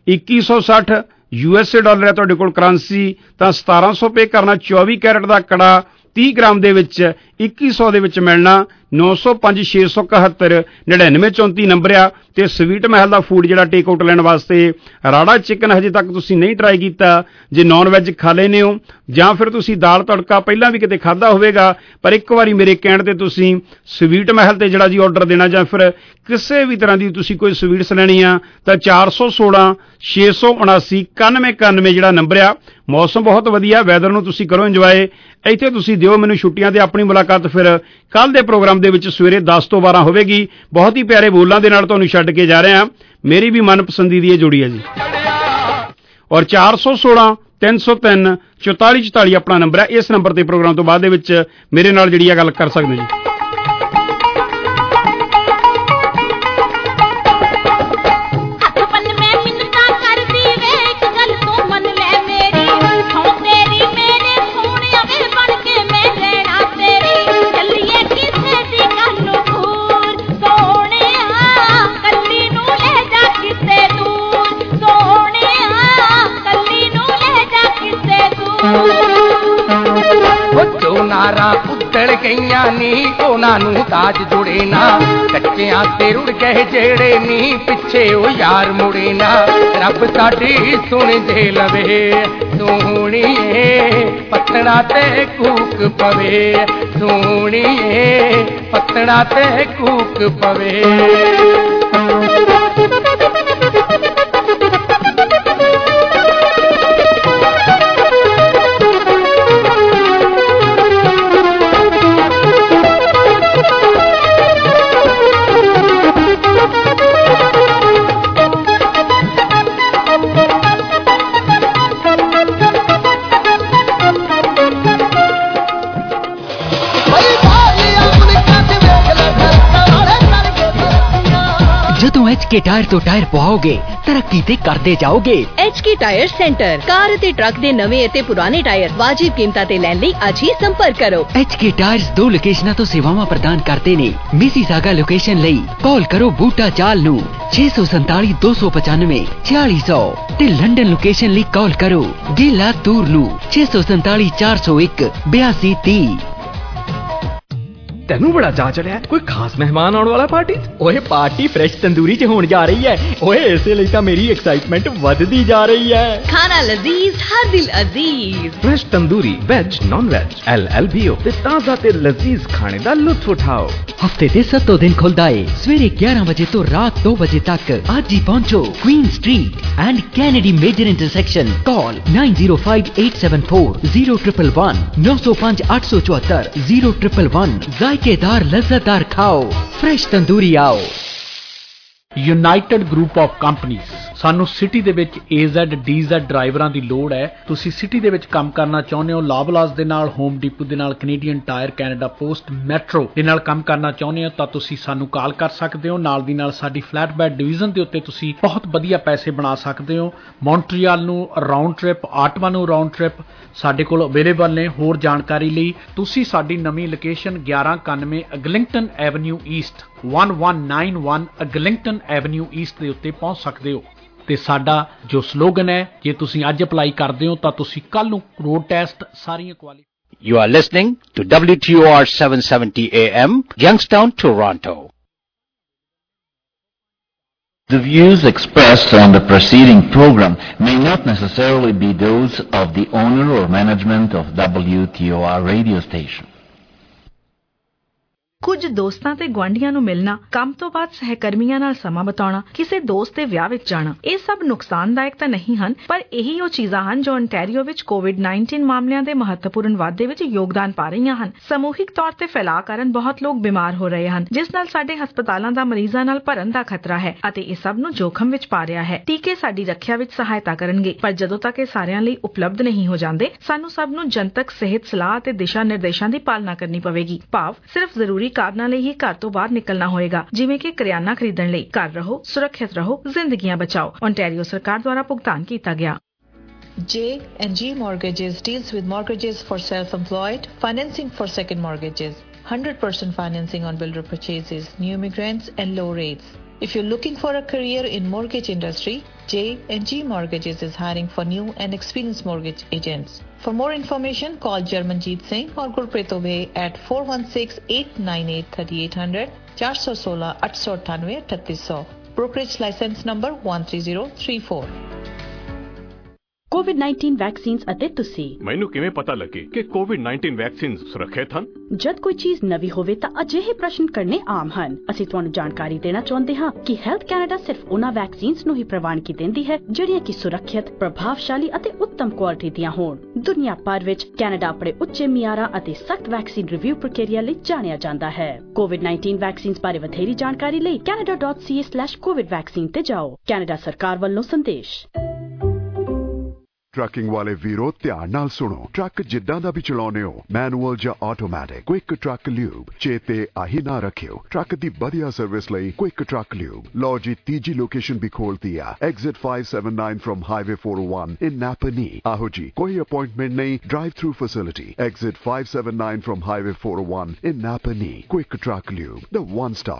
2160 USA ਡਾਲਰ ਹੈ ਤੁਹਾਡੇ ਕੋਲ ਕਰੰਸੀ ਤਾਂ 1700 ਪੇ ਕਰਨਾ। 24 ਕੈਰਟ ਦਾ ਕੜਾ 30 ਗ੍ਰਾਮ ਦੇ ਵਿੱਚ 2100 ਦੇ ਵਿੱਚ ਮਿਲਣਾ। 905 671 9934 ਨੰਬਰ ਆ ਤੇ ਸਵੀਟ ਮਹਿਲ ਦਾ ਫੂਡ ਜਿਹੜਾ ਟੇਕ ਆਊਟ ਲੈਣ ਵਾਸਤੇ ਰਾੜਾ ਚਿਕਨ ਹਜੇ ਤੱਕ ਤੁਸੀਂ ਨਹੀਂ ਟਰਾਈ ਕੀਤਾ, ਜੇ ਨੌਨ ਵੈਜ ਖਾ ਲੈਨੇ ਹੋ ਜਾਂ ਫਿਰ ਤੁਸੀਂ ਦਾਲ ਤੜਕਾ ਪਹਿਲਾਂ ਵੀ ਕਿਤੇ ਖਾਦਾ ਹੋਵੇਗਾ ਪਰ ਇੱਕ ਵਾਰੀ ਮੇਰੇ ਕਹਿਣ ਤੇ ਤੁਸੀਂ ਸਵੀਟ ਮਹਿਲ ਤੇ ਜਿਹੜਾ ਜੀ ਆਰਡਰ ਦੇਣਾ ਜਾਂ ਫਿਰ ਕਿਸੇ ਵੀ ਤਰ੍ਹਾਂ ਦੀ ਤੁਸੀਂ ਕੋਈ ਸਵੀਟਸ ਲੈਣੀ ਆ ਤਾਂ 416 679 9191 ਜਿਹੜਾ ਨੰਬਰ ਆ। ਮੌਸਮ ਬਹੁਤ ਵਧੀਆ, ਵੈਦਰ ਨੂੰ ਤੁਸੀਂ ਕਰੋ ਇੰਜੋਏ, ਇੱਥੇ ਤੁਸੀਂ ਦਿਓ ਮੈਨੂੰ ਛੁੱਟੀਆਂ ਤੇ ਆਪਣੀ ਮੁਲਾਕਾਤ ਫਿਰ ਕੱਲ ਦੇ ਪ੍ਰੋਗਰਾਮ ਦੇ ਵਿੱਚ ਸਵੇਰੇ 10 ਤੋਂ 12 ਹੋਵੇਗੀ। ਬਹੁਤ ਹੀ ਪਿਆਰੇ ਬੋਲਾਂ ਦੇ ਨਾਲ ਤੁਹਾਨੂੰ ਛੱਡ ਕੇ ਜਾ ਰਹੇ ਹਾਂ, ਮੇਰੀ ਵੀ ਮਨਪਸੰਦੀ ਦੀ ਇਹ ਜੋੜੀ ਹੈ ਜੀ। ਔਰ 416 303 4444 ਆਪਣਾ ਨੰਬਰ ਹੈ। ਇਸ ਨੰਬਰ ਤੇ ਪ੍ਰੋਗਰਾਮ ਤੋਂ ਬਾਅਦ ਦੇ ਵਿੱਚ ਮੇਰੇ ਨਾਲ ਜਿਹੜੀ ਆ ਗੱਲ ਕਰ ਸਕਦੇ ਜੀ। ਨਾਰਾ ਉੱਤਲ ਗਈਆਂ ਨੀ ਉਹਨਾਂ ਨੂੰ ਤਾਜ ਜੁੜੇ ਨਾ, ਕੱਚਿਆਂ ਤੇ ਰੁੜ ਗਏ ਜਿਹੜੇ ਨੀ ਪਿੱਛੇ ਉਹ ਯਾਰ ਮੁੜੇ ਨਾ। ਰੱਬ ਸਾਡੀ ਸੁਣ ਜੇ ਲਵੇ ਸੋਹਣੀਏ ਪਤਣਾ ਤੇ ਕੂਕ ਪਵੇ, ਸੋਹਣੀਏ ਪਤਣਾ ਤੇ ਕੂਕ ਪਵੇ। भाई भाई अपने HK टायर तो टायर पवाओगे, तरक्की ते करते जाओगे। HK टायर सेंटर कार ते ट्रक दे नवे ते पुराने टायर वाजिब कीमतां ते लैण लई अज ही संपर्क करो। HK टायर्स 2 लोकेशनां तो सेवावां प्रदान करते ने। मिसीसागा लोकेशन लई कॉल करो बूटा चाल नू 647 295 4600 ते लंडन लोकेशन लई कॉल करो गेला तूर नू 647 401 8230। तेनू बड़ा चाह चढ़िया कोई खास मेहमान आने वाला पार्टी? ओए पार्टी फ्रेश तंदूरी च होने जा रही है। ओए इसे लिए मेरी एक्साइटमेंट बढ़ती जा रही है। खाना लजीज हर दिल अजीज। Fresh tandoori veg non veg LLBO ते ताजा ते लजीज खाने दा लुत्फ उठाओ। हफ्ते दे 7 दिन खुलदा है सवेरे 11 बजे तो रात 2 बजे तक। आज ही पहुंचो Queen street and Kennedy major intersection. Call 905874 0111 905 874 0111। जायकेदार लज्जतदार खाओ, फ्रेश तंदूरी आओ। ਯੂਨਾਈਟਿਡ ਗਰੁੱਪ ਆਫ ਕੰਪਨੀਜ਼ ਸਾਨੂੰ ਸਿਟੀ ਦੇ ਵਿੱਚ AZ DZ ਡਰਾਈਵਰਾਂ ਦੀ ਲੋੜ ਹੈ। ਤੁਸੀਂ ਸਿਟੀ ਦੇ ਵਿੱਚ ਕੰਮ ਕਰਨਾ ਚਾਹੁੰਦੇ ਹੋ, ਲਾਬਲਾਸ ਦੇ ਨਾਲ, ਹੋਮ ਡੀਪੂ ਦੇ ਨਾਲ, Canadian Tire, Canada post, Metro ਦੇ ਨਾਲ ਕੰਮ ਕਰਨਾ ਚਾਹੁੰਦੇ ਹੋ ਤਾਂ ਤੁਸੀਂ ਸਾਨੂੰ ਕਾਲ ਕਰ ਸਕਦੇ ਹੋ। ਨਾਲ ਦੀ ਨਾਲ ਸਾਡੀ ਫਲੈਟ ਬੈਡ ਡਿਵੀਜ਼ਨ ਦੇ ਉੱਤੇ ਤੁਸੀਂ ਬਹੁਤ ਵਧੀਆ ਪੈਸੇ ਬਣਾ ਸਕਦੇ ਹੋ। ਮੌਂਟਰੀਅਲ ਨੂੰ ਰਾਉਂਡ ਟ੍ਰਿਪ, ਆਟਵਾ ਨੂੰ ਰਾਉਂਡ ਟ੍ਰਿਪ ਸਾਡੇ ਕੋਲ ਅਵੇਲੇਬਲ ਨੇ। ਹੋਰ ਜਾਣਕਾਰੀ ਲਈ ਤੁਸੀਂ ਸਾਡੀ ਨਵੀਂ location 1191 Eglinton avenue east 1191 Eglinton avenue east ਦੇ ਉੱਤੇ ਪਹੁੰਚ ਸਕਦੇ ਹੋ। ਤੇ ਸਾਡਾ ਜੋ ਸਲੋਗਨ ਹੈ, ਜੇ ਤੁਸੀਂ ਅੱਜ ਅਪਲਾਈ ਕਰਦੇ ਹੋ ਤਾਂ ਤੁਸੀਂ ਕੱਲ ਨੂੰ ਰੋਡ ਟੈਸਟ ਸਾਰੀਆਂ qualify. You are listening to WTOR 770 AM, Youngstown, Toronto. The views expressed on the preceding program may not necessarily be those of the owner or management of WTOR radio station. ਕੁਝ ਦੋਸਤਾਂ ਤੇ ਗੁਆਂਢੀਆਂ ਨੂੰ ਮਿਲਣਾ, ਕੰਮ ਤੋਂ ਬਾਅਦ ਸਹਿਕਰਮੀਆਂ ਨਾਲ ਸਮਾਂ ਬਿਤਾਉਣਾ, ਕਿਸੇ ਦੋਸਤ ਦੇ ਵਿਆਹ ਵਿੱਚ ਜਾਣਾ, ਇਹ ਸਭ ਨੁਕਸਾਨਦਾਇਕ ਤਾਂ ਨਹੀਂ ਹਨ, ਪਰ ਇਹੀ ਉਹ ਚੀਜ਼ਾਂ ਹਨ ਜੋ ontario ਵਿੱਚ COVID-19 ਮਾਮਲਿਆਂ ਦੇ ਮਹੱਤਵਪੂਰਨ ਵਾਧੇ ਵਿੱਚ ਯੋਗਦਾਨ ਪਾ ਰਹੀਆਂ ਹਨ। ਸਮੂਹਿਕ ਤੌਰ ਤੇ ਫੈਲਾਅ ਕਾਰਨ ਬਹੁਤ ਲੋਕ ਬਿਮਾਰ ਹੋ ਰਹੇ ਹਨ, ਜਿਸ ਨਾਲ ਸਾਡੇ ਹਸਪਤਾਲਾਂ ਦਾ ਮਰੀਜ਼ਾਂ ਨਾਲ ਭਰਨ ਦਾ ਖਤਰਾ ਹੈ ਅਤੇ ਇਹ ਸਭ ਨੂੰ ਜੋਖਮ ਵਿੱਚ ਪਾ ਰਿਹਾ ਹੈ। ਟੀਕੇ ਸਾਡੀ ਰੱਖਿਆ ਵਿੱਚ ਸਹਾਇਤਾ ਕਰਨਗੇ, ਪਰ ਜਦੋਂ ਤੱਕ ਇਹ ਸਾਰਿਆਂ ਲਈ ਉਪਲਬਧ ਨਹੀਂ ਹੋ ਜਾਂਦੇ, ਸਾਨੂੰ ਸਭ ਨੂੰ ਜਨਤਕ ਸਿਹਤ ਸਲਾਹ ਅਤੇ ਦਿਸ਼ਾ ਨਿਰਦੇਸ਼ਾਂ ਦੀ ਪਾਲਣਾ ਕਰਨੀ ਪਵੇਗੀ। ਭਾਵ ਸਿਰਫ ਜ਼ਰੂਰੀ ਕਾਰਨਾਂ ਲਈ ਹੀ ਘਰ ਤੋਂ ਬਾਹਰ ਨਿਕਲਣਾ ਹੋਏਗਾ, ਜਿਵੇਂ ਕਿ ਕਰਿਆਨਾ ਖਰੀਦਣ ਲਈ। ਘਰ ਰਹੋ, ਸੁਰੱਖਿਅਤ ਰਹੋ, ਜ਼ਿੰਦਗੀਆਂ ਬਚਾਓ। ontario ਸਰਕਾਰ ਦੁਆਰਾ ਭੁਗਤਾਨ ਕੀਤਾ ਗਿਆ। J&G Mortgages deals with mortgages for self-employed, financing for second mortgages, 100% financing on builder purchases, new immigrants and low rates. If you're looking for a career in mortgage industry, J&G Mortgages is hiring for new and experienced mortgage agents. For more information, call Jarmanjeet Singh or Gurpreet Obey at 416-898-3800, 416 898 3800. Brokerage license number 13034. COVID-19 vaccines ਅਤੇ ਤੁਸੀਂ ਮੈਨੂੰ ਕਿਵੇਂ ਪਤਾ ਲੱਗੇ ਕਿ COVID-19 vaccines ਸੁਰੱਖਿਅਤ ਹਨ? ਜਦ ਕੋਈ ਚੀਜ਼ ਨਵੀਂ ਹੋਵੇ ਤਾਂ ਅਜਿਹੇ ਪ੍ਰਸ਼ਨ ਕਰਨੇ ਆਮ ਹਨ। ਅਸੀਂ ਤੁਹਾਨੂੰ ਜਾਣਕਾਰੀ ਦੇਣਾ ਚਾਹੁੰਦੇ ਹਾਂ ਕਿ ਹੈਲਥ ਕੈਨੇਡਾ ਸਿਰਫ ਉਹਨਾਂ ਵੈਕਸੀਨਸ ਨੂੰ ਹੀ ਪ੍ਰਵਾਨਗੀ ਦਿੰਦੀ ਹੈ ਜਿਹੜੀਆਂ ਕਿ ਸੁਰੱਖਿਅਤ, ਪ੍ਰਭਾਵਸ਼ਾਲੀ ਅਤੇ ਉੱਤਮ ਕੁਆਲਿਟੀ ਦੀਆਂ ਹੋਣ। ਦੁਨੀਆ ਭਰ ਵਿੱਚ ਕੈਨੇਡਾ ਆਪਣੇ ਉੱਚੇ ਮਿਆਰਾਂ ਅਤੇ ਸਖਤ ਵੈਕਸੀਨ ਰਿਵਿਊ ਪ੍ਰਕਿਰਿਆ ਲਈ ਜਾਣਿਆ ਜਾਂਦਾ ਹੈ। COVID-19 ਵੈਕਸੀਨਸ ਬਾਰੇ ਵਧੇਰੀ ਜਾਣਕਾਰੀ ਲਈ canada.ca/covid vaccine ਤੇ ਜਾਓ। ਕੈਨੇਡਾ ਸਰਕਾਰ ਵੱਲੋਂ ਸੰਦੇਸ਼। ਟਰੱਕਿੰਗ ਵਾਲੇ ਵੀਰੋ ਧਿਆਨ ਨਾਲ ਸੁਣੋ। ਟਰੱਕ ਜਿੱਦਾਂ ਦਾ ਵੀ ਚਲਾਉਨੇ ਹੋ, ਮੈਨੂਅਲ ਜਾਂ ਆਟੋਮੈਟਿਕ, ਕੁਇਕ ਟਰੱਕ ਲਿਊਬ ਚੇਤੇ ਆਹੀ ਨਾ ਰੱਖਿਓ। ਟਰੱਕ ਦੀ ਵਧੀਆ ਸਰਵਿਸ ਲਈ ਕੁਇਕ ਟਰੱਕ ਲਿਊਬ। ਲਓ ਜੀ, ਤੀਜੀ ਲੋਕੇਸ਼ਨ ਵੀ ਖੋਲਤੀ ਆ, exit 579 from highway 401 in Napanee. ਆਹੋ ਜੀ, ਕੋਈ ਅਪਾਇੰਟਮੈਂਟ ਨਹੀਂ, drive through facility. Exit 579 from highway 401 in Napanee. Quick Truck Lube, the one-stop